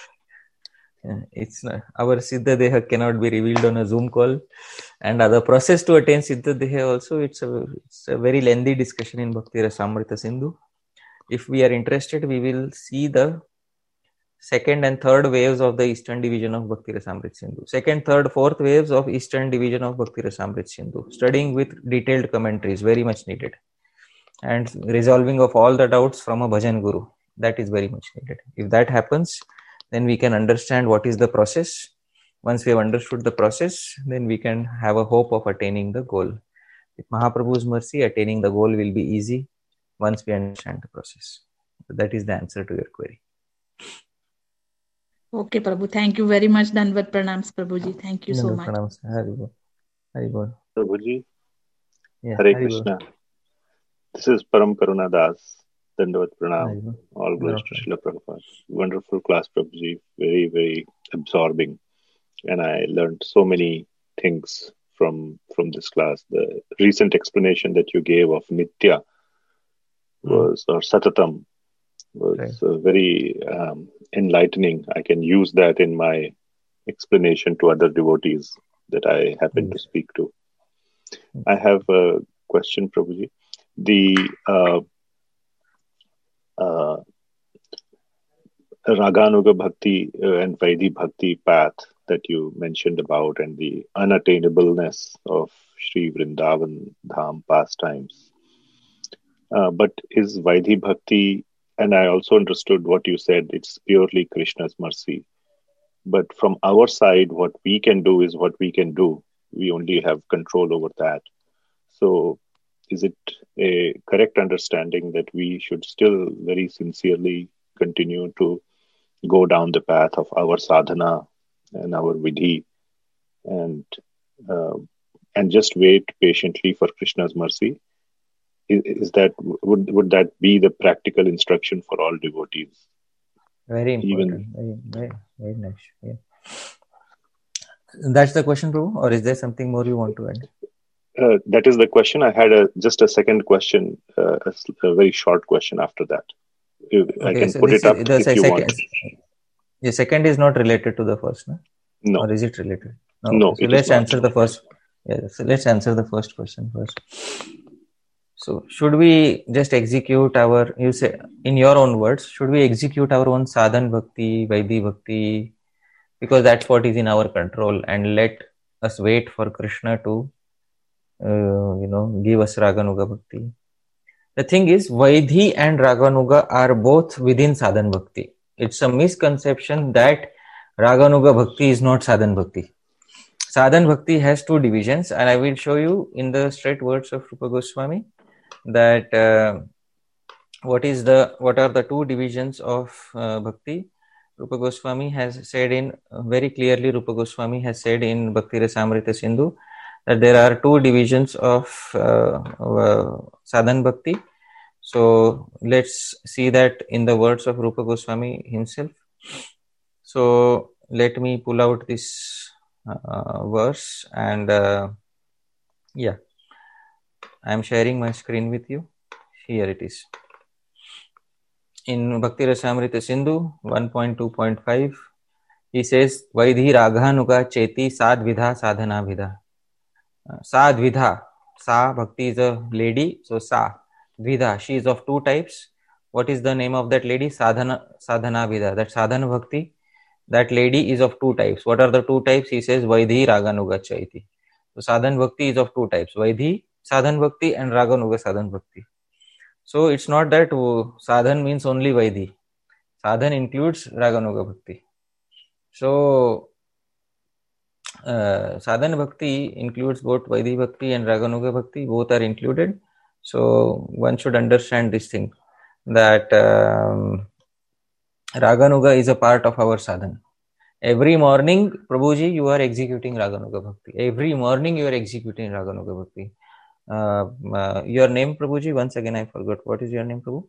It's not, our Siddha Deha cannot be revealed on a Zoom call. And the process to attain Siddha Deha also, it's a very lengthy discussion in Bhakti Rasamrita Sindhu. If we are interested, we will see the second and third waves of the Eastern division of Bhakti Rasamrita Sindhu. Second, third, fourth waves of Eastern division of Bhakti Rasamrita Sindhu. Studying with detailed commentaries, very much needed. And resolving of all the doubts from a bhajan guru. That is very much needed. If that happens, then we can understand what is the process. Once we have understood the process, then we can have a hope of attaining the goal. With Mahaprabhu's mercy, attaining the goal will be easy once we understand the process. So that is the answer to your query. Okay, Prabhu. Thank you very much. Dandavat pranams, Prabhuji. Thank you so much. Pranams. Haribol. Prabhuji. Yeah, Hare Krishna. This is Param Karuna Das. Dandavat pranam. Haribol. All glories to Srila Prabhupada. Wonderful class, Prabhuji. Very, very absorbing. And I learned so many things from this class. The recent explanation that you gave of Nitya was, or Satatam, was very enlightening. I can use that in my explanation to other devotees that I happen to speak to. I have a question, Prabhuji. The Raganuga Bhakti and Vaidhi Bhakti path that you mentioned about, and the unattainableness of Sri Vrindavan Dham pastimes. But is Vaidhi Bhakti, and I also understood what you said, it's purely Krishna's mercy. But from our side, what we can do is what we can do. We only have control over that. So is it a correct understanding that we should still very sincerely continue to go down the path of our sadhana and our vidhi, and and just wait patiently for Krishna's mercy. Is that would that be the practical instruction for all devotees? Very important. Very nice. Yeah. That's the question, Prabhu, or is there something more you want to add? That is the question. I had just a second question, a very short question after that. I can put it up if you want. The second is not related to the first, no? No. Or is it related? No. Okay. So let's answer the first. Yeah. So let's answer the first question first. So should we just execute our, you say, in your own words, should we execute our own sadhan bhakti, Vaidhi bhakti, because that's what is in our control, and let us wait for Krishna to, give us Raganuga bhakti? The thing is, Vaidhi and Raganuga are both within sadhan bhakti. It's a misconception that Raganuga bhakti is not sadhan bhakti. Sadhan bhakti has two divisions, and I will show you in the straight words of Rupa Goswami that what are the two divisions of bhakti. Rupa Goswami has said very clearly, Rupa Goswami has said in Bhakti Rasamrita Sindhu that there are two divisions of sadhan bhakti. So let's see that in the words of Rupa Goswami himself. So let me pull out this verse, and I am sharing my screen with you. Here it is. In Bhakti Rasamrita Sindhu 1.2.5, he says, Vaidhi Raghanuga Cheti Sadvidha Sadhana Vidha. Sadvidha, Sa Bhakti is a lady, so Sa. Vidha, she is of two types. What is the name of that lady? Sadhana Vidha. That Sadhana Bhakti, that lady is of two types. What are the two types? He says, Vaidhi Raganuga Chaiti. So Sadhana Bhakti is of two types. Vaidhi Sadhana Bhakti and Raganuga Sadhana Bhakti. So it's not that sadhan means only Vaidhi. Sadhan includes Raganuga Bhakti. So sadhana Bhakti includes both Vaidhi Bhakti and Raganuga Bhakti. Both are included. So one should understand this thing, that Raganuga is a part of our sadhana. Every morning, Prabhuji, you are executing Raganuga Bhakti. Every morning you are executing Raganuga Bhakti. Your name, Prabhuji, once again I forgot. What is your name, Prabhu?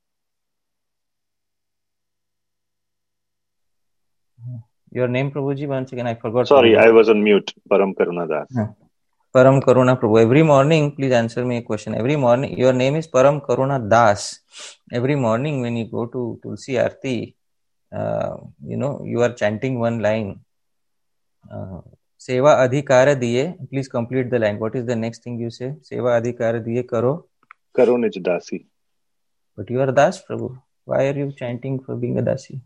Your name, Prabhuji, once again I forgot. Sorry, Prabhuji. I was on mute. Param Karuna Das. Param Karuna Prabhu. Every morning, please answer me a question. Every morning, your name is Param Karuna Das. Every morning when you go to Tulsi Aarti, you are chanting one line. Seva adhikara diye. Please complete the line. What is the next thing you say? Seva adhikara diye karo. Karo nij dasi. But you are Das, Prabhu. Why are you chanting for being a Dasi?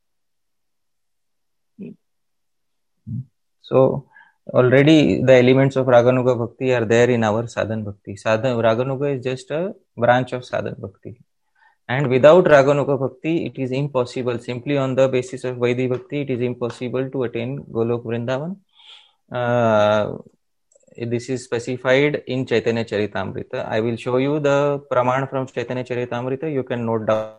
So already the elements of Raganuga Bhakti are there in our Sadhan Bhakti. Raganuga is just a branch of Sadhan Bhakti. And without Raganuga Bhakti, it is impossible. Simply on the basis of Vaidhi Bhakti, it is impossible to attain Golok Vrindavan. This is specified in Chaitanya Charitamrita. I will show you the Praman from Chaitanya Charitamrita. You can note down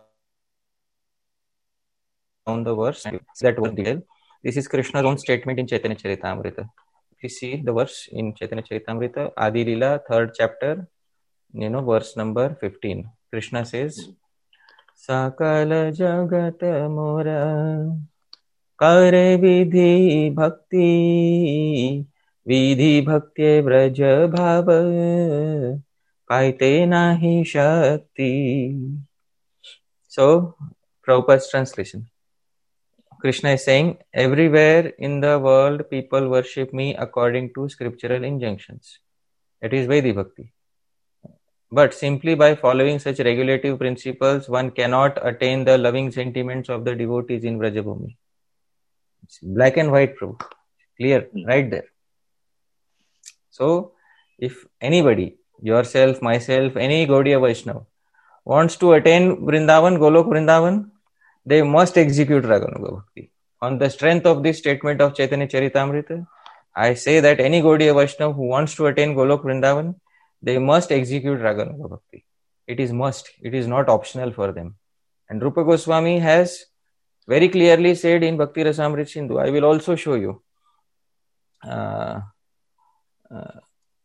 the verse. That one detail. This is Krishna's own statement in Chaitanya Charitamrita. Please see the verse in Chaitanya Charitamrita, Adi Lila, 3rd chapter, verse number 15. Krishna says, Sakala Jagata Mora Kare Vidhi Bhakti Vidhi Bhakti Vraja Bhava Paite Nahi Shakti. So, Prabhupada's translation. Krishna is saying, everywhere in the world people worship me according to scriptural injunctions. That is Vaidhi Bhakti. But simply by following such regulative principles, one cannot attain the loving sentiments of the devotees in Vrajabhumi. It's black and white, Prabhu. Clear, right there. So, if anybody, yourself, myself, any Gaudiya Vaishnava, wants to attain Vrindavan, Golok Vrindavan, they must execute Raganuga Bhakti. On the strength of this statement of Chaitanya Charitamrita, I say that any Gaudiya Vaishnava who wants to attain Golok Vrindavan, they must execute Raganuga Bhakti. It is must. It is not optional for them. And Rupa Goswami has very clearly said in Bhakti Rasamrita Sindhu, I will also show you.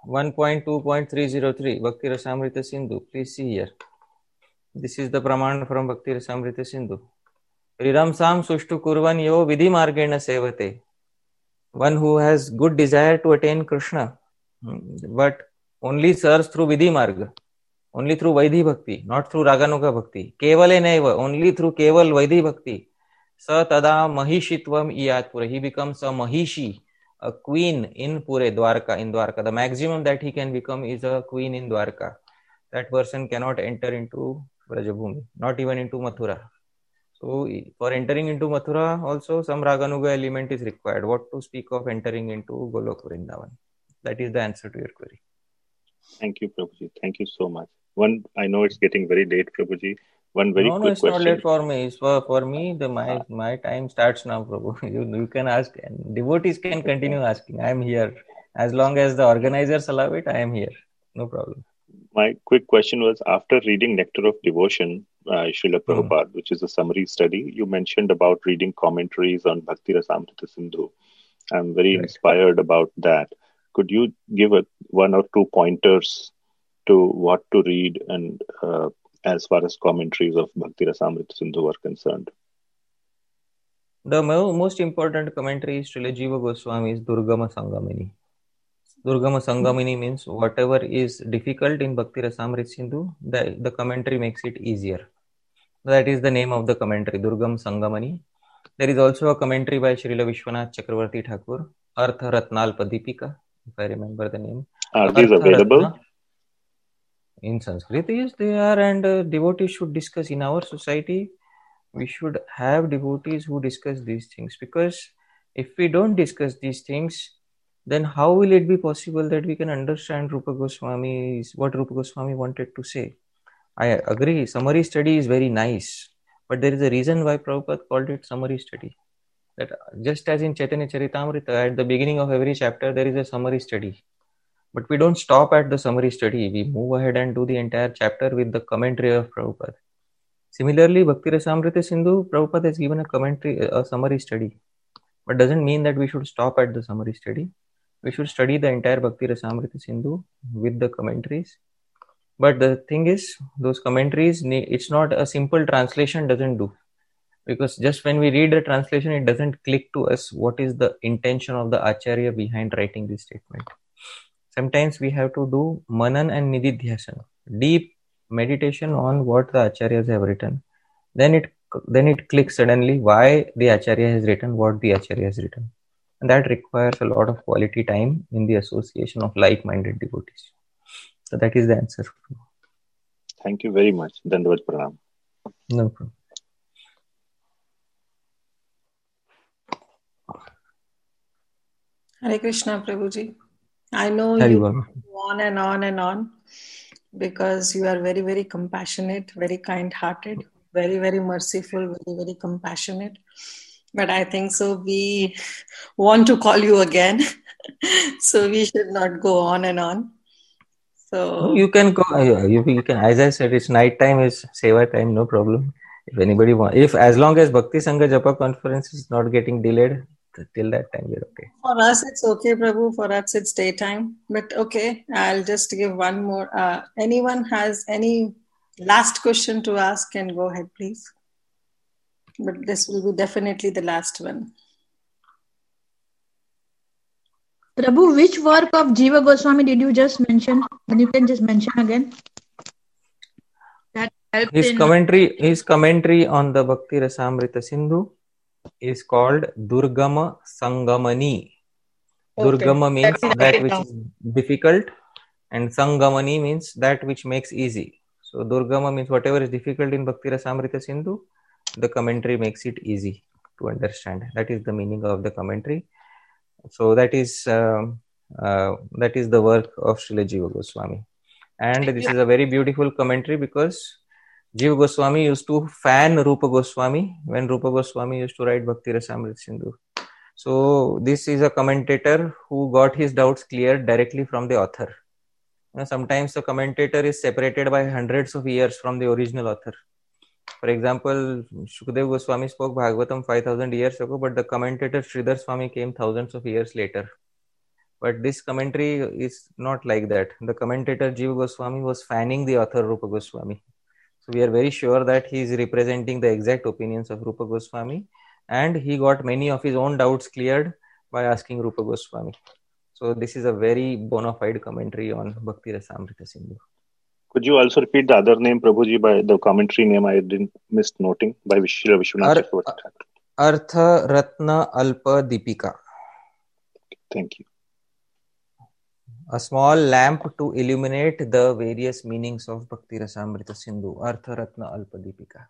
1.2.303 Bhakti Rasamrita Sindhu. Please see here. This is the Praman from Bhakti Rasamrita Sindhu. Riramsam sushtu kurvan yo vidhi margena sevate. One who has good desire to attain Krishna, but only serves through vidhi marga, only through Vaidhi Bhakti, not through Raganuga Bhakti. Kevale naiva, only through Keval Vaidhi Bhakti. Sa tada mahishitvam iyat pura. He becomes a mahishi, a queen in Pure, Dwarka, in Dwarka. The maximum that he can become is a queen in Dwarka. That person cannot enter into Brajabhumi, not even into Mathura. So for entering into Mathura also some Raganuga element is required. What to speak of entering into Golok Vrindavan? That is the answer to your query. Thank you, Prabhuji. Thank you so much. I know it's getting very late, Prabhuji. One very quick it's question. Not late for me. It's for me. My time starts now, Prabhu. You can ask, and devotees can continue asking. I am here. As long as the organizers allow it, I am here. No problem. My quick question was, after reading Nectar of Devotion, Srila Prabhupada, which is a summary study, you mentioned about reading commentaries on Bhakti Rasamrita Sindhu. I'm very inspired about that. Could you give one or two pointers to what to read and as far as commentaries of Bhakti Rasamrita Sindhu are concerned? The most important commentary is Srila Jiva Goswami's Durgama Sangamini. Durgama Sangamini means whatever is difficult in Bhakti Rasamrita Sindhu, the commentary makes it easier. That is the name of the commentary, Durgam Sangamani. There is also a commentary by Srila Vishwanath Chakravarti Thakur, Artha Ratnalpa Deepika, if I remember the name. Are these available? Ratna. In Sanskrit, yes, they are, and devotees should discuss. In our society, we should have devotees who discuss these things, because if we don't discuss these things, then how will it be possible that we can understand what Rupa Goswami wanted to say? I agree, summary study is very nice, but there is a reason why Prabhupada called it summary study. That just as in Chaitanya Charitamrita, at the beginning of every chapter, there is a summary study. But we don't stop at the summary study. We move ahead and do the entire chapter with the commentary of Prabhupada. Similarly, Bhakti Rasamrita Sindhu, Prabhupada has given a summary study. But doesn't mean that we should stop at the summary study. We should study the entire Bhakti Rasamrita Sindhu with the commentaries. But the thing is, those commentaries, it's not a simple translation doesn't do. Because just when we read the translation, it doesn't click to us what is the intention of the Acharya behind writing this statement. Sometimes we have to do Manan and Nididhyasana, deep meditation on what the Acharyas have written. Then it clicks suddenly why the Acharya has written what the Acharya has written. And that requires a lot of quality time in the association of like-minded devotees. So that is the answer. Thank you very much. Dandavat Pranam. No problem. Hare Krishna, Prabhuji. I know Hare you Baba. go on and on and on because you are very, very compassionate, very kind-hearted, very, very merciful, very, very compassionate. But I think so we want to call you again. So we should not go on and on. So you can go. You can, as I said, it's night time, is seva time, no problem. If anybody wants, as long as Bhakti Sangha Japa conference is not getting delayed, till that time we're okay. For us, it's okay, Prabhu. For us, it's daytime. But okay, I'll just give one more. Anyone has any last question to ask can go ahead, please. But this will be definitely the last one. Prabhu, which work of Jiva Goswami did you just mention? And you can just mention again. That helped His commentary on the Bhakti Rasamrita Sindhu is called Durgama Sangamani. Okay. Durgama means that which is difficult, and Sangamani means that which makes easy. So Durgama means whatever is difficult in Bhakti Rasamrita Sindhu, the commentary makes it easy to understand. That is the meaning of the commentary. So that is the work of Srila Jiva Goswami. And this is a very beautiful commentary because Jiva Goswami used to fan Rupa Goswami when Rupa Goswami used to write Bhakti Rasamrita Sindhu. So this is a commentator who got his doubts cleared directly from the author. Sometimes the commentator is separated by hundreds of years from the original author. For example, Shukdev Goswami spoke Bhagavatam 5000 years ago, but the commentator Sridhar Swami came thousands of years later. But this commentary is not like that. The commentator Jiva Goswami was fanning the author Rupa Goswami. So we are very sure that he is representing the exact opinions of Rupa Goswami, and he got many of his own doubts cleared by asking Rupa Goswami. So this is a very bona fide commentary on Bhakti Rasamrita Sindhu. Could you also repeat the other name, Prabhuji, by the commentary name I didn't miss noting, by Srila Vishwanath Chakravarti Thakur? Artha Ratna Alpa Deepika. Thank you. A small lamp to illuminate the various meanings of Bhakti Rasamrita Sindhu. Artha Ratna Alpa Deepika.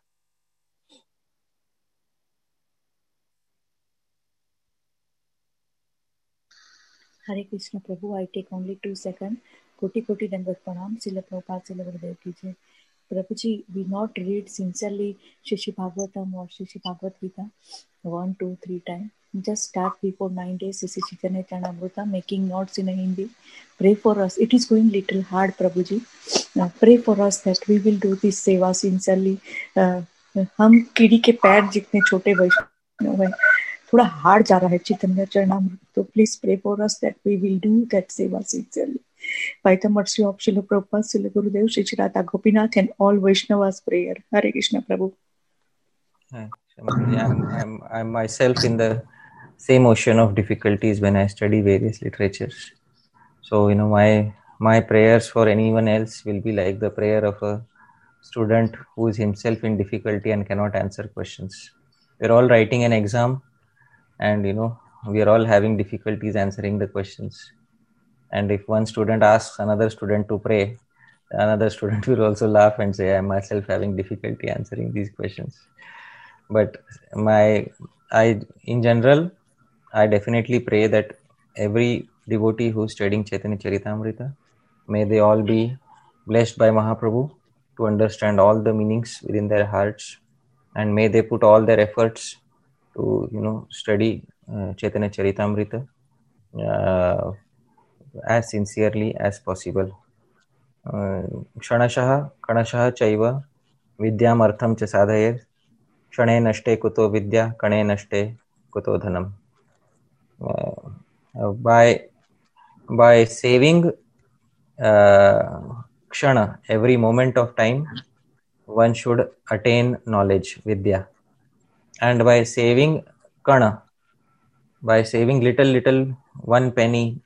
Hare Krishna Prabhu, I take only 2 seconds. Koti Koti Dandavat Pranam, Srila Prabhupada, Srila Gurudev Ki Jai. Prabhuji, we not read sincerely Shri Bhagavatam or Shri Bhagavad Gita 1, 2, 3 times. Just start before 9 days, Sri Chaitanya Charitamrita, making notes in Hindi. Pray for us. It is going little hard, Prabhuji. Pray for us that we will do this seva sincerely. हम कीड़ी के पैर जितने छोटे वैष्णव हैं, थोड़ा hard जा रहा है चैतन्य चरणामृत, तो please pray for us that we will do that seva sincerely. By the mercy of Srila Prabhupada, Srila Gurudev, Sri Radha Gopinath, and all Vaishnavas prayer. Hare Krishna Prabhu. I'm myself in the same ocean of difficulties when I study various literatures. So, my prayers for anyone else will be like the prayer of a student who is himself in difficulty and cannot answer questions. We're all writing an exam and, we are all having difficulties answering the questions. And if one student asks another student to pray, another student will also laugh and say, I'm myself having difficulty answering these questions. But in general, I definitely pray that every devotee who's studying Chaitanya Charitamrita, may they all be blessed by Mahaprabhu to understand all the meanings within their hearts, and may they put all their efforts to, study Chaitanya Charitamrita as sincerely as possible. Kshanashaha kanashaha chaiva vidyam artham cha sadhayet shane nashte kuto vidya kane nashte kuto dhanam. By saving kshana, every moment of time, one should attain knowledge, vidya. And by saving kana, by saving little, one penny,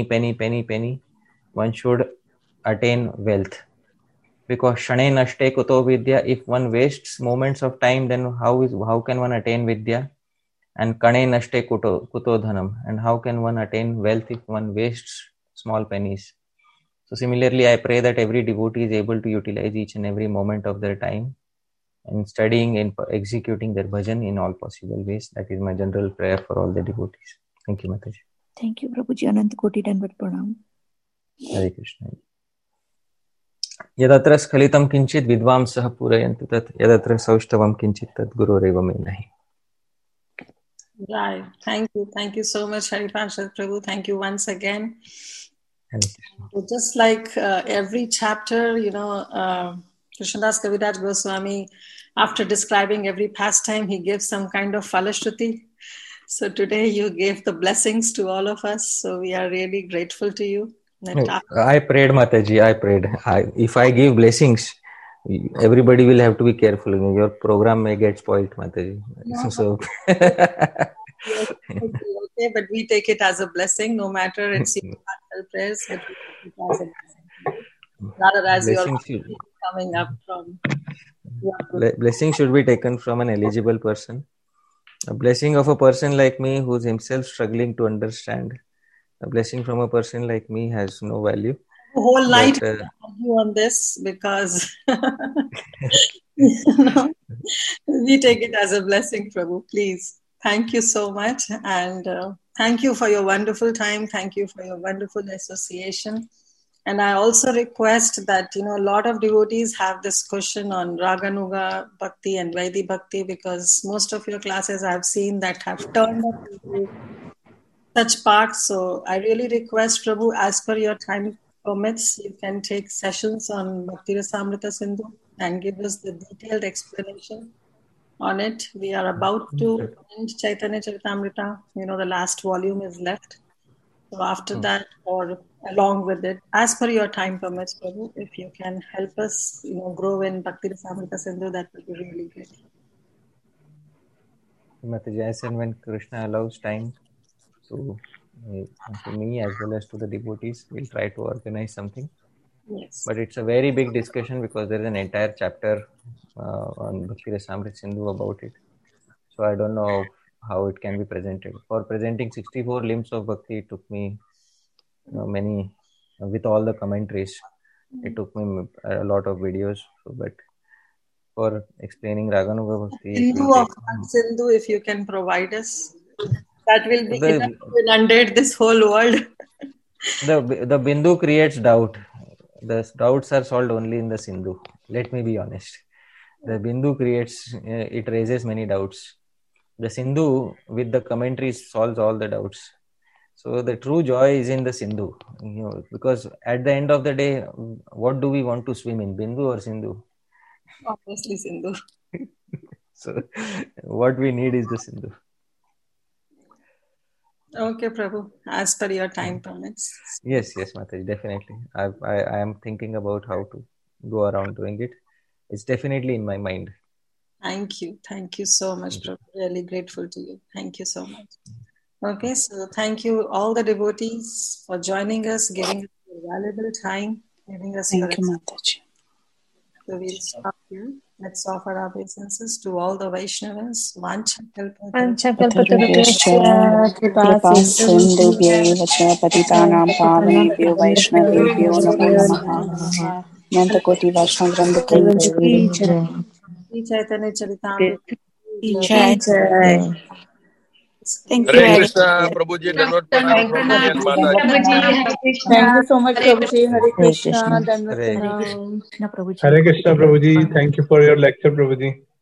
one should attain wealth. Because shane nashte kuto vidya, if one wastes moments of time, then how can one attain vidya? And kane nashte kuto dhanam, and how can one attain wealth if one wastes small pennies? So similarly, I pray that every devotee is able to utilize each and every moment of their time in studying and executing their bhajan in all possible ways. That is my general prayer for all the devotees. Thank you, Mataji. Thank you, Prabhuji. Anant Koti Dandavat Pranam. Hare Krishna. Yadatra skhalitam kinchit vidvamsah purayantu tat yadatra saushtavam kinchit tat gururev me nahi. Right. Thank you so much, Haripashad Prabhu. Thank you once again. Just like every chapter, Krishnadas Kaviraj Goswami, after describing every pastime, he gives some kind of falashruti. So today you gave the blessings to all of us. So we are really grateful to you. I prayed, Mataji. I prayed. If I give blessings, everybody will have to be careful. Your program may get spoiled, Mataji. No. So. Okay, but we take it as a blessing, no matter it's your heartfelt prayers, but we take it as a blessing. Rather, as you are coming up from. Blessing should be taken from an eligible person. A blessing of a person like me who's himself struggling to understand. A blessing from a person like me has no value. The whole night you on this because we take it as a blessing, Prabhu. Please. Thank you so much, and thank you for your wonderful time. Thank you for your wonderful association. And I also request that, a lot of devotees have this question on Raganuga Bhakti and Vaidhi Bhakti, because most of your classes I've seen that have turned up into such parts. So I really request, Prabhu, as per your time permits, you can take sessions on Bhakti Rasamrita Sindhu and give us the detailed explanation on it. We are about to end Chaitanya Charitamrita. The last volume is left. So after that, or along with it, as per your time permits, Prabhu, if you can help us, grow in Bhakti Rasamrita Sindhu, that would be really great. Mataji, as and when Krishna allows time, so to me as well as to the devotees, we'll try to organize something. Yes. But it's a very big discussion because there is an entire chapter on Bhakti Rasamrita Sindhu about it. So I don't know how it can be presented. For presenting 64 limbs of Bhakti, it took me many, with all the commentaries, it took me a lot of videos. But for explaining Raganuga Bhakti, Sindhu of Sindhu, if you can provide us, that will be enough to inundate this whole world. The Bindu creates doubt. The doubts are solved only in the Sindhu. Let me be honest. The Bindu creates, it raises many doubts. The Sindhu with the commentaries solves all the doubts. So the true joy is in the Sindhu, because at the end of the day, what do we want to swim in, Bindu or Sindhu? Obviously Sindhu. So what we need is the Sindhu. Okay, Prabhu, as per your time permits. Yes, Mataji, definitely. I am thinking about how to go around doing it. It's definitely in my mind. Thank you so much, Prabhu. Really grateful to you. Thank you so much. Okay, so thank you all the devotees for joining us, giving us your valuable time, giving us Thank you, Mataji. So we'll stop here. Let's offer our obeisances to all the Vaishnavas. Patithanam Pavnebhyo Vaishnavebhyo Namo Namaha. Nantakoti Vaishnav Vrinda Ki Chaitanya Charitamrita. Thank you. Hare Krishna, Prabhuji, Dandavat Pranam. Thank you so much, Prabhuji. Hare Krishna, Dandavat Pranam. Krishna, Prabhuji. Hare Krishna, Prabhuji. Thank you for your lecture, Prabhuji.